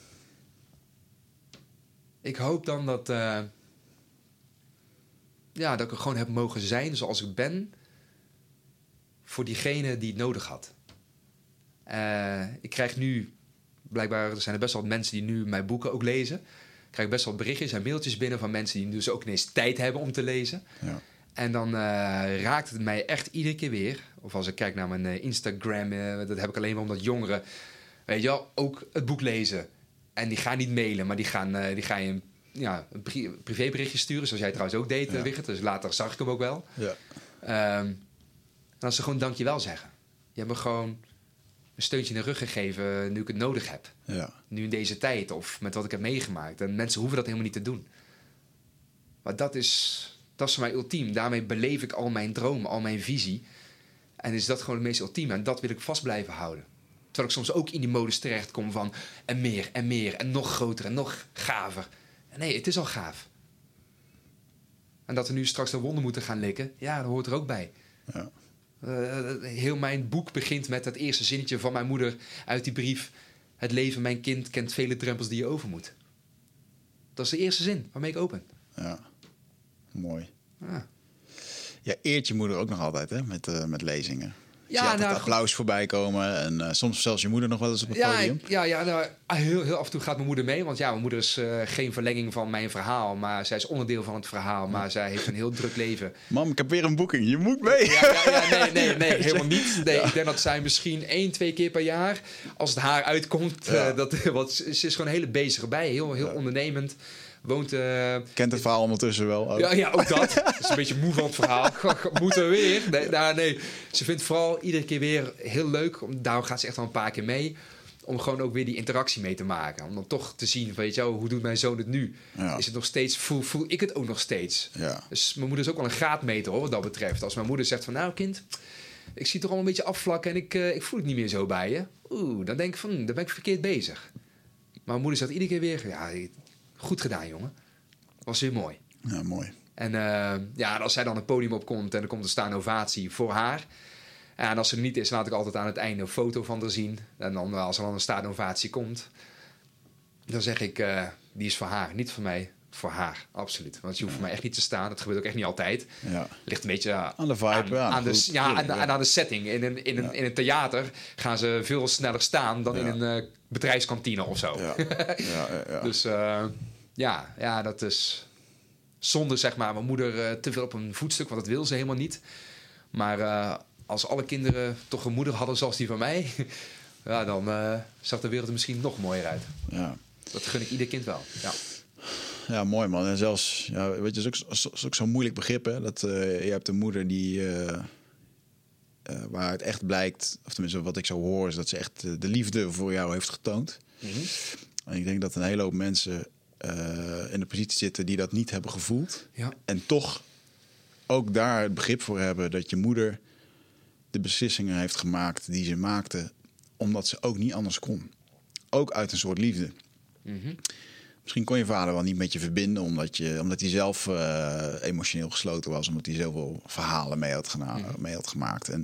Ik hoop dan dat, uh, ja, dat ik er gewoon heb mogen zijn zoals ik ben. Voor diegene die het nodig had. Uh, ik krijg nu, blijkbaar er zijn er best wel mensen die nu mijn boeken ook lezen. Ik krijg best wel berichtjes en mailtjes binnen van mensen die dus ook ineens tijd hebben om te lezen. Ja. En dan uh, raakt het mij echt iedere keer weer. Of als ik kijk naar mijn uh, Instagram, uh, dat heb ik alleen maar omdat jongeren, weet je wel, ook het boek lezen. En die gaan niet mailen, maar die gaan, uh, die gaan je een, ja, een pri- privéberichtje sturen. Zoals jij trouwens ook deed, ja. Wigert. Dus later zag ik hem ook wel. Ja. Um, en als ze gewoon dankjewel zeggen. Je hebt me gewoon een steuntje in de rug gegeven nu ik het nodig heb. Ja. Nu in deze tijd of met wat ik heb meegemaakt. En mensen hoeven dat helemaal niet te doen. Maar dat is... Dat is voor mij ultiem. Daarmee beleef ik al mijn droom, al mijn visie. En is dat gewoon het meest ultieme. En dat wil ik vast blijven houden. Terwijl ik soms ook in die modus terechtkom van en meer en meer en nog groter en nog gaver. En nee, het is al gaaf. En dat we nu straks de wonden moeten gaan likken, ja, dat hoort er ook bij. Ja. Uh, heel mijn boek begint met het eerste zinnetje van mijn moeder uit die brief. Het leven, mijn kind, kent vele drempels die je over moet. Dat is de eerste zin waarmee ik open. Ja. Mooi. Ah. Ja, eert je moeder ook nog altijd, hè, met, uh, met lezingen. Ja, je altijd nou, applaus voorbij komen en uh, soms zelfs je moeder nog wel eens op het ja, podium. Ik, ja, ja nou, heel, heel af en toe gaat mijn moeder mee. Want ja, mijn moeder is uh, geen verlenging van mijn verhaal. Maar zij is onderdeel van het verhaal. Maar zij heeft een heel druk leven. Mam, ik heb weer een boeking. Je moet mee. Ja, ja, ja nee, nee, nee, helemaal niet. Nee, ja. Ik denk dat zij misschien één, twee keer per jaar, als het haar uitkomt, ja. uh, dat, want ze is gewoon een hele bezige bij. Heel, heel ja. ondernemend. Woont, uh, Kent het verhaal ondertussen wel. Ook. Ja, ja, ook dat. Dat is een beetje moe van het verhaal. Moeten we weer? Nee, nou, nee. Ze vindt vooral iedere keer weer heel leuk. Daarom gaat ze echt wel een paar keer mee. Om gewoon ook weer die interactie mee te maken. Om dan toch te zien, weet je wel, hoe doet mijn zoon het nu? Ja. Is het nog steeds, voel, voel ik het ook nog steeds? Ja. Dus mijn moeder is ook wel een graadmeter, hoor, wat dat betreft. Als mijn moeder zegt van, nou kind, ik zie het toch al een beetje afvlakken en ik, uh, ik voel het niet meer zo bij je. Oeh, dan denk ik van, dan ben ik verkeerd bezig. Maar mijn moeder zegt iedere keer weer, ja, goed gedaan, jongen. Was weer mooi. Ja, mooi. En uh, ja, als zij dan het podium opkomt en er komt een staande ovatie voor haar. En als ze er niet is, laat ik altijd aan het einde een foto van haar zien. En dan, als er dan een staande ovatie komt, dan zeg ik, uh, die is voor haar, niet voor mij. voor haar, absoluut. Want je hoeft voor mij echt niet te staan. Dat gebeurt ook echt niet altijd. Ja. Ligt een beetje uh, Aan de vibe, aan, ja, aan, de, goed, ja, tuurlijk, aan, ja. aan de setting. In een, in, een, Ja. in een theater gaan ze veel sneller staan dan Ja. in een uh, bedrijfskantine of zo. Ja. Ja, ja, ja. Dus uh, ja, ja, dat is zonde, zeg maar. Mijn moeder uh, te veel op een voetstuk, want dat wil ze helemaal niet. Maar uh, als alle kinderen toch een moeder hadden zoals die van mij, ja, dan uh, zag de wereld er misschien nog mooier uit. Ja. Dat gun ik ieder kind wel. Ja, Ja, mooi man. En zelfs, ja, weet je, het is ook, is- is ook zo'n moeilijk begrip, hè. Dat uh, je hebt een moeder die, uh, uh, waar het echt blijkt, of tenminste wat ik zo hoor, is dat ze echt uh, de liefde voor jou heeft getoond. mm-hmm. En ik denk dat een hele hoop mensen uh, in de positie zitten die dat niet hebben gevoeld. Ja. En toch ook daar het begrip voor hebben dat je moeder de beslissingen heeft gemaakt die ze maakte, omdat ze ook niet anders kon. Ook uit een soort liefde. Mm-hmm. Misschien kon je vader wel niet met je verbinden, omdat, je, omdat hij zelf uh, emotioneel gesloten was, omdat hij zoveel verhalen mee had, gena- Mm-hmm. mee had gemaakt. En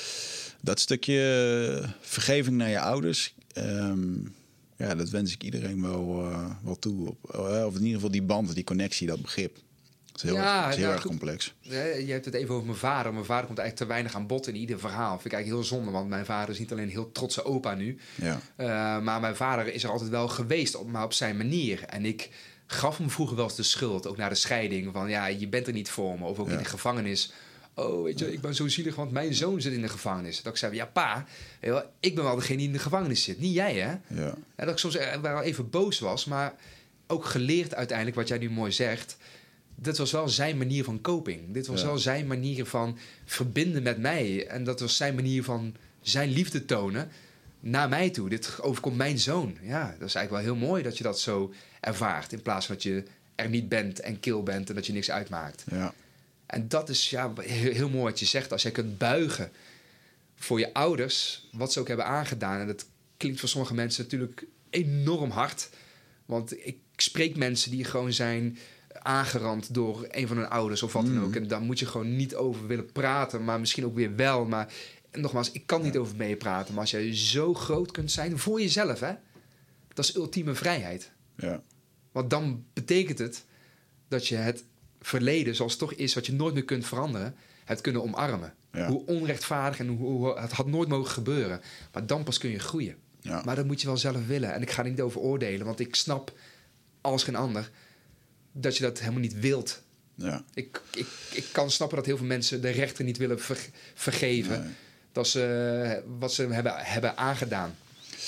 dat stukje vergeving naar je ouders, um, ja, dat wens ik iedereen wel, uh, wel toe. Op, uh, of in ieder geval die band, die connectie, dat begrip. Dat is heel, Ja, erg, dat is heel ja, erg goed. complex. Je hebt het even over mijn vader. Mijn vader komt eigenlijk te weinig aan bod in ieder verhaal. Vind ik eigenlijk heel zonde, want mijn vader is niet alleen een heel trotse opa nu. Ja. Uh, maar mijn vader is er altijd wel geweest, op, maar op zijn manier. En ik gaf hem vroeger wel eens de schuld, ook na de scheiding. Van ja, je bent er niet voor me. Of ook Ja. in de gevangenis. Oh, weet je, ik ben zo zielig, want mijn zoon zit in de gevangenis. Dat ik zei, ja pa, weet je wel, ik ben wel degene die in de gevangenis zit. Niet jij, hè? Ja. En dat ik soms wel even boos was, maar ook geleerd uiteindelijk, wat jij nu mooi zegt. Dit was wel zijn manier van coping. Dit was Ja. wel zijn manier van verbinden met mij. En dat was zijn manier van zijn liefde tonen naar mij toe. Dit overkomt mijn zoon. Ja, dat is eigenlijk wel heel mooi dat je dat zo ervaart. In plaats van dat je er niet bent en kil bent en dat je niks uitmaakt. Ja. En dat is ja, heel, heel mooi wat je zegt. Als jij kunt buigen voor je ouders, wat ze ook hebben aangedaan. En dat klinkt voor sommige mensen natuurlijk enorm hard. Want ik spreek mensen die gewoon zijn aangerand door een van hun ouders of wat dan Mm. ook. En daar moet je gewoon niet over willen praten, maar misschien ook weer wel. Maar nogmaals, ik kan niet Ja. over meepraten. Maar als jij zo groot kunt zijn voor jezelf, hè, dat is ultieme vrijheid. Ja. Want dan betekent het dat je het verleden, zoals het toch is, wat je nooit meer kunt veranderen, hebt kunnen omarmen. Ja. Hoe onrechtvaardig en hoe, hoe het had nooit mogen gebeuren. Maar dan pas kun je groeien. Ja. Maar dat moet je wel zelf willen. En ik ga er niet over oordelen, want ik snap als geen ander dat je dat helemaal niet wilt. Ja. Ik, ik, ik kan snappen dat heel veel mensen de rechter niet willen ver- vergeven. Nee. Dat ze wat ze hebben, hebben aangedaan.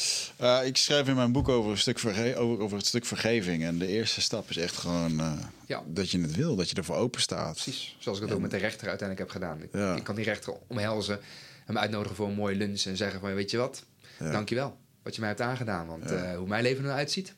Uh, ik schrijf in mijn boek over, een stuk verge- over, over het stuk vergeving. En de eerste stap is echt gewoon uh, Ja. dat je het wil, dat je ervoor open staat. Precies, zoals ik het En- ook met de rechter uiteindelijk heb gedaan. Ik, Ja. ik kan die rechter omhelzen, hem uitnodigen voor een mooie lunch en zeggen van, weet je wat, Ja. dankjewel wat je mij hebt aangedaan. Want Ja. uh, hoe mijn leven er nou uitziet.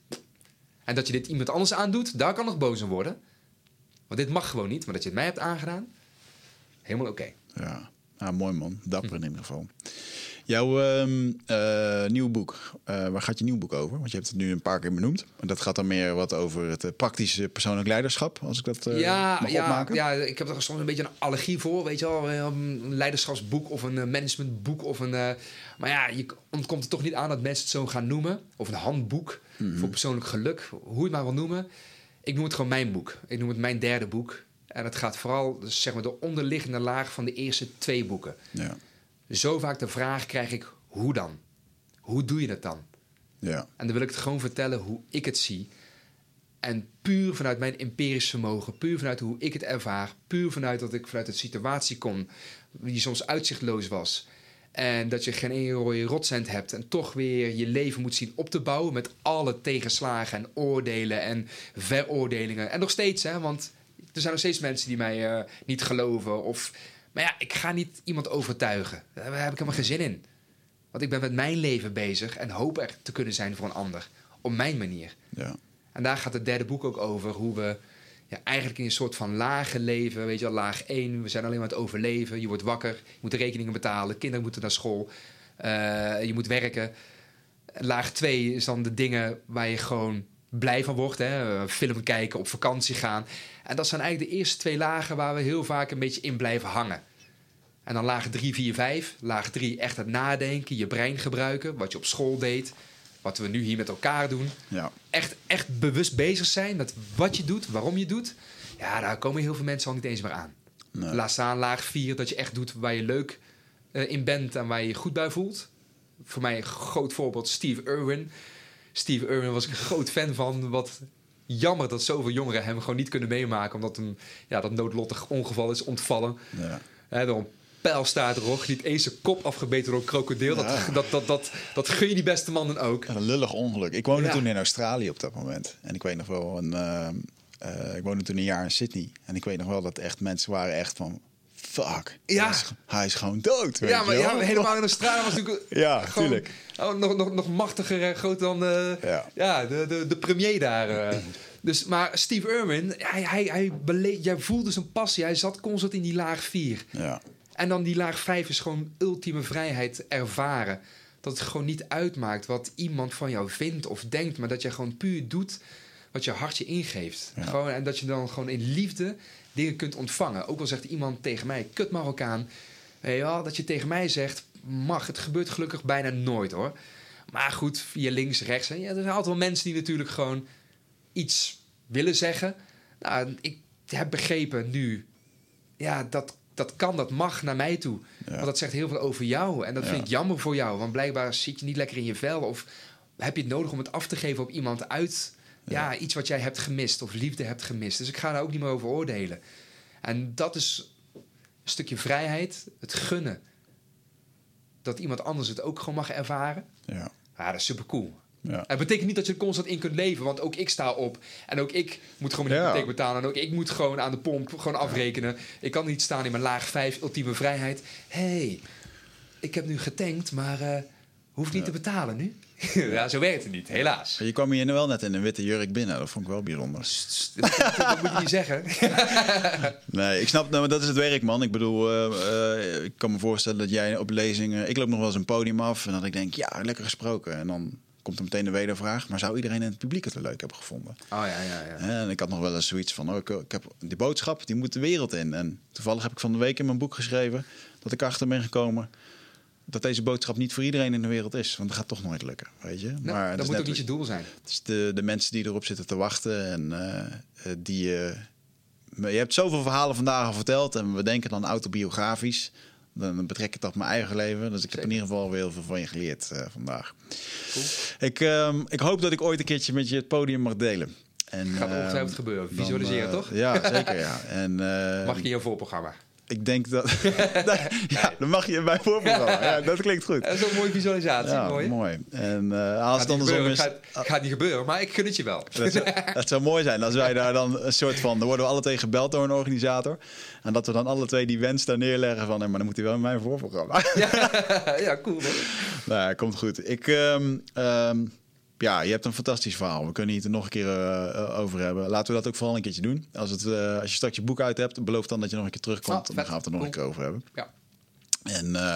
En dat je dit iemand anders aandoet, daar kan nog boos om worden. Want dit mag gewoon niet, maar dat je het mij hebt aangedaan, helemaal oké. Okay. Ja, ja, mooi man. Dapper in ieder geval. Jouw um, uh, nieuwe boek, uh, waar gaat je nieuw boek over? Want je hebt het nu een paar keer benoemd. En dat gaat dan meer wat over het uh, praktische persoonlijk leiderschap, als ik dat uh, ja, mag ja, opmaken. ja, ik heb er soms een beetje een allergie voor, weet je wel. Een leiderschapsboek of een uh, managementboek. Of een, uh, maar ja, je ontkomt er toch niet aan dat mensen het zo gaan noemen. Of een handboek Mm-hmm. voor persoonlijk geluk, hoe je het maar wil noemen. Ik noem het gewoon mijn boek. Ik noem het mijn derde boek. En het gaat vooral, dus zeg maar, de onderliggende laag van de eerste twee boeken. Ja, Zo vaak de vraag krijg ik, hoe dan? Hoe doe je dat dan? ja, En dan wil ik het gewoon vertellen hoe ik het zie. En puur vanuit mijn empirisch vermogen, puur vanuit hoe ik het ervaar, puur vanuit dat ik vanuit een situatie kom die soms uitzichtloos was. En dat je geen ene rode rotcent hebt en toch weer je leven moet zien op te bouwen met alle tegenslagen en oordelen en veroordelingen. En nog steeds, hè, want er zijn nog steeds mensen die mij uh, niet geloven. Of, maar ja, ik ga niet iemand overtuigen. Daar heb ik helemaal geen zin in. Want ik ben met mijn leven bezig en hoop er te kunnen zijn voor een ander. Op mijn manier. ja, En daar gaat het derde boek ook over. Hoe we ja, eigenlijk in een soort van lagen leven. Weet je wel, laag één. We zijn alleen maar aan het overleven. Je wordt wakker. Je moet de rekeningen betalen. Kinderen moeten naar school. Uh, je moet werken. Laag twee is dan de dingen waar je gewoon blij van wordt. Hè? Film kijken, op vakantie gaan. En dat zijn eigenlijk de eerste twee lagen waar we heel vaak een beetje in blijven hangen. En dan laag drie, vier, vijf. Laag drie, echt het nadenken, je brein gebruiken. Wat je op school deed. wat we nu hier met elkaar doen. Ja. Echt, echt bewust bezig zijn met wat je doet, waarom je doet. Ja, daar komen heel veel mensen al niet eens meer aan. Nee. Laat staan laag vier, dat je echt doet waar je leuk uh, in bent en waar je je goed bij voelt. Voor mij een groot voorbeeld, Steve Irwin. Steve Irwin was ik een groot fan van. Wat jammer dat zoveel jongeren hem gewoon niet kunnen meemaken, omdat hem ja, dat noodlottig ongeval is ontvallen. Ja. He, door een pijlstaartrog, niet eens zijn kop afgebeten door een krokodil. Ja. Dat, dat, dat, dat, dat gun je die beste man dan ook. Een lullig ongeluk. Ik woonde Ja. toen in Australië op dat moment. En ik weet nog wel, een, uh, uh, ik woonde toen een jaar in Sydney. En ik weet nog wel dat echt mensen waren echt van... Fuck, Ja. hij, is, hij is gewoon dood. Weet Ja, maar je wel? ja, helemaal in Australië was natuurlijk Ja, gewoon, tuurlijk. oh, nog, nog, nog machtiger en groter dan uh, Ja. ja, de, de, de premier daar. Uh. Dus, maar Steve Irwin, hij, hij, hij bele- jij voelde zijn passie. Hij zat constant in die laag vier. Ja. En dan die laag vijf is gewoon ultieme vrijheid ervaren. Dat het gewoon niet uitmaakt wat iemand van jou vindt of denkt, maar dat je gewoon puur doet wat je hart je ingeeft. Ja. Gewoon, en dat je dan gewoon in liefde dingen kunt ontvangen. Ook al zegt iemand tegen mij, kut Marokkaan. Weet je wel, dat je tegen mij zegt, mag. Het gebeurt gelukkig bijna nooit hoor. Maar goed, via links, rechts. Ja, er zijn altijd wel mensen die natuurlijk gewoon iets willen zeggen. Nou, ik heb begrepen nu, ja, dat, dat kan, dat mag naar mij toe. Ja. Want dat zegt heel veel over jou. En dat Ja. vind ik jammer voor jou. Want blijkbaar zit je niet lekker in je vel. Of heb je het nodig om het af te geven op iemand uit... Ja, iets wat jij hebt gemist of liefde hebt gemist. Dus ik ga daar ook niet meer over oordelen. En dat is een stukje vrijheid, het gunnen. Dat iemand anders het ook gewoon mag ervaren. Ja. Ja, dat is super cool. Ja. Het betekent niet dat je er constant in kunt leven, want ook ik sta op. En ook ik moet gewoon mijn Ja. hypotheek betalen. En ook ik moet gewoon aan de pomp gewoon afrekenen. Ik kan niet staan in mijn laag vijf, ultieme vrijheid. Hé, hey, ik heb nu getankt, maar uh, hoef ik niet Ja. te betalen nu. Ja, zo werkt het niet, helaas. Je kwam hier wel net in een witte jurk binnen. Dat vond ik wel bijzonder. Dat, dat, dat moet je niet zeggen. Nee, ik snap, nou, maar dat is het werk, man. Ik bedoel, uh, uh, ik kan me voorstellen dat jij op lezingen... Ik loop nog wel eens een podium af en dat ik denk, ja, lekker gesproken. En dan komt er meteen de wedervraag, maar zou iedereen in het publiek het wel leuk hebben gevonden? Oh ja, ja, ja. En ik had nog wel eens zoiets van, oh, ik, ik heb die boodschap, die moet de wereld in. En toevallig heb ik van de week in mijn boek geschreven dat ik achter ben gekomen dat deze boodschap niet voor iedereen in de wereld is. Want dat gaat toch nooit lukken, weet je. Nee, maar het dat is moet net- ook niet je doel zijn. Het is de, de mensen die erop zitten te wachten en uh, die... Uh, je hebt zoveel verhalen vandaag al verteld en we denken dan autobiografisch. Dan betrek ik het op mijn eigen leven. Dus ik heb in ieder geval weer heel veel van je geleerd uh, vandaag. Cool. Ik, um, ik hoop dat ik ooit een keertje met je het podium mag delen. En, Gaat ongetwijfeld uh, gebeuren. dan, Visualiseren, uh, toch? Ja, zeker ja. En, uh, Mag je in je voorprogramma? Ik denk dat... ja, dan mag je in mijn voorprogramma. Ja, dat klinkt goed. Dat is ook een mooie visualisatie. Ja, mooi. mooi. En uh, als Gaat het niet andersom gebeuren, is... gaat, gaat niet gebeuren, maar ik gun het je wel. Dat zou, dat zou mooi zijn als wij daar dan een soort van... Dan worden we alle twee gebeld door een organisator. En dat we dan alle twee die wens daar neerleggen van... maar dan moet hij wel in mijn voorprogramma. ja, ja, cool. Man. Nou, komt goed. Ik... Um, um, ja, je hebt een fantastisch verhaal. We kunnen het er nog een keer uh, over hebben. Laten we dat ook vooral een keertje doen. Als, het, uh, als je straks je boek uit hebt, beloof dan dat je nog een keer terugkomt. Oh, en dan gaan we het er nog cool. een keer over hebben. Ja. En uh,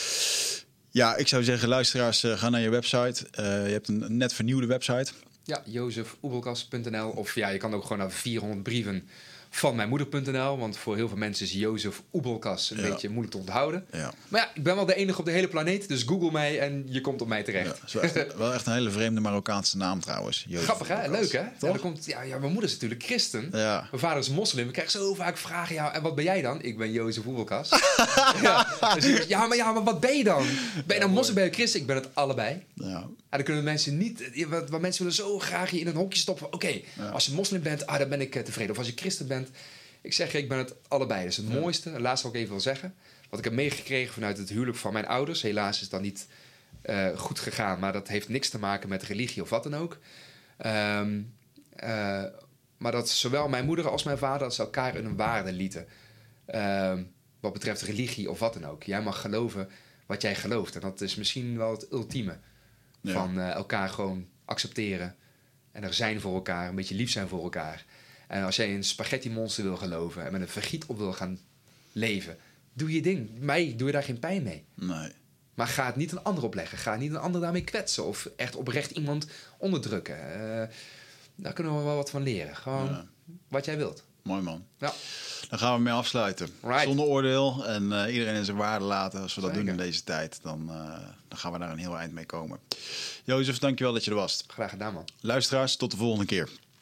ja, ik zou zeggen, luisteraars, uh, ga naar je website. Uh, je hebt een net vernieuwde website. Ja, jozef oebelkas punt n l. Of ja, je kan ook gewoon naar vierhonderd brieven van mijnmoeder punt n l. Want voor heel veel mensen is Jozef Oebelkas een Ja. beetje moeilijk te onthouden. Ja. Maar ja, ik ben wel de enige op de hele planeet. Dus google mij en je komt op mij terecht. Ja, dat is wel echt, wel echt een hele vreemde Marokkaanse naam trouwens. Jozef Grappig hè? Oebelkas. Leuk hè? Toch? Ja, dan komt, ja, ja, mijn moeder is natuurlijk christen. Ja. Mijn vader is moslim. Ik krijg zo vaak vragen. Ja, en wat ben jij dan? Ik ben Jozef Oebelkas. ja, dus ik, ja, maar ja, maar wat ben je dan? Ben je dan moslim, ben je christen? Ik ben het allebei. Ja. En dan kunnen mensen niet... Want want mensen willen zo graag je in een hokje stoppen. Oké, okay, Ja. als je moslim bent, ah, dan ben ik uh, tevreden. Of als je christen bent... Ik zeg je, ik ben het allebei. Dus het Ja. mooiste, het laatste wat ik even wil zeggen... wat ik heb meegekregen vanuit het huwelijk van mijn ouders... helaas is dat niet uh, goed gegaan... maar dat heeft niks te maken met religie of wat dan ook. Um, uh, maar dat zowel mijn moeder als mijn vader... dat ze elkaar in een waarde lieten. Um, wat betreft religie of wat dan ook. Jij mag geloven wat jij gelooft. En dat is misschien wel het ultieme... Ja. van uh, elkaar gewoon accepteren... en er zijn voor elkaar, een beetje lief zijn voor elkaar... En als jij in een spaghetti monster wil geloven... en met een vergiet op wil gaan leven... doe je ding. Mij doe je daar geen pijn mee. Nee. Maar ga het niet een ander opleggen. Ga niet een ander daarmee kwetsen... of echt oprecht iemand onderdrukken. Uh, daar kunnen we wel wat van leren. Gewoon Ja. wat jij wilt. Mooi man. Ja. Dan gaan we mee afsluiten. Right. Zonder oordeel en uh, iedereen in zijn waarde laten. Als we dat Zeker. doen in deze tijd, dan, uh, dan gaan we daar een heel eind mee komen. Jozef, dankjewel dat je er was. Graag gedaan, man. Luisteraars, tot de volgende keer.